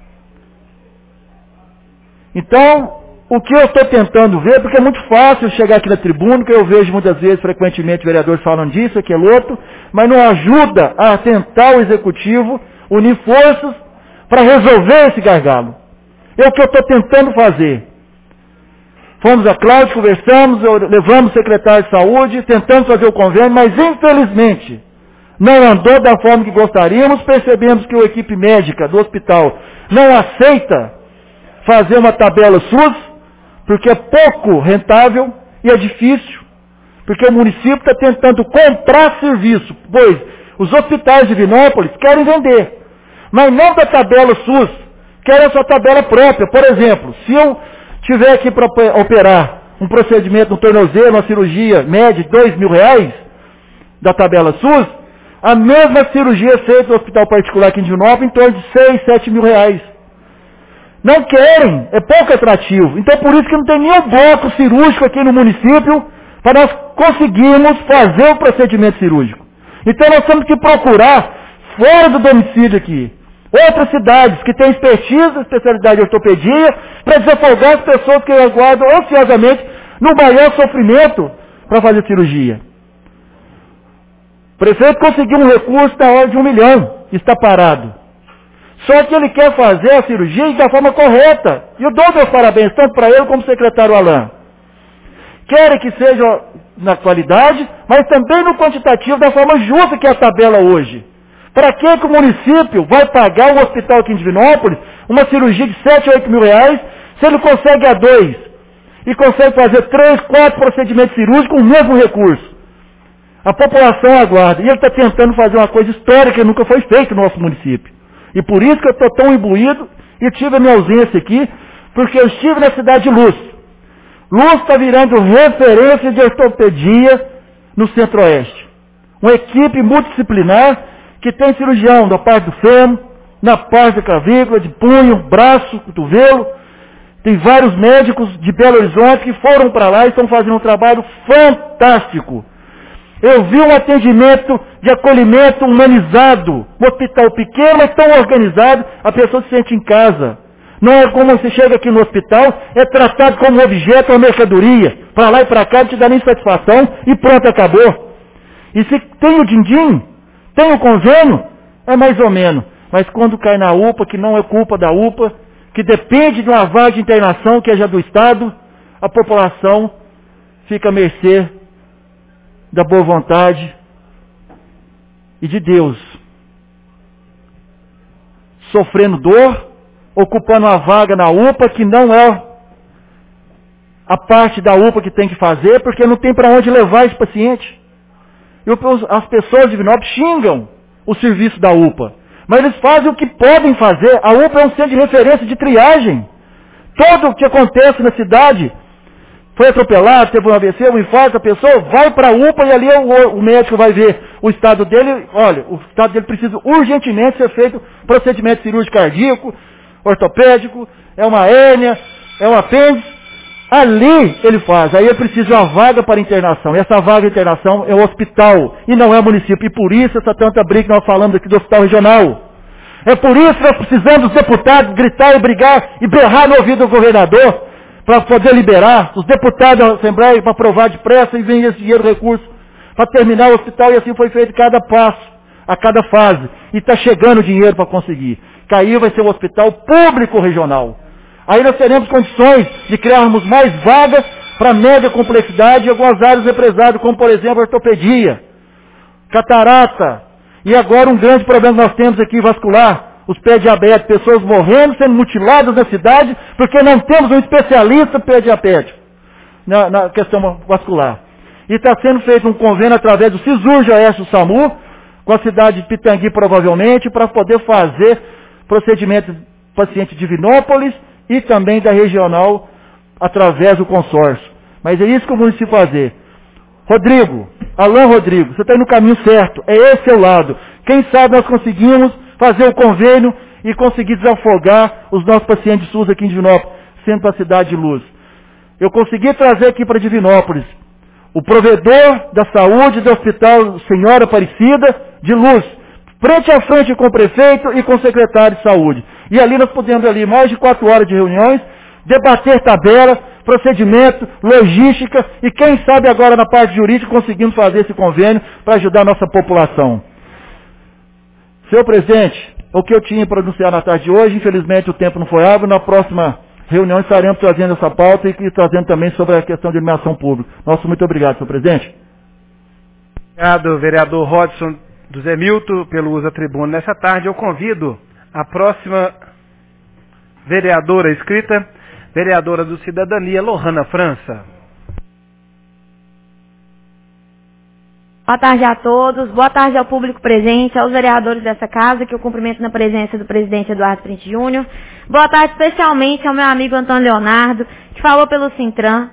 Então, o que eu estou tentando ver, porque é muito fácil chegar aqui na tribuna, que eu vejo muitas vezes, frequentemente, vereadores falando disso, aquilo outro, mas não ajuda a tentar o executivo unir forças para resolver esse gargalo. É o que eu estou tentando fazer. Fomos a Cláudia, conversamos, levamos o secretário de saúde, tentamos fazer o convênio, mas infelizmente não andou da forma que gostaríamos. Percebemos que a equipe médica do hospital não aceita fazer uma tabela SUS, porque é pouco rentável e é difícil, porque o município está tentando comprar serviço, pois os hospitais de Divinópolis querem vender, mas não da tabela SUS, querem a sua tabela própria. Por exemplo, se eu tiver aqui para operar um procedimento no tornozelo, uma cirurgia média de dois mil reais, da tabela SUS, a mesma cirurgia feita no hospital particular aqui em Divinópolis, em torno de seis, sete mil reais. Não querem, é pouco atrativo. Então por isso que não tem nenhum bloco cirúrgico aqui no município para nós conseguirmos fazer o procedimento cirúrgico. Então nós temos que procurar, fora do domicílio aqui, outras cidades que têm expertise, especialidade de ortopedia, para desafogar as pessoas que aguardam ansiosamente no maior sofrimento para fazer cirurgia. O prefeito conseguiu um recurso da ordem de um milhão, está parado. Só que ele quer fazer a cirurgia da forma correta. E eu dou meus parabéns, tanto para ele como para o secretário Alain. Querem que seja na qualidade, mas também no quantitativo, da forma justa que é a tabela hoje. Para que, que o município vai pagar o hospital aqui em Divinópolis uma cirurgia de sete, oito mil reais, se ele consegue a dois e consegue fazer três, quatro procedimentos cirúrgicos com o mesmo recurso? A população aguarda. E ele está tentando fazer uma coisa histórica que nunca foi feita no nosso município. E por isso que eu estou tão imbuído e tive a minha ausência aqui, porque eu estive na cidade de Luz. Luz está virando referência de ortopedia no Centro-Oeste. Uma equipe multidisciplinar que tem cirurgião da parte do fêmur, na parte da clavícula, de punho, braço, cotovelo. Tem vários médicos de Belo Horizonte que foram para lá e estão fazendo um trabalho fantástico. Eu vi um atendimento de acolhimento humanizado, um hospital pequeno, mas tão organizado, a pessoa se sente em casa. Não é como você chega aqui no hospital, é tratado como objeto ou mercadoria, para lá e para cá, não te dá nem satisfação e pronto, acabou. E se tem o din-din, tem o convênio, é mais ou menos. Mas quando cai na U P A, que não é culpa da U P A, que depende de uma vaga de internação que é já do Estado, a população fica à mercê da boa vontade e de Deus, sofrendo dor, ocupando uma vaga na U P A que não é a parte da U P A que tem que fazer, porque não tem para onde levar esse paciente. E as pessoas de Divinópolis xingam o serviço da U P A, mas eles fazem o que podem fazer. A U P A é um centro de referência de triagem. Tudo o que acontece na cidade, foi atropelado, teve um A V C, um infarto, a pessoa vai para a U P A e ali o, o médico vai ver o estado dele. Olha, o estado dele precisa urgentemente ser feito procedimento cirúrgico cardíaco, ortopédico, é uma hérnia, é um apêndice. Ali ele faz, aí ele precisa de uma vaga para internação. E essa vaga de internação é o hospital e não é o município. E por isso essa tanta briga que nós falamos aqui do hospital regional. É por isso que nós precisamos dos deputados gritar e brigar e berrar no ouvido do governador para poder liberar os deputados da Assembleia para aprovar depressa e vem esse dinheiro, recurso, para terminar o hospital. E assim foi feito cada passo, a cada fase. E está chegando dinheiro para conseguir. Que aí vai ser um hospital público regional. Aí nós teremos condições de criarmos mais vagas para média complexidade em algumas áreas represadas, como por exemplo a ortopedia, catarata, e agora um grande problema que nós temos aqui vascular, os pés diabéticos, pessoas morrendo, sendo mutiladas na cidade, porque não temos um especialista pé diabético na, na questão vascular. E está sendo feito um convênio através do Cisurge Oeste do SAMU, com a cidade de Pitangui provavelmente, para poder fazer procedimentos pacientes de Divinópolis e também da regional através do consórcio. Mas é isso que o município fazer. Rodrigo, Alain Rodrigo, você está indo no caminho certo, é esse o lado. Quem sabe nós conseguimos fazer o convênio e conseguir desafogar os nossos pacientes SUS aqui em Divinópolis. acontecendo para a cidade de Luz. Eu consegui trazer aqui para Divinópolis o provedor da saúde do Hospital Senhora Aparecida de Luz, frente a frente com o prefeito e com o secretário de saúde. E ali nós pudemos ali mais de quatro horas de reuniões, debater tabela, procedimento, logística e quem sabe agora na parte jurídica conseguimos fazer esse convênio para ajudar a nossa população. Senhor presidente, o que eu tinha para anunciar na tarde de hoje, infelizmente o tempo não foi hábil, na próxima reunião estaremos trazendo essa pauta e trazendo também sobre a questão de iluminação pública. Nosso muito obrigado, senhor presidente. Obrigado, vereador Rodson do Zé Milton, pelo uso da tribuna nessa tarde. Eu convido a próxima vereadora inscrita, vereadora do Cidadania, Lohana França. Boa tarde a todos, boa tarde ao público presente, aos vereadores dessa casa, que eu cumprimento na presença do presidente Eduardo Printe Júnior. Boa tarde especialmente ao meu amigo Antônio Leonardo, que falou pelo Sintran.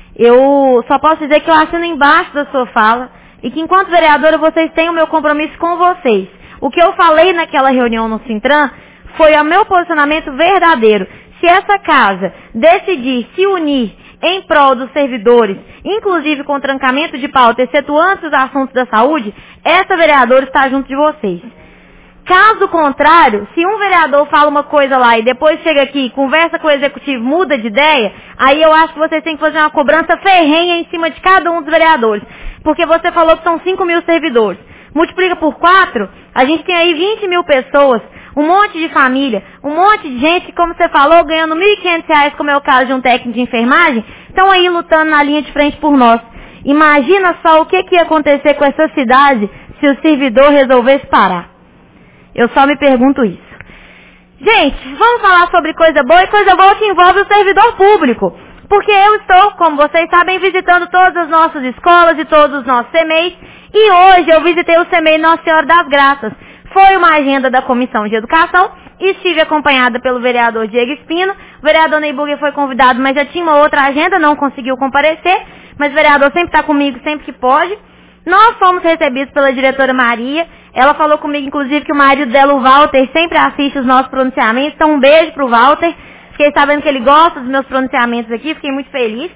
Eu só posso dizer que eu assino embaixo da sua fala e que enquanto vereadora vocês têm o meu compromisso com vocês. O que eu falei naquela reunião no Sintran foi o meu posicionamento verdadeiro. Se essa casa decidir se unir em prol dos servidores, inclusive com trancamento de pauta, excetuando os assuntos da saúde, essa vereadora está junto de vocês. Caso contrário, se um vereador fala uma coisa lá e depois chega aqui, conversa com o executivo, muda de ideia, aí eu acho que vocês têm que fazer uma cobrança ferrenha em cima de cada um dos vereadores. Porque você falou que são cinco mil servidores. Multiplica por quatro, a gente tem aí vinte mil pessoas, um monte de família, um monte de gente que, como você falou, ganhando mil e quinhentos reais, como é o caso de um técnico de enfermagem, estão aí lutando na linha de frente por nós. Imagina só o que, que ia acontecer com essa cidade se o servidor resolvesse parar. Eu só me pergunto isso. Gente, vamos falar sobre coisa boa, e coisa boa que envolve o servidor público. Porque eu estou, como vocês sabem, visitando todas as nossas escolas e todos os nossos C M E Is, e hoje eu visitei o C M E I Nossa Senhora das Graças. Foi uma agenda da Comissão de Educação, e estive acompanhada pelo vereador Diego Espino. O vereador Neyburger foi convidado, mas já tinha uma outra agenda, não conseguiu comparecer, mas o vereador sempre está comigo, sempre que pode. Nós fomos recebidos pela diretora Maria, ela falou comigo, inclusive, que o marido dela, o Walter, sempre assiste os nossos pronunciamentos, então um beijo para o Walter. Fiquei sabendo que ele gosta dos meus pronunciamentos aqui, fiquei muito feliz.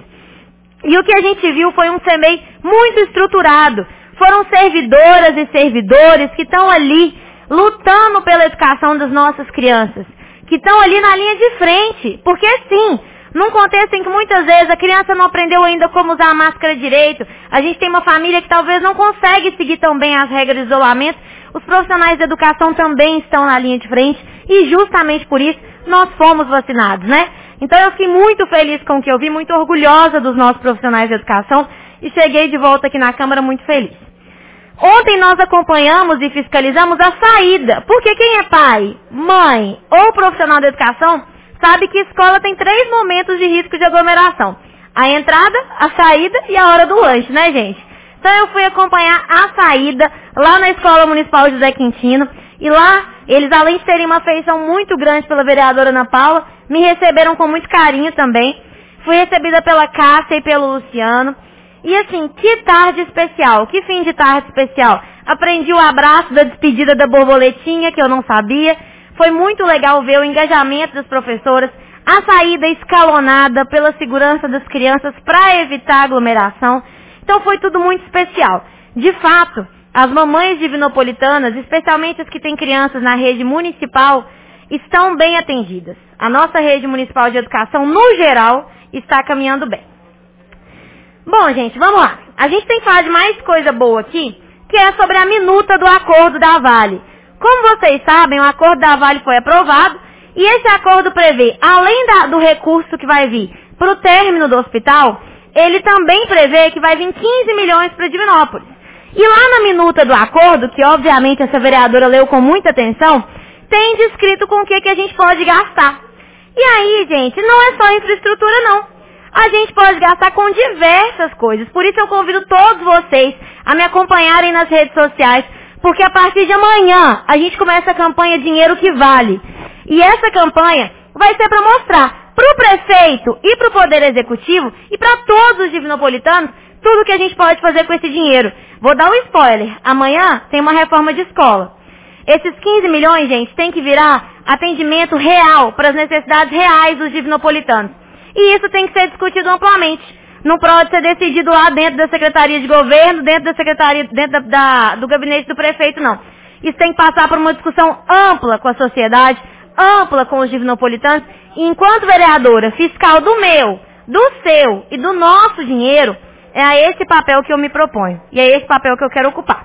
E o que a gente viu foi um C M E I muito estruturado. Foram servidoras e servidores que estão ali lutando pela educação das nossas crianças, que estão ali na linha de frente, porque sim, num contexto em que muitas vezes a criança não aprendeu ainda como usar a máscara direito, a gente tem uma família que talvez não consegue seguir tão bem as regras de isolamento, os profissionais de educação também estão na linha de frente, e justamente por isso nós fomos vacinados, né? Então eu fiquei muito feliz com o que eu vi, muito orgulhosa dos nossos profissionais de educação, e cheguei de volta aqui na Câmara muito feliz. Ontem nós acompanhamos e fiscalizamos a saída, porque quem é pai, mãe ou profissional da educação sabe que escola tem três momentos de risco de aglomeração. A entrada, a saída e a hora do lanche, né, gente? Então eu fui acompanhar a saída lá na Escola Municipal José Quintino, e lá eles, além de terem uma afeição muito grande pela vereadora Ana Paula, me receberam com muito carinho também. Fui recebida pela Cássia e pelo Luciano. E assim, que tarde especial, que fim de tarde especial. Aprendi o abraço da despedida da borboletinha, que eu não sabia. Foi muito legal ver o engajamento das professoras, a saída escalonada pela segurança das crianças para evitar aglomeração. Então foi tudo muito especial. De fato, as mamães divinopolitanas, especialmente as que têm crianças na rede municipal, estão bem atendidas. A nossa rede municipal de educação, no geral, está caminhando bem. Bom, gente, vamos lá. A gente tem que falar de mais coisa boa aqui, que é sobre a minuta do acordo da Vale. Como vocês sabem, o acordo da Vale foi aprovado, e esse acordo prevê, além da, do recurso que vai vir para o término do hospital, ele também prevê que vai vir quinze milhões para Divinópolis. E lá na minuta do acordo, que obviamente essa vereadora leu com muita atenção, tem descrito com o que, que a gente pode gastar. E aí, gente, não é só infraestrutura, não. A gente pode gastar com diversas coisas. Por isso eu convido todos vocês a me acompanharem nas redes sociais, porque a partir de amanhã a gente começa a campanha Dinheiro que Vale. E essa campanha vai ser para mostrar para o prefeito e para o Poder Executivo e para todos os divinopolitanos tudo que a gente pode fazer com esse dinheiro. Vou dar um spoiler. Amanhã tem uma reforma de escola. Esses quinze milhões, gente, tem que virar atendimento real para as necessidades reais dos divinopolitanos. E isso tem que ser discutido amplamente. Não pode ser decidido lá dentro da Secretaria de Governo, dentro da Secretaria, dentro da, da, do gabinete do prefeito, não. Isso tem que passar por uma discussão ampla com a sociedade, ampla com os divinopolitanos. E enquanto vereadora fiscal do meu, do seu e do nosso dinheiro, é a esse papel que eu me proponho. E é esse papel que eu quero ocupar.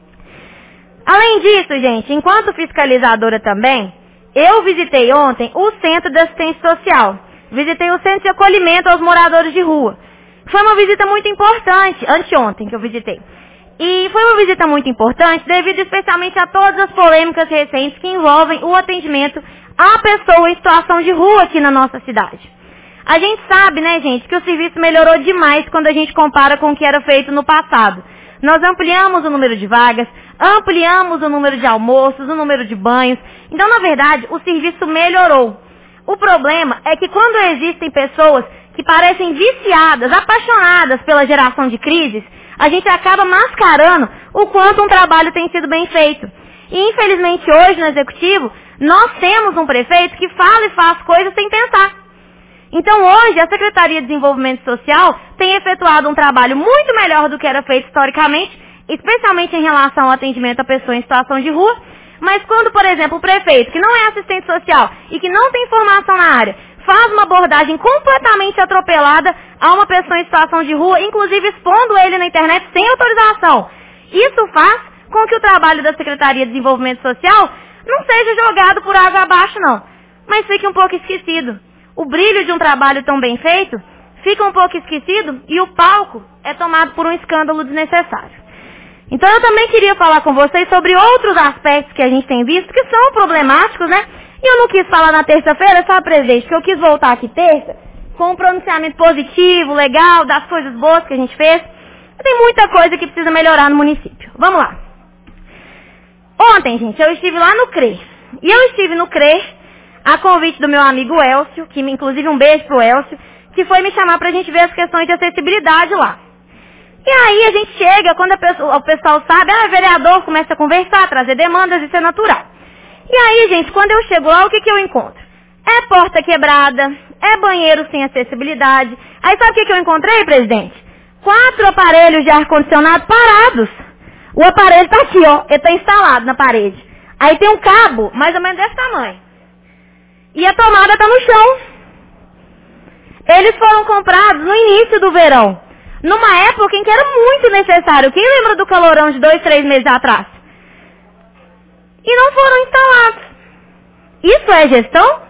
Além disso, gente, enquanto fiscalizadora também, eu visitei ontem o Centro de Assistência Social. Visitei o Centro de Acolhimento aos Moradores de Rua. Foi uma visita muito importante, anteontem que eu visitei. E foi uma visita muito importante devido especialmente a todas as polêmicas recentes que envolvem o atendimento à pessoa em situação de rua aqui na nossa cidade. A gente sabe, né, gente, que o serviço melhorou demais quando a gente compara com o que era feito no passado. Nós ampliamos o número de vagas, ampliamos o número de almoços, o número de banhos. Então, na verdade, o serviço melhorou. O problema é que quando existem pessoas que parecem viciadas, apaixonadas pela geração de crises, a gente acaba mascarando o quanto um trabalho tem sido bem feito. E, infelizmente, hoje no Executivo, nós temos um prefeito que fala e faz coisas sem pensar. Então, hoje, a Secretaria de Desenvolvimento Social tem efetuado um trabalho muito melhor do que era feito historicamente, especialmente em relação ao atendimento a pessoas em situação de rua. Mas quando, por exemplo, o prefeito, que não é assistente social e que não tem formação na área, faz uma abordagem completamente atropelada a uma pessoa em situação de rua, inclusive expondo ele na internet sem autorização, isso faz com que o trabalho da Secretaria de Desenvolvimento Social não seja jogado por água abaixo, não, mas fique um pouco esquecido. O brilho de um trabalho tão bem feito fica um pouco esquecido e o palco é tomado por um escândalo desnecessário. Então eu também queria falar com vocês sobre outros aspectos que a gente tem visto que são problemáticos, né? E eu não quis falar na terça-feira, sabe, presidente, que eu quis voltar aqui terça com um pronunciamento positivo, legal, das coisas boas que a gente fez. Tem muita coisa que precisa melhorar no município. Vamos lá. Ontem, gente, eu estive lá no C R E. E eu estive no C R E a convite do meu amigo Elcio, que inclusive um beijo pro Elcio, que foi me chamar pra gente ver as questões de acessibilidade lá. E aí a gente chega, quando a pessoa, o pessoal sabe, ah, vereador, começa a conversar, trazer demandas, isso é natural. E aí, gente, quando eu chego lá, o que que eu encontro? É porta quebrada, é banheiro sem acessibilidade. Aí sabe o que que eu encontrei, presidente? Quatro aparelhos de ar-condicionado parados. O aparelho tá aqui, ó, ele tá instalado na parede. Aí tem um cabo, mais ou menos desse tamanho. E a tomada tá no chão. Eles foram comprados no início do verão, numa época em que era muito necessário. Quem lembra do calorão de dois, três meses atrás? E não foram instalados. Isso é gestão?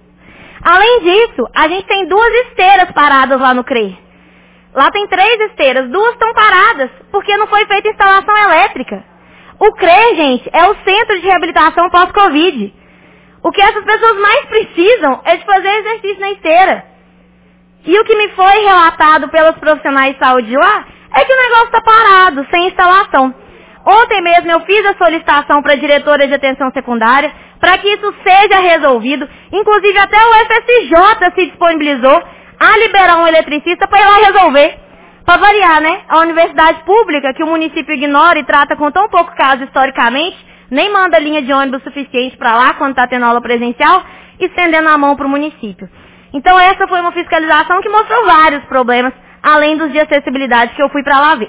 Além disso, a gente tem duas esteiras paradas lá no C R E. Lá tem três esteiras, duas estão paradas, porque não foi feita instalação elétrica. O C R E, gente, é o Centro de Reabilitação Pós-Covid. O que essas pessoas mais precisam é de fazer exercício na esteira. E o que me foi relatado pelos profissionais de saúde de lá é que o negócio está parado, sem instalação. Ontem mesmo eu fiz a solicitação para a diretora de atenção secundária para que isso seja resolvido. Inclusive até o F S J se disponibilizou a liberar um eletricista para ir lá resolver. Para variar, né? A universidade pública, que o município ignora e trata com tão pouco caso historicamente, nem manda linha de ônibus suficiente para lá quando está tendo aula presencial, estendendo a mão para o município. Então essa foi uma fiscalização que mostrou vários problemas, além dos de acessibilidade que eu fui para lá ver.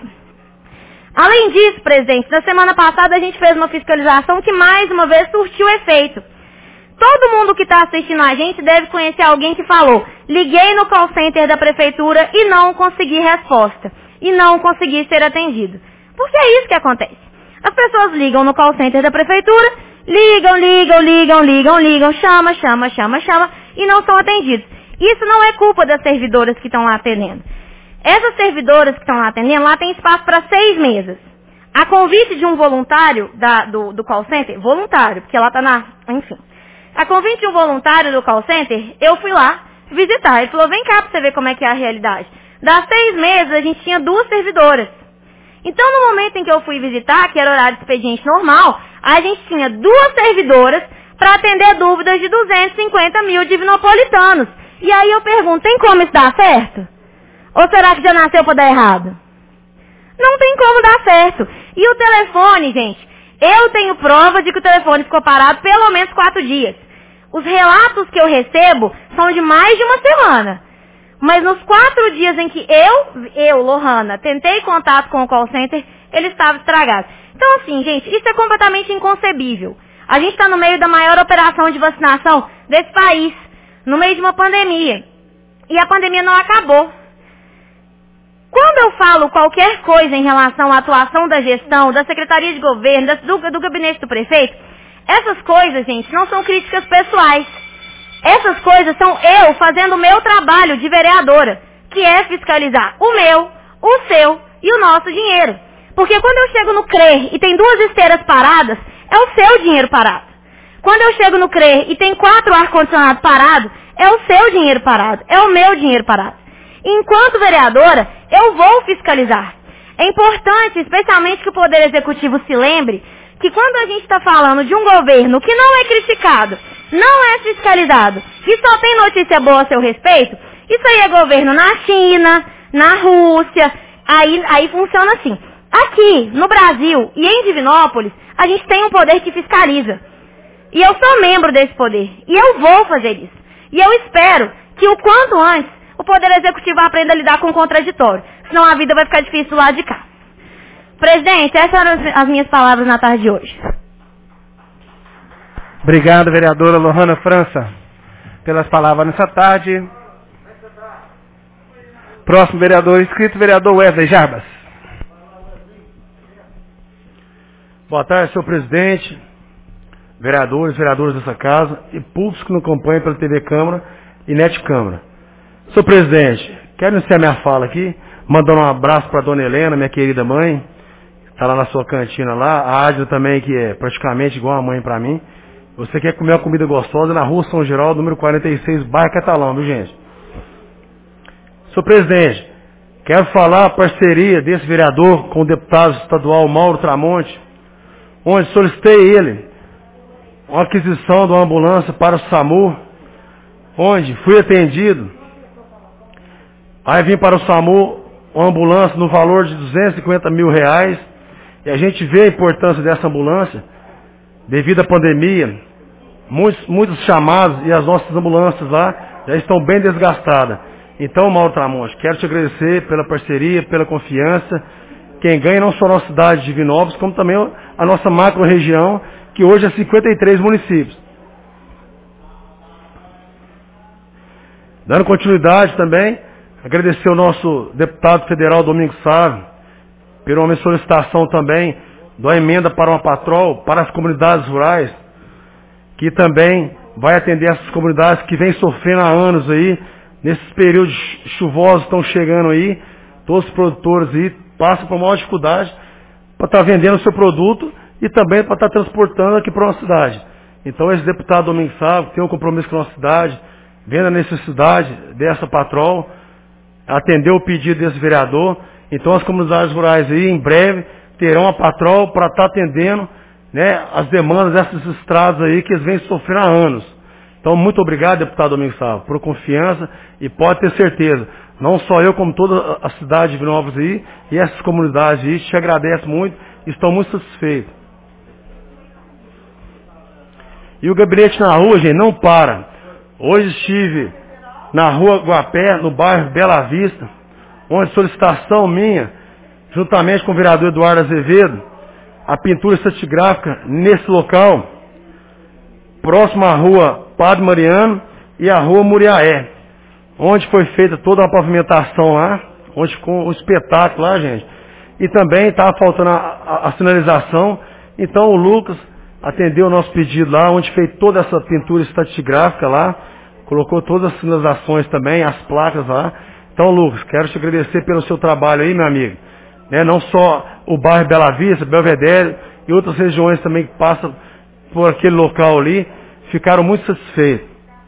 Além disso, presidente, na semana passada a gente fez uma fiscalização que mais uma vez surtiu efeito. Todo mundo que está assistindo a gente deve conhecer alguém que falou: liguei no call center da prefeitura e não consegui resposta, e não consegui ser atendido. Porque é isso que acontece. As pessoas ligam no call center da prefeitura, ligam, ligam, ligam, ligam, ligam, chama, chama, chama, chama, e não são atendidos. Isso não é culpa das servidoras que estão lá atendendo. Essas servidoras que estão lá atendendo, lá tem espaço para seis mesas. A convite de um voluntário da, do, do call center, voluntário, porque ela está na, enfim. A convite de um voluntário do call center, eu fui lá visitar. Ele falou: vem cá para você ver como é que é a realidade. Das seis mesas, a gente tinha duas servidoras. Então, no momento em que eu fui visitar, que era horário de expediente normal, a gente tinha duas servidoras para atender dúvidas de duzentos e cinquenta mil divinopolitanos. E aí eu pergunto: tem como isso dar certo? Ou será que já nasceu para dar errado? Não tem como dar certo. E o telefone, gente, eu tenho prova de que o telefone ficou parado pelo menos quatro dias. Os relatos que eu recebo são de mais de uma semana. Mas nos quatro dias em que eu, eu, Lohana, tentei contato com o call center, ele estava estragado. Então, assim, gente, isso é completamente inconcebível. A gente está no meio da maior operação de vacinação desse país, no meio de uma pandemia. E a pandemia não acabou. Quando eu falo qualquer coisa em relação à atuação da gestão, da Secretaria de Governo, do, do gabinete do prefeito, essas coisas, gente, não são críticas pessoais. Essas coisas são eu fazendo o meu trabalho de vereadora, que é fiscalizar o meu, o seu e o nosso dinheiro. Porque quando eu chego no C R E R e tem duas esteiras paradas, é o seu dinheiro parado. Quando eu chego no C R E R e tem quatro ar-condicionados parados, é o seu dinheiro parado, é o meu dinheiro parado. Enquanto vereadora, eu vou fiscalizar. É importante, especialmente que o Poder Executivo se lembre, que quando a gente está falando de um governo que não é criticado, não é fiscalizado, e só tem notícia boa a seu respeito, isso aí é governo na China, na Rússia, aí, aí funciona assim. Aqui, no Brasil e em Divinópolis, a gente tem um poder que fiscaliza. E eu sou membro desse poder. E eu vou fazer isso. E eu espero que o quanto antes o Poder Executivo aprenda a lidar com o contraditório. Senão a vida vai ficar difícil do lado de cá. Presidente, essas eram as minhas palavras na tarde de hoje. Obrigado, vereadora Lohana França, pelas palavras nessa tarde. Próximo vereador inscrito, vereador Wesley Jarbas. Boa tarde, senhor presidente, vereadores, vereadoras dessa casa e públicos que nos acompanham pela T V Câmara e Net Câmara. Senhor presidente, quero iniciar minha fala aqui, mandando um abraço para a dona Helena, minha querida mãe, que está lá na sua cantina lá, a Adila também, que é praticamente igual a mãe para mim. Você quer comer uma comida gostosa na rua São Geraldo, número quarenta e seis, bairro Catalão, viu gente? Senhor presidente, quero falar a parceria desse vereador com o deputado estadual Mauro Tramonte, onde solicitei ele uma aquisição de uma ambulância para o SAMU, onde fui atendido. Aí vim para o SAMU uma ambulância no valor de duzentos e cinquenta mil reais, e a gente vê a importância dessa ambulância, devido à pandemia, muitos, muitos chamados e as nossas ambulâncias lá já estão bem desgastadas. Então, Mauro Tramonte, quero te agradecer pela parceria, pela confiança. Quem ganha não só a nossa cidade de Divinópolis, como também a nossa macro-região, que hoje é cinquenta e três municípios. Dando continuidade também, agradecer ao nosso deputado federal Domingos Sávio, por uma solicitação também da emenda para uma patrol para as comunidades rurais, que também vai atender essas comunidades que vêm sofrendo há anos aí, nesses períodos chuvosos estão chegando aí, todos os produtores aí passam por maior dificuldade para estar vendendo o seu produto e também para estar transportando aqui para a nossa cidade. Então esse deputado Domingos Sávio tem um compromisso com a nossa cidade, vendo a necessidade dessa patrol, atendeu o pedido desse vereador. Então as comunidades rurais aí em breve terão a patrol para estar atendendo, né, as demandas dessas estradas aí que eles vêm sofrendo há anos. Então muito obrigado, deputado Domingos Sávio, por confiança, e pode ter certeza, não só eu como toda a cidade de Divinópolis aí e essas comunidades aí te agradeço muito e estão muito satisfeitos. E o gabinete na rua, gente, não para. Hoje estive na rua Guapé, no bairro Bela Vista, onde solicitação minha, juntamente com o vereador Eduardo Azevedo, a pintura estratigráfica nesse local, próximo à rua Padre Mariano e à rua Muriaé, onde foi feita toda uma pavimentação lá, onde ficou um espetáculo lá, gente. E também estava faltando a, a, a sinalização, então o Lucas atendeu o nosso pedido lá, onde fez toda essa pintura estratigráfica lá, colocou todas as sinalizações também, as placas lá. Então, Lucas, quero te agradecer pelo seu trabalho aí, meu amigo. Né, não só o bairro Bela Vista, Belvedere e outras regiões também que passam por aquele local ali, ficaram muito satisfeitos.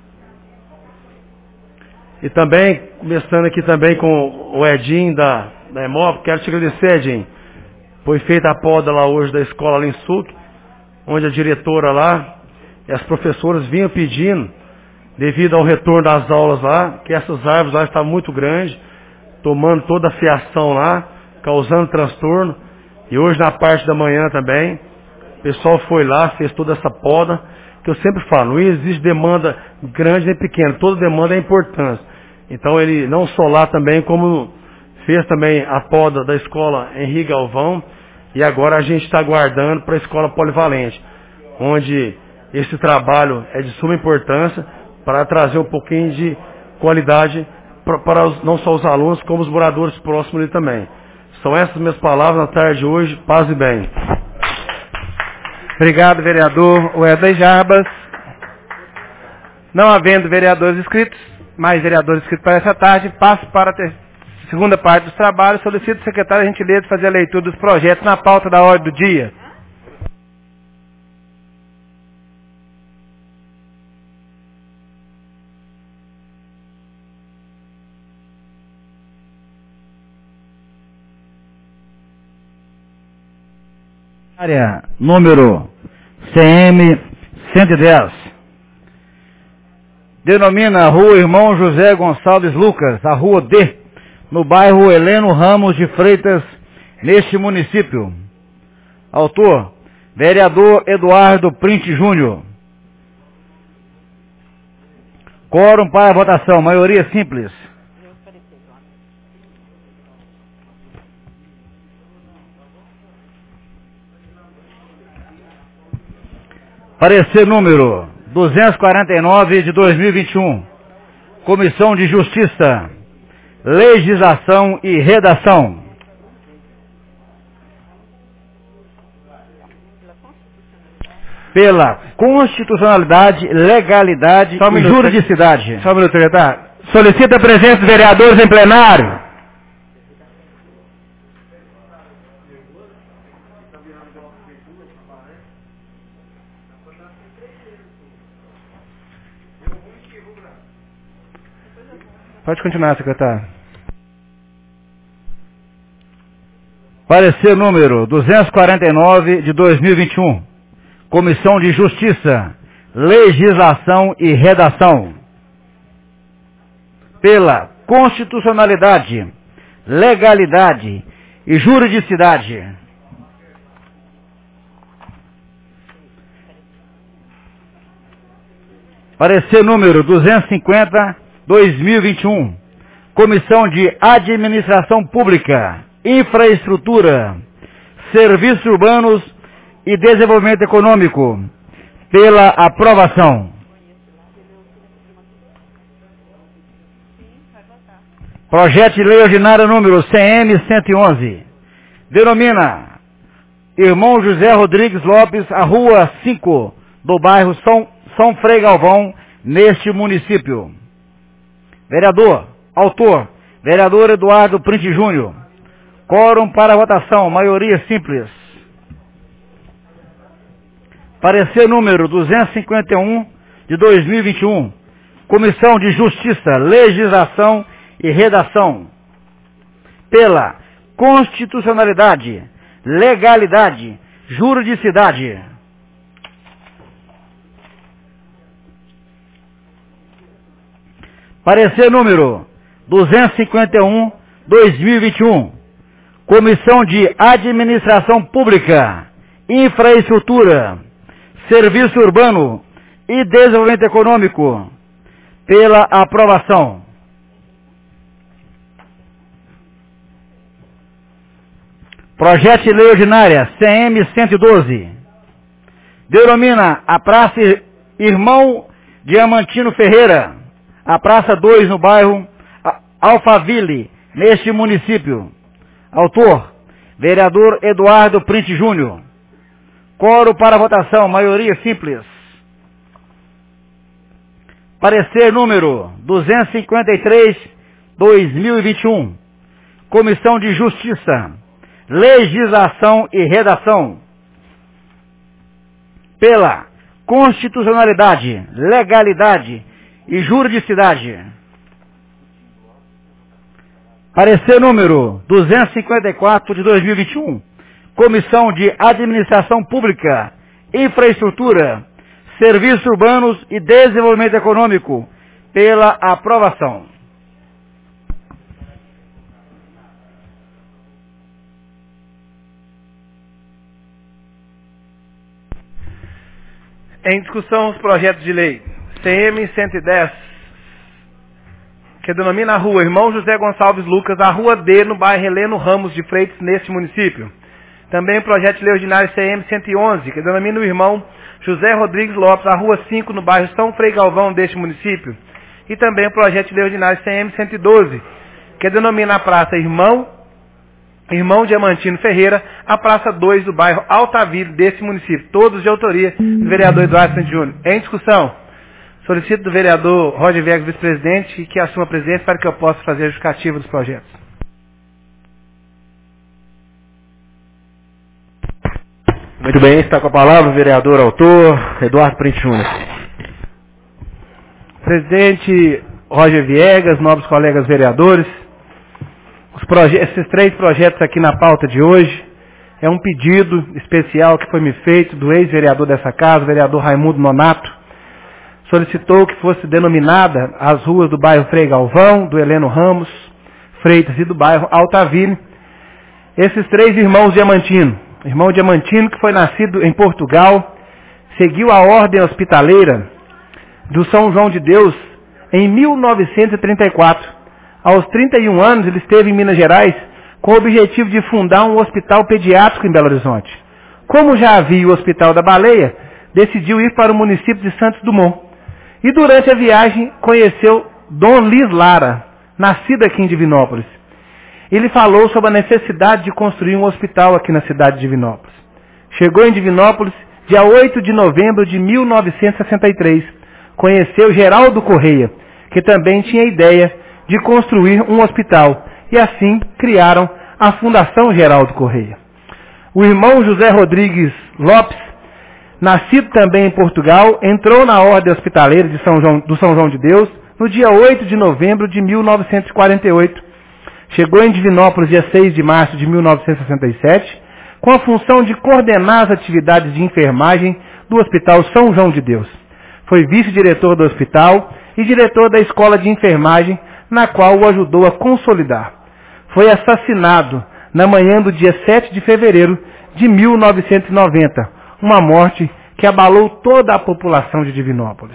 E também, começando aqui também com o Edinho da, da Emop, quero te agradecer, Edinho. Foi feita a poda lá hoje da escola lá em Suc, onde a diretora lá e as professoras vinham pedindo, devido ao retorno das aulas lá, que essas árvores lá estavam muito grandes, tomando toda a fiação lá, causando transtorno. E hoje na parte da manhã também, o pessoal foi lá, fez toda essa poda, que eu sempre falo, não existe demanda grande nem pequena, toda demanda é importante. Então ele não só lá também, como fez também a poda da escola Henrique Galvão, e agora a gente está aguardando para a escola polivalente, onde esse trabalho é de suma importância para trazer um pouquinho de qualidade para, para os, não só os alunos, como os moradores próximos ali também. São essas minhas palavras na tarde de hoje. Paz e bem. Obrigado, vereador Wesley Jarbas. Não havendo vereadores inscritos, mais vereadores inscritos para essa tarde, passo para a ter- segunda parte dos trabalhos. Solicito ao secretário a gentileza de fazer a leitura dos projetos na pauta da ordem do dia. Área número C M cento e dez. Denomina a Rua Irmão José Gonçalves Lucas, a Rua D, no bairro Heleno Ramos de Freitas, neste município. Autor, vereador Eduardo Printe Júnior. Quórum para a votação, maioria simples. Parecer número duzentos e quarenta e nove de dois mil e vinte e um. Comissão de Justiça, Legislação e Redação. Pela constitucionalidade, legalidade Só um e minuto, juridicidade. Só um minuto, secretário. Solicita a presença dos vereadores em plenário. Pode continuar, secretário. Parecer número duzentos e quarenta e nove de dois mil e vinte e um. Comissão de Justiça, Legislação e Redação. Pela constitucionalidade, legalidade e juridicidade. Parecer número duzentos e cinquenta, dois mil e vinte e um. Comissão de Administração Pública, Infraestrutura, Serviços Urbanos e Desenvolvimento Econômico. Pela aprovação. Projeto de Lei Ordinária número C M cento e onze. Denomina Irmão José Rodrigues Lopes, a Rua cinco, do bairro São, São Frei Galvão, neste município. Vereador, autor, vereador Eduardo Printe Júnior. Quórum para votação, maioria simples. Parecer número duzentos e cinquenta e um de dois mil e vinte e um. Comissão de Justiça, Legislação e Redação. Pela constitucionalidade, legalidade, juridicidade. Parecer número duzentos e cinquenta e um, dois mil e vinte e um. Comissão de Administração Pública, Infraestrutura, Serviço Urbano e Desenvolvimento Econômico. Pela aprovação. Projeto de Lei Ordinária C M cento e doze. Denomina a Praça Irmão Diamantino Ferreira, a Praça dois no bairro Alphaville, neste município. Autor, vereador Eduardo Printe Júnior. Quórum para votação, maioria simples. Parecer número duzentos e cinquenta e três, dois mil e vinte e um. Comissão de Justiça, Legislação e Redação. Pela constitucionalidade, legalidade e juridicidade. Parecer número duzentos e cinquenta e quatro de dois mil e vinte e um. Comissão de Administração Pública, Infraestrutura, Serviços Urbanos e Desenvolvimento Econômico. Pela aprovação. Em discussão os projetos de lei C M cento e dez. que denomina a rua Irmão José Gonçalves Lucas, a rua D, no bairro Heleno Ramos de Freitas, neste município. Também o projeto de lei ordinário C M cento e onze, que denomina o irmão José Rodrigues Lopes, a rua cinco, no bairro São Frei Galvão, deste município. E também o projeto de lei ordinário C M cento e doze, que denomina a praça Irmão, Irmão Diamantino Ferreira, a praça dois do bairro Altaville, deste município. Todos de autoria do vereador Eduardo Santos Júnior. Em discussão, solicito do vereador Roger Viegas, vice-presidente, que assuma a presidência para que eu possa fazer a justificativa dos projetos. Muito bem, está com a palavra o vereador autor, Eduardo Print Júnior. Presidente Roger Viegas, nobres colegas vereadores, os esses três projetos aqui na pauta de hoje é um pedido especial que foi me feito do ex-vereador dessa casa, o vereador Raimundo Nonato. Solicitou que fosse denominada as ruas do bairro Frei Galvão, do Heleno Ramos, Freitas e do bairro Altaville. Esses três irmãos Diamantino, irmão Diamantino, que foi nascido em Portugal, seguiu a ordem hospitaleira do São João de Deus em mil novecentos e trinta e quatro. Aos trinta e um anos, ele esteve em Minas Gerais com o objetivo de fundar um hospital pediátrico em Belo Horizonte. Como já havia o Hospital da Baleia, decidiu ir para o município de Santos Dumont. E durante a viagem conheceu Dom Lis Lara, nascido aqui em Divinópolis. Ele falou sobre a necessidade de construir um hospital aqui na cidade de Divinópolis. Chegou em Divinópolis dia oito de novembro de mil novecentos e sessenta e três. Conheceu Geraldo Correia, que também tinha ideia de construir um hospital. E assim criaram a Fundação Geraldo Correia. O irmão José Rodrigues Lopes, nascido também em Portugal, entrou na ordem hospitaleira de São João, do São João de Deus no dia oito de novembro de mil novecentos e quarenta e oito. Chegou em Divinópolis dia seis de março de mil novecentos e sessenta e sete, com a função de coordenar as atividades de enfermagem do Hospital São João de Deus. Foi vice-diretor do hospital e diretor da escola de enfermagem, na qual o ajudou a consolidar. Foi assassinado na manhã do dia sete de fevereiro de mil novecentos e noventa, uma morte que abalou toda a população de Divinópolis.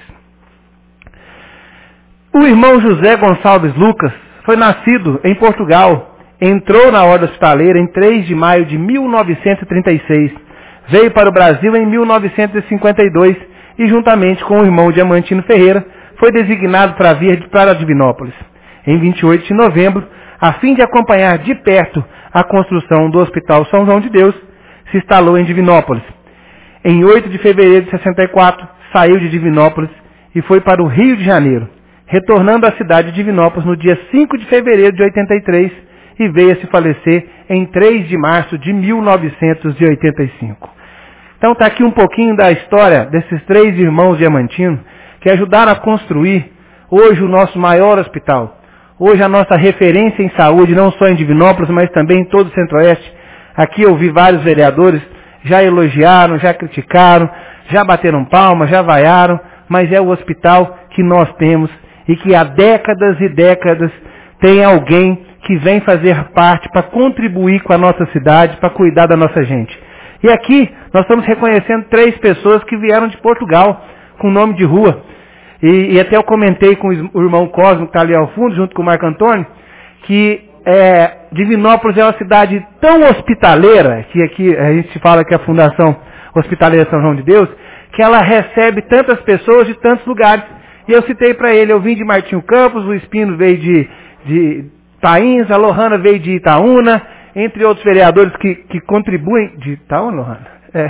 O irmão José Gonçalves Lucas foi nascido em Portugal, entrou na ordem hospitaleira em três de maio de mil novecentos e trinta e seis, veio para o Brasil em mil novecentos e cinquenta e dois e, juntamente com o irmão Diamantino Ferreira, foi designado para vir para Divinópolis. Em vinte e oito de novembro, a fim de acompanhar de perto a construção do Hospital São João de Deus, se instalou em Divinópolis. Em oito de fevereiro de sessenta e quatro, saiu de Divinópolis e foi para o Rio de Janeiro, retornando à cidade de Divinópolis no dia cinco de fevereiro de oitenta e três e veio a se falecer em três de março de mil novecentos e oitenta e cinco. Então está aqui um pouquinho da história desses três irmãos Diamantino que ajudaram a construir hoje o nosso maior hospital. Hoje a nossa referência em saúde, não só em Divinópolis, mas também em todo o Centro-Oeste. Aqui eu vi vários vereadores, já elogiaram, já criticaram, já bateram palmas, já vaiaram, mas é o hospital que nós temos e que há décadas e décadas tem alguém que vem fazer parte para contribuir com a nossa cidade, para cuidar da nossa gente. E aqui nós estamos reconhecendo três pessoas que vieram de Portugal, com nome de rua. E, e até eu comentei com o irmão Cosmo, que está ali ao fundo, junto com o Marco Antônio, que é, Divinópolis é uma cidade tão hospitaleira, que aqui a gente fala que é a Fundação Hospitaleira São João de Deus, que ela recebe tantas pessoas de tantos lugares. E eu citei para ele, eu vim de Martinho Campos, o Espino veio de, de Tains, a Lohana veio de Itaúna, entre outros vereadores que, que contribuem... De Itaúna, Lohana? É.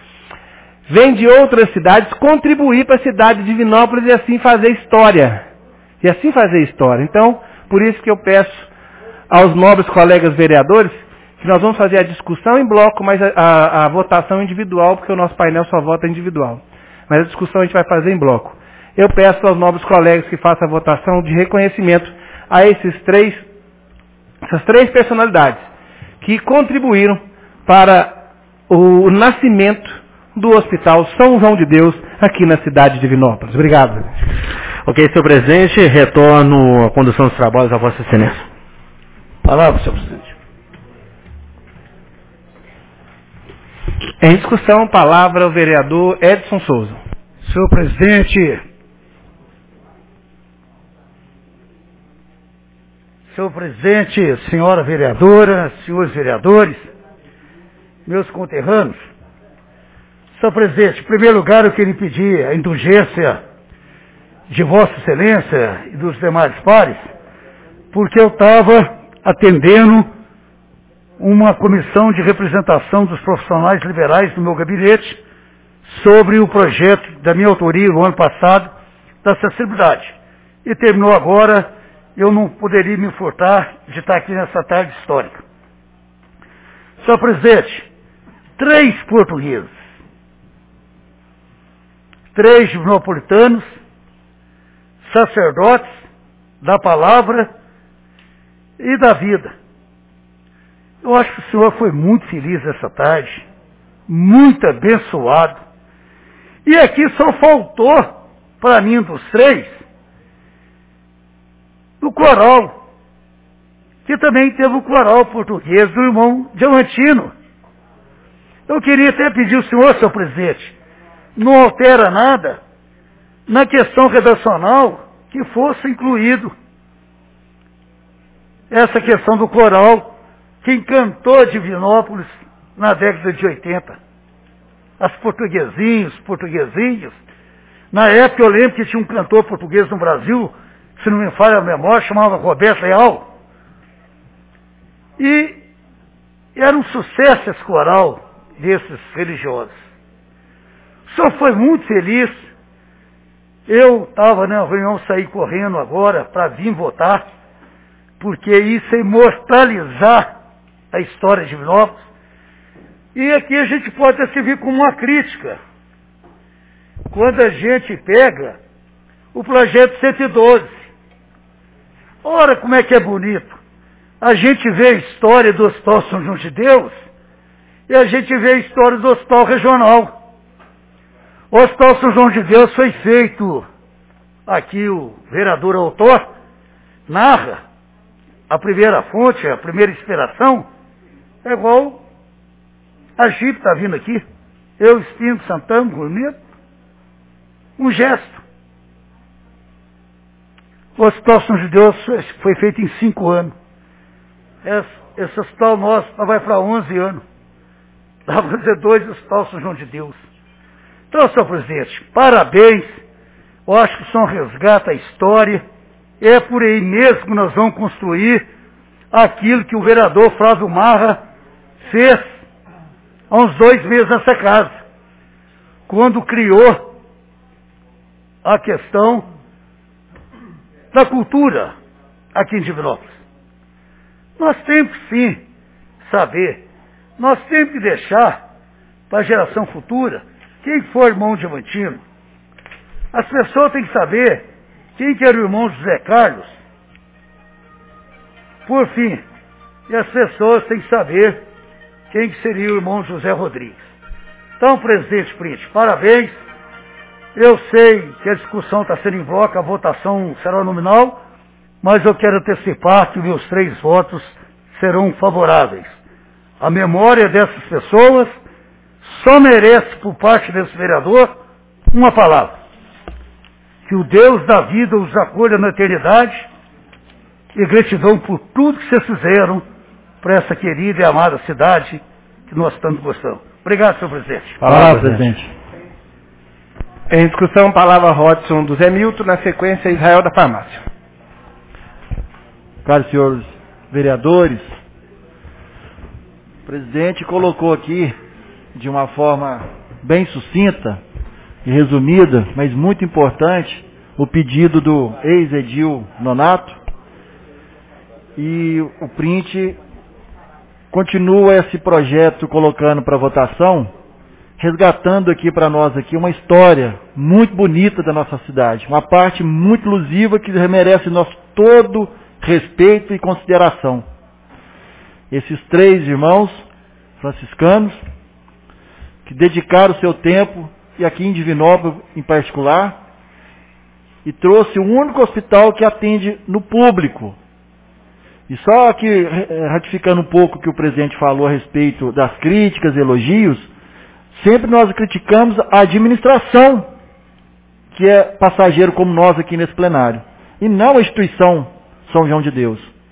Vem de outras cidades contribuir para a cidade de Divinópolis e assim fazer história. E assim fazer história. Então, por isso que eu peço aos nobres colegas vereadores que nós vamos fazer a discussão em bloco, mas a, a, a votação individual, porque o nosso painel só vota individual. Mas a discussão a gente vai fazer em bloco. Eu peço aos nobres colegas que façam a votação de reconhecimento a esses três, essas três personalidades que contribuíram para o nascimento do Hospital São João de Deus aqui na cidade de Divinópolis. Obrigado. Ok, senhor presidente, retorno à condução dos trabalhos a Vossa Excelência. Palavra, senhor presidente. Em discussão, palavra o vereador Edson Souza. Senhor presidente, Senhor presidente, senhora vereadora, senhores vereadores, meus conterrâneos. Senhor presidente, em primeiro lugar eu queria pedir a indulgência de Vossa Excelência e dos demais pares, porque eu estava atendendo uma comissão de representação dos profissionais liberais do meu gabinete sobre o projeto da minha autoria no ano passado da acessibilidade. E terminou agora, eu não poderia me furtar de estar aqui nessa tarde histórica. Senhor presidente, três portugueses, três divinopolitanos, sacerdotes da palavra e da vida. Eu acho que o senhor foi muito feliz essa tarde, muito abençoado. E aqui só faltou, para mim, dos três, o coral, que também teve o coral português do irmão Diamantino. Eu queria até pedir ao senhor, senhor presidente, não altera nada na questão redacional que fosse incluído essa questão do coral que encantou Divinópolis na década de oitenta. As portuguesinhos, portuguesinhos. Na época eu lembro que tinha um cantor português no Brasil, se não me falha a memória, chamava Roberto Leal. E era um sucesso esse coral desses religiosos. O senhor foi muito feliz. Eu estava na reunião, saí correndo agora para vir votar, porque isso é imortalizar a história de Divinópolis. E aqui a gente pode até servir como uma crítica. Quando a gente pega o projeto cento e doze. Ora, como é que é bonito. A gente vê a história do Hospital São João de Deus e a gente vê a história do Hospital Regional. O Hospital São João de Deus foi feito, aqui o vereador autor narra, a primeira fonte, a primeira inspiração, é igual a Jeep está vindo aqui, eu, Espírito Santana, bonito, um gesto. O Hospital São João de Deus foi feito em cinco anos. Esse, esse hospital nosso vai para onze anos. Dá para dizer dois hospitais São João de Deus. Então, senhor presidente, parabéns. Eu acho que o senhor resgata a história. É por aí mesmo que nós vamos construir aquilo que o vereador Flávio Marra fez há uns dois meses nessa casa, quando criou a questão da cultura aqui em Divinópolis. Nós temos que sim saber, nós temos que deixar para a geração futura quem foi o irmão Diamantino. As pessoas têm que saber quem que era o irmão José Carlos. Por fim, e as pessoas têm que saber quem que seria o irmão José Rodrigues. Então, presidente Print, parabéns. Eu sei que a discussão está sendo em bloco, a votação será nominal, mas eu quero antecipar que meus três votos serão favoráveis. A memória dessas pessoas só merece, por parte desse vereador, uma palavra. Que o Deus da vida os acolha na eternidade e gratidão por tudo que vocês fizeram para essa querida e amada cidade que nós tanto gostamos. Obrigado, senhor presidente. Palavra, presidente. Em discussão, palavra Rodson do Zé Milton, na sequência Israel da Farmácia. Caros senhores vereadores, o presidente colocou aqui de uma forma bem sucinta e resumida, mas muito importante, o pedido do ex-edil Nonato, e o print continua esse projeto colocando para votação, resgatando aqui para nós aqui uma história muito bonita da nossa cidade, uma parte muito ilusiva que merece nosso todo respeito e consideração. Esses três irmãos franciscanos que dedicaram o seu tempo, e aqui em Divinópolis em particular, e trouxe o único hospital que atende no público. E só aqui, ratificando um pouco o que o presidente falou a respeito das críticas e elogios, sempre nós criticamos a administração, que é passageiro como nós aqui nesse plenário, e não a instituição São João de Deus.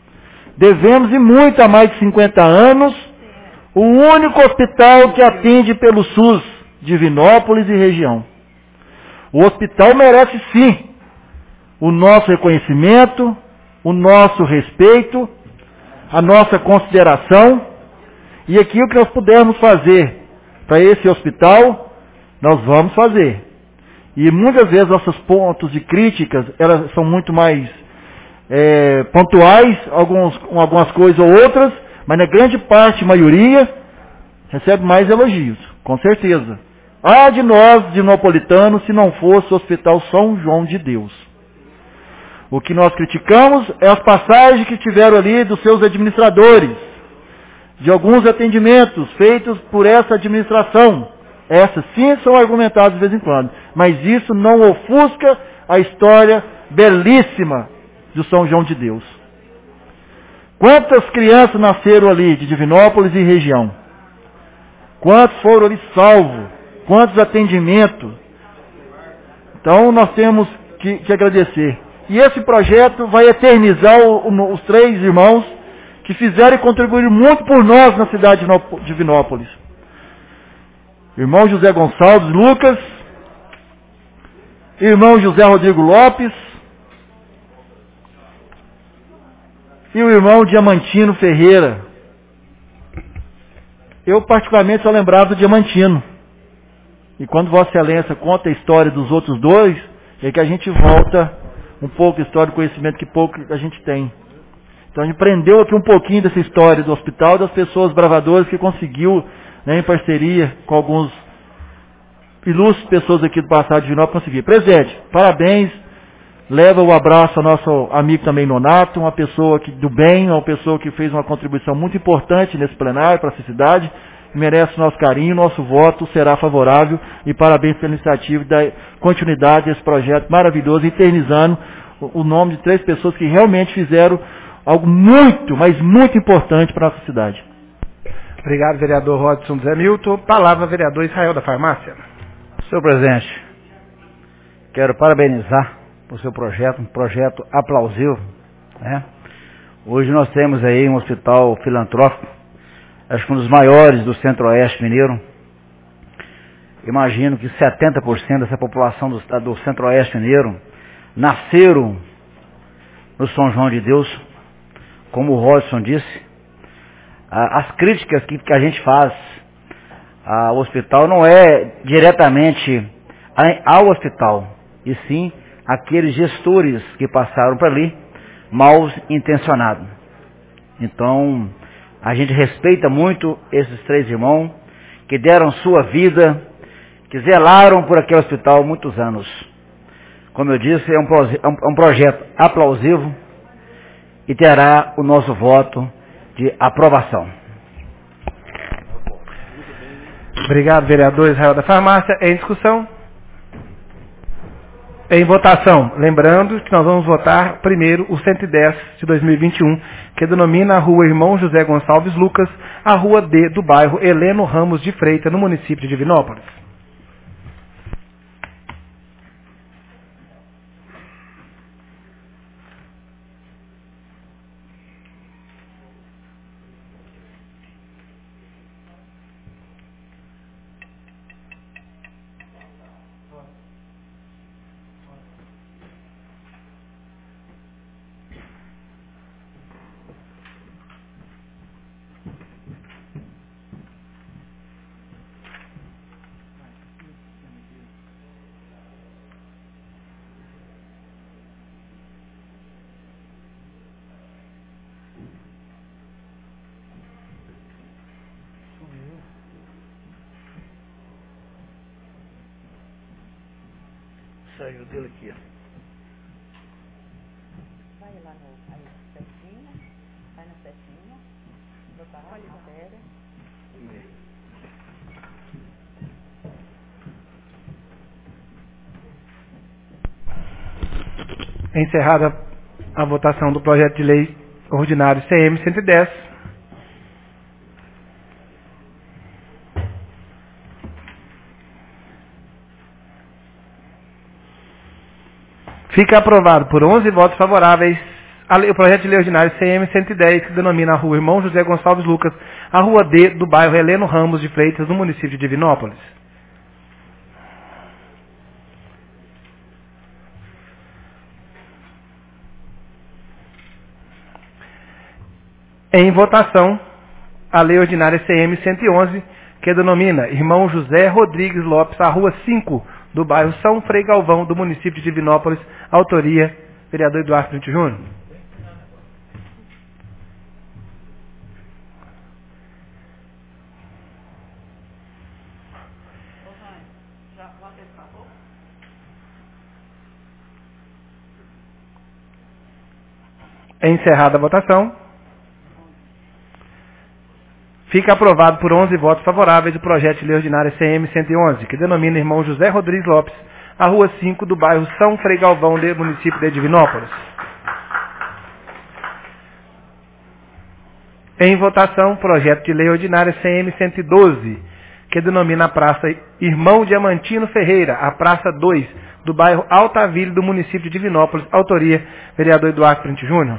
devemos, e muito, há mais de cinquenta anos, o único hospital que atende pelo SUS, Divinópolis e região. O hospital merece, sim, o nosso reconhecimento, o nosso respeito, a nossa consideração, e aquilo que nós pudermos fazer para esse hospital, nós vamos fazer. E muitas vezes nossos pontos de críticas, elas são muito mais é, pontuais, alguns, algumas coisas ou outras, mas na grande parte, maioria, recebe mais elogios, com certeza. Ah, de nós, dinopolitanos, se não fosse o Hospital São João de Deus. O que nós criticamos é as passagens que tiveram ali dos seus administradores, de alguns atendimentos feitos por essa administração. Essas sim são argumentadas de vez em quando, mas isso não ofusca a história belíssima do São João de Deus. Quantas crianças nasceram ali de Divinópolis e região? Quantos foram ali salvos? Quantos atendimentos? Então nós temos que, que agradecer. E esse projeto vai eternizar o, o, os três irmãos que fizeram e contribuíram muito por nós na cidade de Divinópolis. Irmão José Gonçalves Lucas, irmão José Rodrigo Lopes e o irmão Diamantino Ferreira. Eu particularmente só lembrava do Diamantino. E quando Vossa Excelência conta a história dos outros dois, é que a gente volta um pouco a história, do conhecimento que pouco a gente tem. Então a gente aprendeu aqui um pouquinho dessa história do hospital, das pessoas bravadoras que conseguiu, né, em parceria com alguns ilustres pessoas aqui do passado de Divinópolis, conseguir. Presente, parabéns, leva o abraço ao nosso amigo também Nonato, uma pessoa que, do bem, uma pessoa que fez uma contribuição muito importante nesse plenário para essa cidade, merece o nosso carinho, nosso voto será favorável, e parabéns pela iniciativa da continuidade desse projeto maravilhoso, eternizando o nome de três pessoas que realmente fizeram algo muito, mas muito importante para a nossa cidade. Obrigado, vereador Rodson Zé Milton. Palavra, vereador Israel da Farmácia. Senhor presidente, quero parabenizar por seu projeto, um projeto aplausível, né? Hoje nós temos aí um hospital filantrópico, acho que um dos maiores do Centro-Oeste Mineiro. Imagino que setenta por cento dessa população do, do Centro-Oeste Mineiro nasceram no São João de Deus, como o Rodson disse. As críticas que, que a gente faz ao hospital não é diretamente ao hospital, e sim aqueles gestores que passaram por ali, mal intencionados. Então, a gente respeita muito esses três irmãos que deram sua vida, que zelaram por aquele hospital muitos anos. Como eu disse, é um, é um projeto aplausível e terá o nosso voto de aprovação. Obrigado, vereador Israel da Farmácia. Em discussão? Em votação. Lembrando que nós vamos votar primeiro o cento e dez de dois mil e vinte e um, que denomina a rua Irmão José Gonçalves Lucas, a rua D do bairro Heleno Ramos de Freitas, no município de Divinópolis. Saiu dele aqui, ó. Vai lá no aí, setinha, vai na setinha, botar a matéria. Encerrada a votação do projeto de lei ordinário C M cento e dez. Fica aprovado por onze votos favoráveis a lei, o projeto de lei ordinária C M cento e dez, que denomina a rua Irmão José Gonçalves Lucas, a rua D do bairro Heleno Ramos de Freitas, no município de Divinópolis. Em votação, a lei ordinária C M cento e onze, que denomina Irmão José Rodrigues Lopes, a rua cinco do bairro São Frei Galvão, do município de Divinópolis, autoria, vereador Eduardo Pinto Júnior. É encerrada a votação. Fica aprovado por onze votos favoráveis o projeto de lei ordinária C M cento e onze, que denomina Irmão José Rodrigues Lopes, a rua cinco do bairro São Frei Galvão, do município de Divinópolis. Em votação, projeto de lei ordinária C M cento e doze, que denomina a Praça Irmão Diamantino Ferreira, a Praça dois do bairro Altaville, do município de Divinópolis, autoria, vereador Eduardo Pinto Júnior.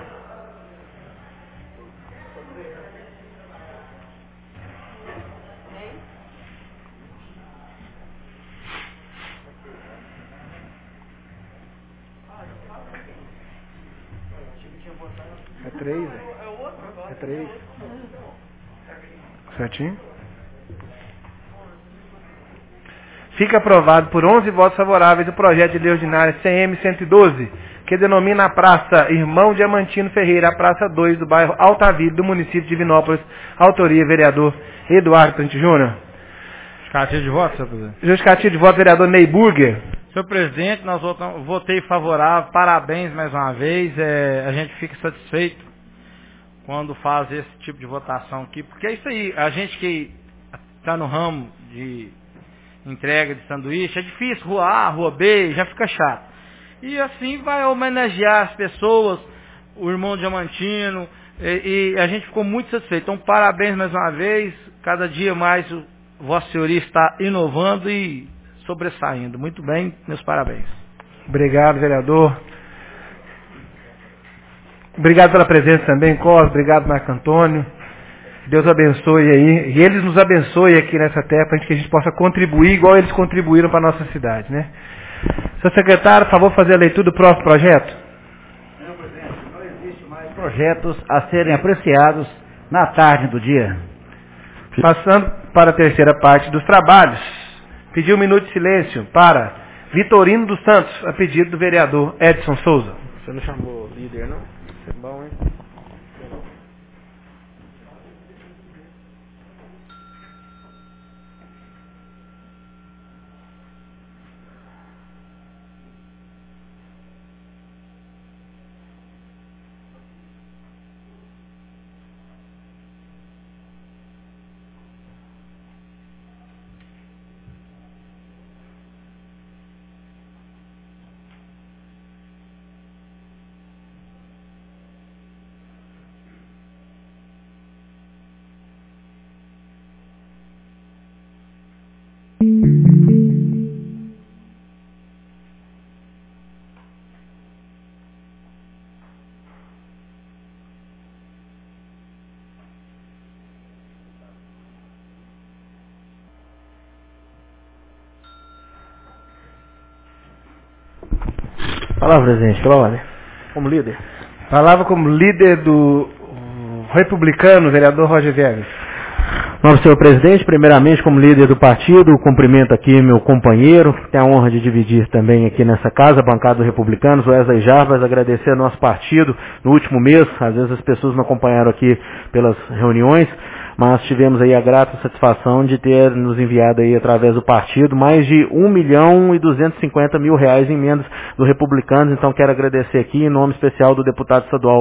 É três, é três. Certinho? Fica aprovado por onze votos favoráveis o projeto de lei ordinária C M cento e doze, que denomina a Praça Irmão Diamantino Ferreira, a Praça dois do bairro Altaville, do município de Divinópolis, autoria, vereador Eduardo Pinto Júnior. Justificativa de voto, senhor presidente. Justificativa de voto, vereador Ney Burger. Senhor presidente, nós votamos, votei favorável, parabéns mais uma vez, é, a gente fica satisfeito quando faz esse tipo de votação aqui, porque é isso aí, a gente que está no ramo de entrega de sanduíche, é difícil, rua A, rua B, já fica chato. E assim vai homenagear as pessoas, o irmão Diamantino, e, e a gente ficou muito satisfeito. Então, parabéns mais uma vez, cada dia mais o Vossa Senhoria está inovando e sobressaindo. Muito bem, meus parabéns. Obrigado, vereador. Obrigado pela presença também, Cos. Obrigado, Marco Antônio. Deus abençoe aí. E eles nos abençoem aqui nessa terra para que a gente possa contribuir igual eles contribuíram para a nossa cidade, né? Senhor secretário, por favor, fazer a leitura do próximo projeto. Senhor presidente, não existe mais projetos a serem apreciados na tarde do dia. Passando para a terceira parte dos trabalhos, pedir um minuto de silêncio para Vitorino dos Santos, a pedido do vereador Edson Souza. Você não chamou líder, não? Isso é bom, hein? Palavra, presidente, pela ordem. Como líder. Palavra como líder do republicano, vereador Roger Viegas. Nobre senhor presidente, primeiramente como líder do partido, cumprimento aqui meu companheiro, que tem a honra de dividir também aqui nessa casa, a bancada do Republicanos, Wesley Jarbas, agradecer ao nosso partido no último mês, às vezes as pessoas não acompanharam aqui pelas reuniões, mas tivemos aí a grata satisfação de ter nos enviado aí através do partido mais de um milhão e duzentos e cinquenta mil reais em emendas do Republicanos, então quero agradecer aqui em nome especial do deputado estadual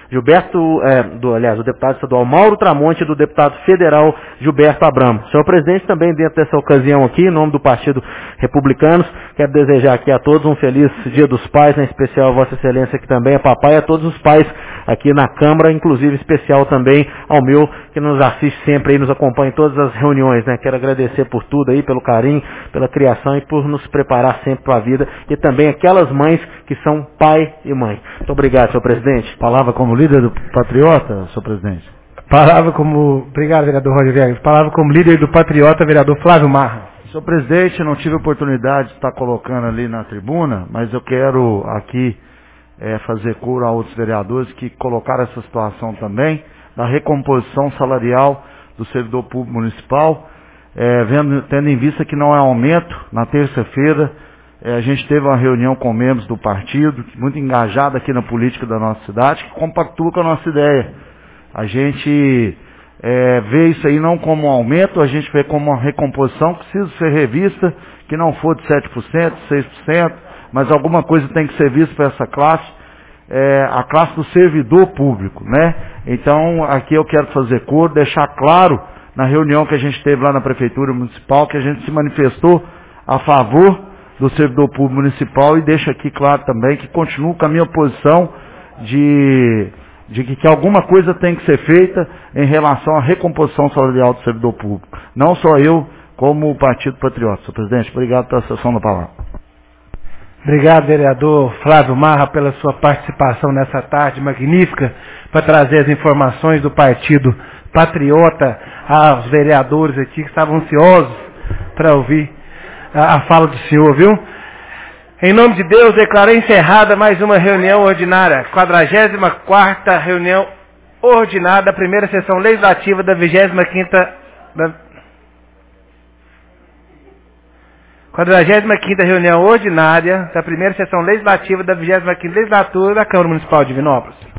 Gilberto, é, do, aliás, do deputado estadual Mauro Tramonte e do deputado federal Gilberto Abramo. Senhor presidente, também dentro dessa ocasião aqui, em nome do Partido Republicanos, quero desejar aqui a todos um feliz Dia dos Pais, né, em especial a Vossa Excelência que também é papai, a todos os pais aqui na Câmara, inclusive especial também ao meu, que nos assiste sempre aí, nos acompanha em todas as reuniões, né? Quero agradecer por tudo aí, pelo carinho, pela criação e por nos preparar sempre para a vida, e também aquelas mães que são pai e mãe. Muito obrigado, senhor presidente. Palavra como líder do Patriota, senhor presidente. Palavra como... Obrigado, vereador Roger Viegas. Palavra como líder do Patriota, vereador Flávio Marra. Senhor presidente, não tive oportunidade de estar colocando ali na tribuna, mas eu quero aqui é, fazer coro a outros vereadores que colocaram essa situação também, da recomposição salarial do servidor público municipal, é, vendo, tendo em vista que não é aumento. Na terça-feira, é, a gente teve uma reunião com membros do partido, muito engajada aqui na política da nossa cidade, que compactua com a nossa ideia. A gente é, vê isso aí não como um aumento, a gente vê como uma recomposição que precisa ser revista, que não for de sete por cento, seis por cento, mas alguma coisa tem que ser vista para essa classe, é, a classe do servidor público, né? Então, aqui eu quero fazer coro, deixar claro, na reunião que a gente teve lá na Prefeitura Municipal, que a gente se manifestou a favor do servidor público municipal, e deixa aqui claro também que continuo com a minha posição de, de que, que alguma coisa tem que ser feita em relação à recomposição salarial do servidor público. Não só eu, como o Partido Patriota. Senhor presidente, obrigado pela cessão da palavra. Obrigado, vereador Flávio Marra, pela sua participação nessa tarde magnífica, para trazer as informações do Partido Patriota aos vereadores aqui que estavam ansiosos para ouvir a, a fala do senhor, viu? Em nome de Deus, declaro encerrada mais uma reunião ordinária, quadragésima quarta reunião ordinária da primeira sessão legislativa da vigésima quinta da quadragésima quinta reunião ordinária da primeira sessão legislativa da vigésima quinta legislatura da Câmara Municipal de Divinópolis.